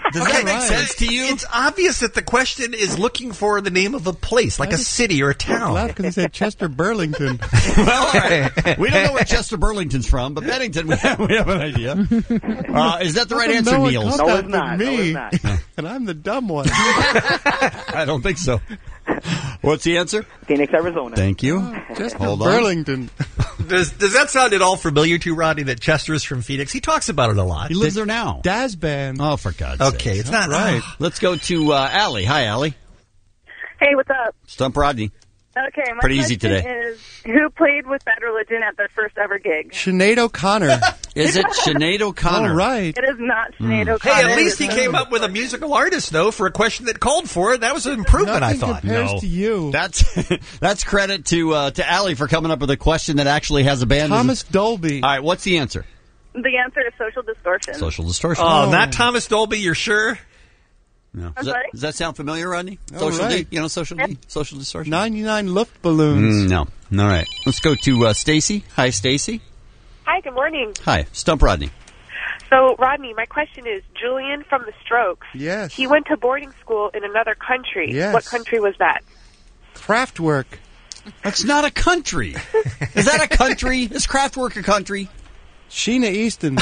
Does that make sense to you? It's obvious that the question is looking for the name of a place, like a city or a town. Because he said Chester Burlington. Well, all right. We don't know where Chester Burlington's from, but Bennington, we have, we have an idea. Uh, is that the right answer, No one Niels? contacted No, it's not. me, No, it's not. and I'm the dumb one. I don't think so. What's the answer? Phoenix, Arizona. Thank you. Chester Hold on. Burlington. Does does that sound at all familiar to you, Rodney, that Chester is from Phoenix? He talks about it a lot. He lives there now. Daz Band. Oh, for God's sake. Okay, it's not right. Let's go to uh, Allie. Hi, Allie. Hey, what's up? Stump Rodney. Okay, my Pretty easy question today. is, who played with Bad Religion at their first ever gig? Sinead O'Connor. Is it Sinead O'Connor? All right. It is not Sinead Mm. O'Connor. Hey, at least he It is- came up with a musical artist, though, for a question that called for it. That was an improvement, Nothing I thought. compares No. to you. That's that's credit to uh, to Allie for coming up with a question that actually has a band. Thomas Dolby. All right, what's the answer? The answer is Social Distortion. Social Distortion. Oh, not Thomas Dolby, you're sure? No. I'm Does that, sorry? does that sound familiar, Rodney? All Social right. D? You know Social D? Social Distortion? ninety-nine Luft balloons. Mm, no. All right. Let's go to uh, Stacy. Hi, Stacy. Hi, good morning. Hi. Stump Rodney. So, Rodney, my question is, Julian from The Strokes, Yes. he went to boarding school in another country. Yes. What country was that? Kraftwerk. That's not a country. Is that a country? Is Kraftwerk a country? Sheena Easton.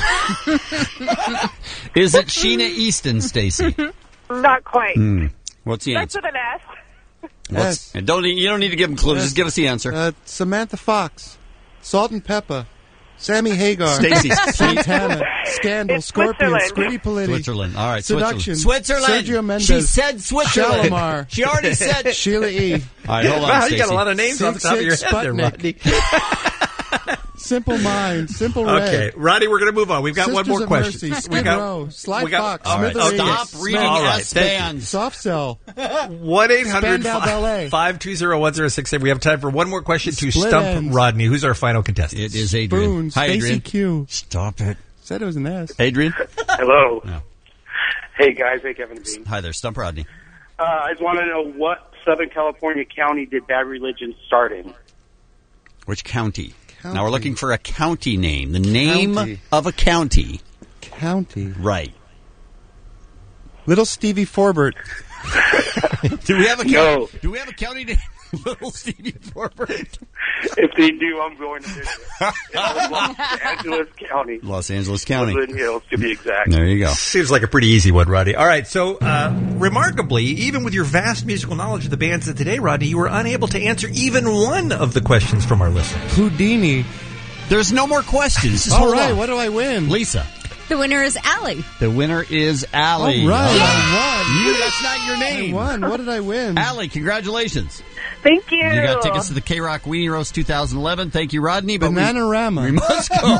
Is it Sheena Easton, Stacy? Not quite. Hmm. What's the Starts answer? with an S. What's, and don't you don't need to give him clues. Yes. Just give us the answer. Uh, Samantha Fox. Salt and Pepper. Sammy Hagar. Stacy. Santana. Scandal. It's Scorpion. Switzerland. Squiddy Politti. Switzerland. All right, Seduction. Switzerland. Sergio Mendes. She said Switzerland. Shalimar. She already said. Sheila E. All right, hold on, Wow, you Stacy. got a lot of names off the top of your Sig head there, Sputnik. Rodney. Simple Mind. Simple Red. Okay, Rodney, we're going to move on. We've got one Sisters more of question. Mercy, we Skid got, Row, Sly we got- Fox, all right, Smithereens, Stop Smith. reading All right, S thank you. bands. Soft Cell. one eight hundred Spandau Ballet. five two zero one zero six eight. We have time for one more question to Split stump Ends. Rodney. Who's our final contestant? It is Adrian. Boone. Hi, Stacy Adrian. Q. Stop it. Said it was an S. Adrian. Hello. No. Hey, guys. Hey, Kevin and Bean. Hi there. Stump Rodney. Uh, I just want to know what Southern California county did Bad Religion start in? Which county? County. Now we're looking for a county name. The name County. of a county. County. Right. Little Stevie Forbert. Do we have a county? No. Do we have a county name? Little Stevie Forbert. If they do, I'm going to visit. It was Los Angeles County. Los Angeles County. Woodland Hills, to be exact. There you go. Seems like a pretty easy one, Rodney. All right, so uh, remarkably, even with your vast musical knowledge of the bands of today, Rodney, you were unable to answer even one of the questions from our listeners. Houdini. There's no more questions. Just All hold right, on. what do I win? Lisa. The winner is Allie. The winner is Allie. All right, All I won. You, that's not your name. I won. What did I win? Allie, congratulations. Thank you. You got tickets to the K-Rock Weenie Roast twenty eleven. Thank you, Rodney. But we, Bananarama. we must go.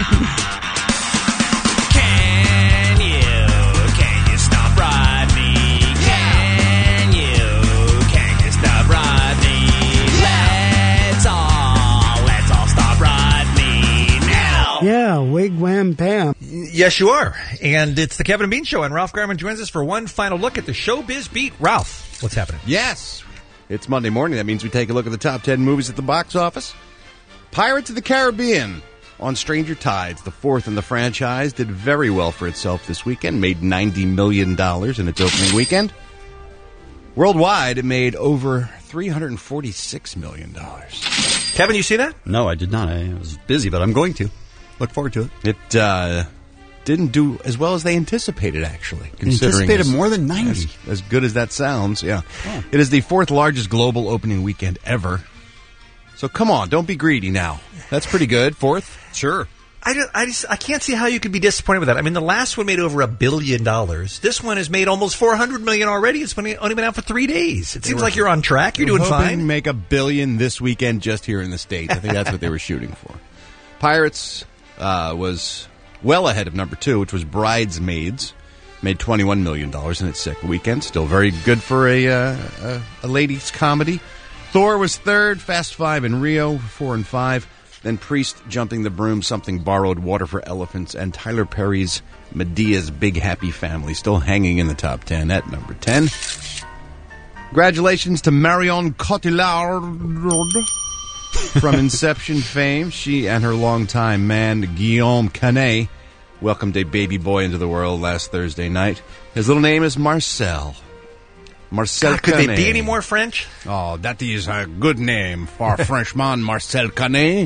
Can you, can you stop Rodney? Can you, can you stop Rodney? Let's all, let's all stop Rodney now. Yeah, wig wham bam. Yes, you are. And it's the Kevin and Bean Show, and Ralph Garman joins us for one final look at the Showbiz Beat. Ralph, what's happening? Yes. It's Monday morning. That means we take a look at the top ten movies at the box office. Pirates of the Caribbean on Stranger Tides, the fourth in the franchise, did very well for itself this weekend, made ninety million dollars in its opening weekend. Worldwide, it made over three hundred forty-six million dollars. Kevin, you see that? No, I did not. I was busy, but I'm going to. Look forward to it. It uh, didn't do as well as they anticipated, actually. Considering Anticipated as- more than ninety. As, as good as that sounds, yeah. Oh. It is the fourth largest global opening weekend ever. So come on, don't be greedy now. That's pretty good. Fourth? Sure. I, just, I, just, I can't see how you could be disappointed with that. I mean, the last one made over a billion dollars. This one has made almost four hundred million already. It's been, only been out for three days. It seems like you're on track. You're doing hoping fine. to make a billion this weekend just here in the States. I think that's what they were shooting for. Pirates uh, was well ahead of number two, which was Bridesmaids. Made twenty-one million dollars in its second weekend. Still very good for a, uh, a, a ladies' comedy. Thor was third, Fast Five in Rio, four and five. Then Priest, Jumping the Broom, Something Borrowed, Water for Elephants, and Tyler Perry's Medea's Big Happy Family, still hanging in the top ten at number ten. Congratulations to Marion Cotillard from Inception fame. She and her longtime man, Guillaume Canet, welcomed a baby boy into the world last Thursday night. His little name is Marcel. Marcel God, could they Canet. be any more French? Oh, that is a good name for a Frenchman, Marcel Canet.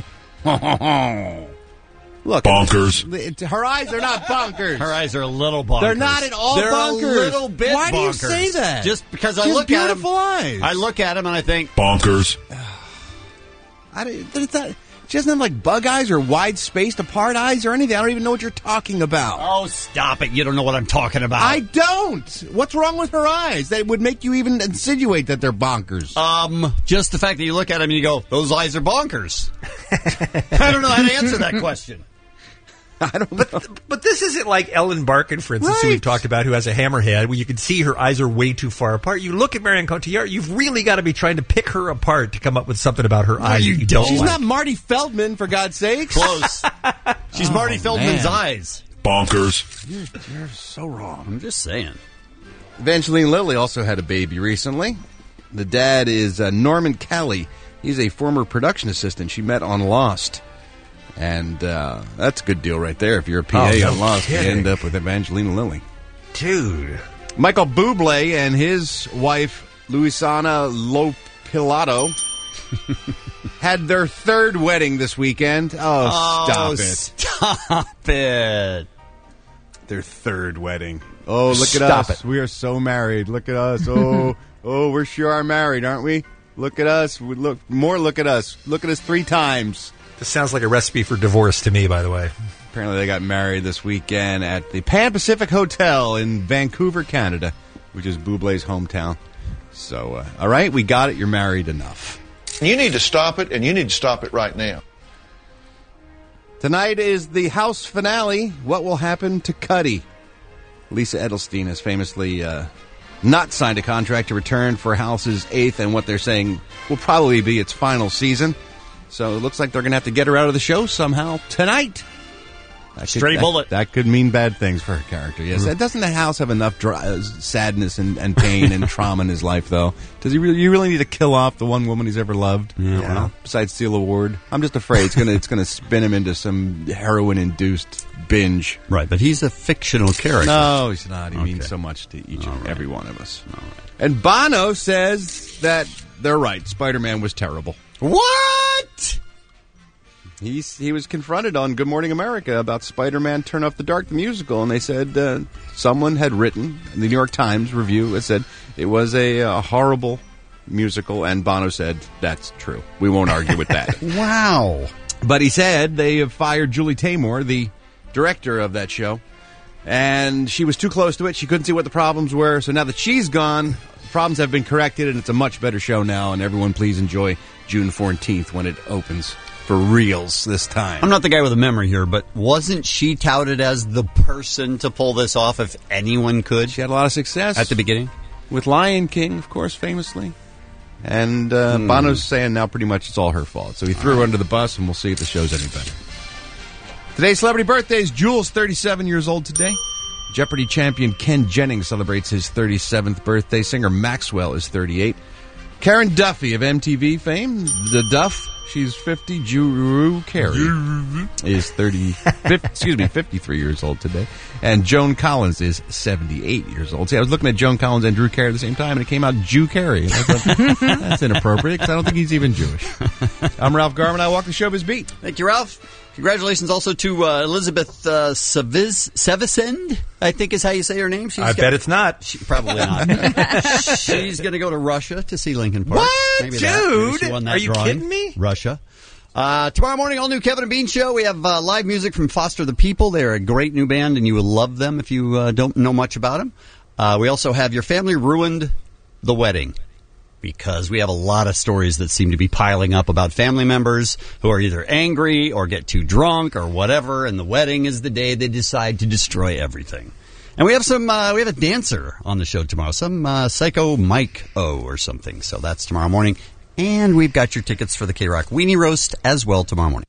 Look, bonkers. It, her eyes are not bonkers. Her eyes are a little bonkers. They're not at all They're bonkers. a little bit Why do you bonkers. say that? Just because I She has look at him. beautiful eyes. I look at him and I think bonkers. I don't, it's not, she doesn't have like bug eyes or wide spaced apart eyes or anything. I don't even know what you're talking about. Oh, stop it! You don't know what I'm talking about. I don't. What's wrong with her eyes that would make you even insinuate that they're bonkers? Um, just the fact that you look at him and you go, "Those eyes are bonkers." I don't know how to answer that question. I don't know. But, but this isn't like Ellen Barkin, for instance, who Right. we've talked about, who has a hammerhead, where you can see her eyes are way too far apart. You look at Marion Cotillard, you've really got to be trying to pick her apart to come up with something about her eyes you that you don't. don't She's like. not Marty Feldman, for God's sakes. Close. She's Oh, Marty Feldman's man. eyes. Bonkers. You're, you're so wrong. I'm just saying. Evangeline Lilly also had a baby recently. The dad is uh, Norman Kelly. He's a former production assistant she met on Lost. And uh, that's a good deal right there. If you're a P A Oh, no on Lost, you kidding. end up with Evangeline Lilly. Dude. Michael Bublé and his wife, Luisana Lopilato, had their third wedding this weekend. Oh, stop oh, it. Stop it. Their third wedding. Oh, look at Stop us. it. We are so married. Look at us. Oh, oh, we're sure are married, aren't we? Look at us. We look more look at us. Look at us three times. This sounds like a recipe for divorce to me, by the way. Apparently they got married this weekend at the Pan Pacific Hotel in Vancouver, Canada, which is Bublé's hometown. So, uh, all right, we got it. You're married enough. You need to stop it, and you need to stop it right now. Tonight is the house finale. What will happen to Cuddy? Lisa Edelstein has famously uh, not signed a contract to return for House's eighth and what they're saying will probably be its final season. So it looks like they're going to have to get her out of the show somehow tonight. That Stray could, bullet. That, that could mean bad things for her character, yes. Mm. Doesn't the House have enough dra- uh, sadness and, and pain and trauma in his life, though? Does he really, you really need to kill off the one woman he's ever loved? Yeah. Well, besides steal a ward? I'm just afraid it's going to it's gonna spin him into some heroin-induced binge. Right, but he's a fictional character. No, he's not. He Okay. means so much to each All and right. every one of us. All right. And Bono says that they're right. Spider-Man was terrible. What? He's, he was confronted on Good Morning America about Spider-Man Turn Off the Dark, the musical, and they said uh, someone had written, the New York Times review, it said it was a, a horrible musical, and Bono said, that's true. We won't argue with that. Wow. But he said they have fired Julie Taymor, the director of that show, and she was too close to it. She couldn't see what the problems were, so now that she's gone, problems have been corrected, and it's a much better show now, and everyone please enjoy June fourteenth when it opens. For reals this time. I'm not the guy with a memory here, but wasn't she touted as the person to pull this off if anyone could? She had a lot of success. At the beginning? With Lion King, of course, famously. And uh, Hmm. Bono's saying now pretty much it's all her fault. So he threw her under the bus, and we'll see if the show's any better. Today's celebrity birthdays. Jules, thirty-seven years old today. Jeopardy champion Ken Jennings celebrates his thirty-seventh birthday. Singer Maxwell is thirty-eight. Karen Duffy of M T V fame, the Duff, she's fifty. Drew Carey is thirty. fifty, excuse me, fifty-three years old today, and Joan Collins is seventy-eight years old. See, I was looking at Joan Collins and Drew Carey at the same time, and it came out Jew Carey. And I thought, that's inappropriate because I don't think he's even Jewish. I'm Ralph Garman. I walk the showbiz beat. Thank you, Ralph. Congratulations also to uh, Elizabeth uh, Sevis- Sevisend, I think is how you say her name. She's I got- bet it's not. She, probably not. She's going to go to Russia to see Lincoln Park. What? Maybe that. Maybe Dude? she won that Are you drawing. kidding me? Russia. Uh, tomorrow morning, all new Kevin and Bean show. We have uh, live music from Foster the People. They're a great new band, and you will love them if you uh, don't know much about them. Uh, we also have Your Family Ruined the Wedding, because we have a lot of stories that seem to be piling up about family members who are either angry or get too drunk or whatever, and the wedding is the day they decide to destroy everything. And we have some, uh, we have a dancer on the show tomorrow, some uh, Psycho Mike O or something. So that's tomorrow morning. And we've got your tickets for the K-Rock Weenie Roast as well tomorrow morning.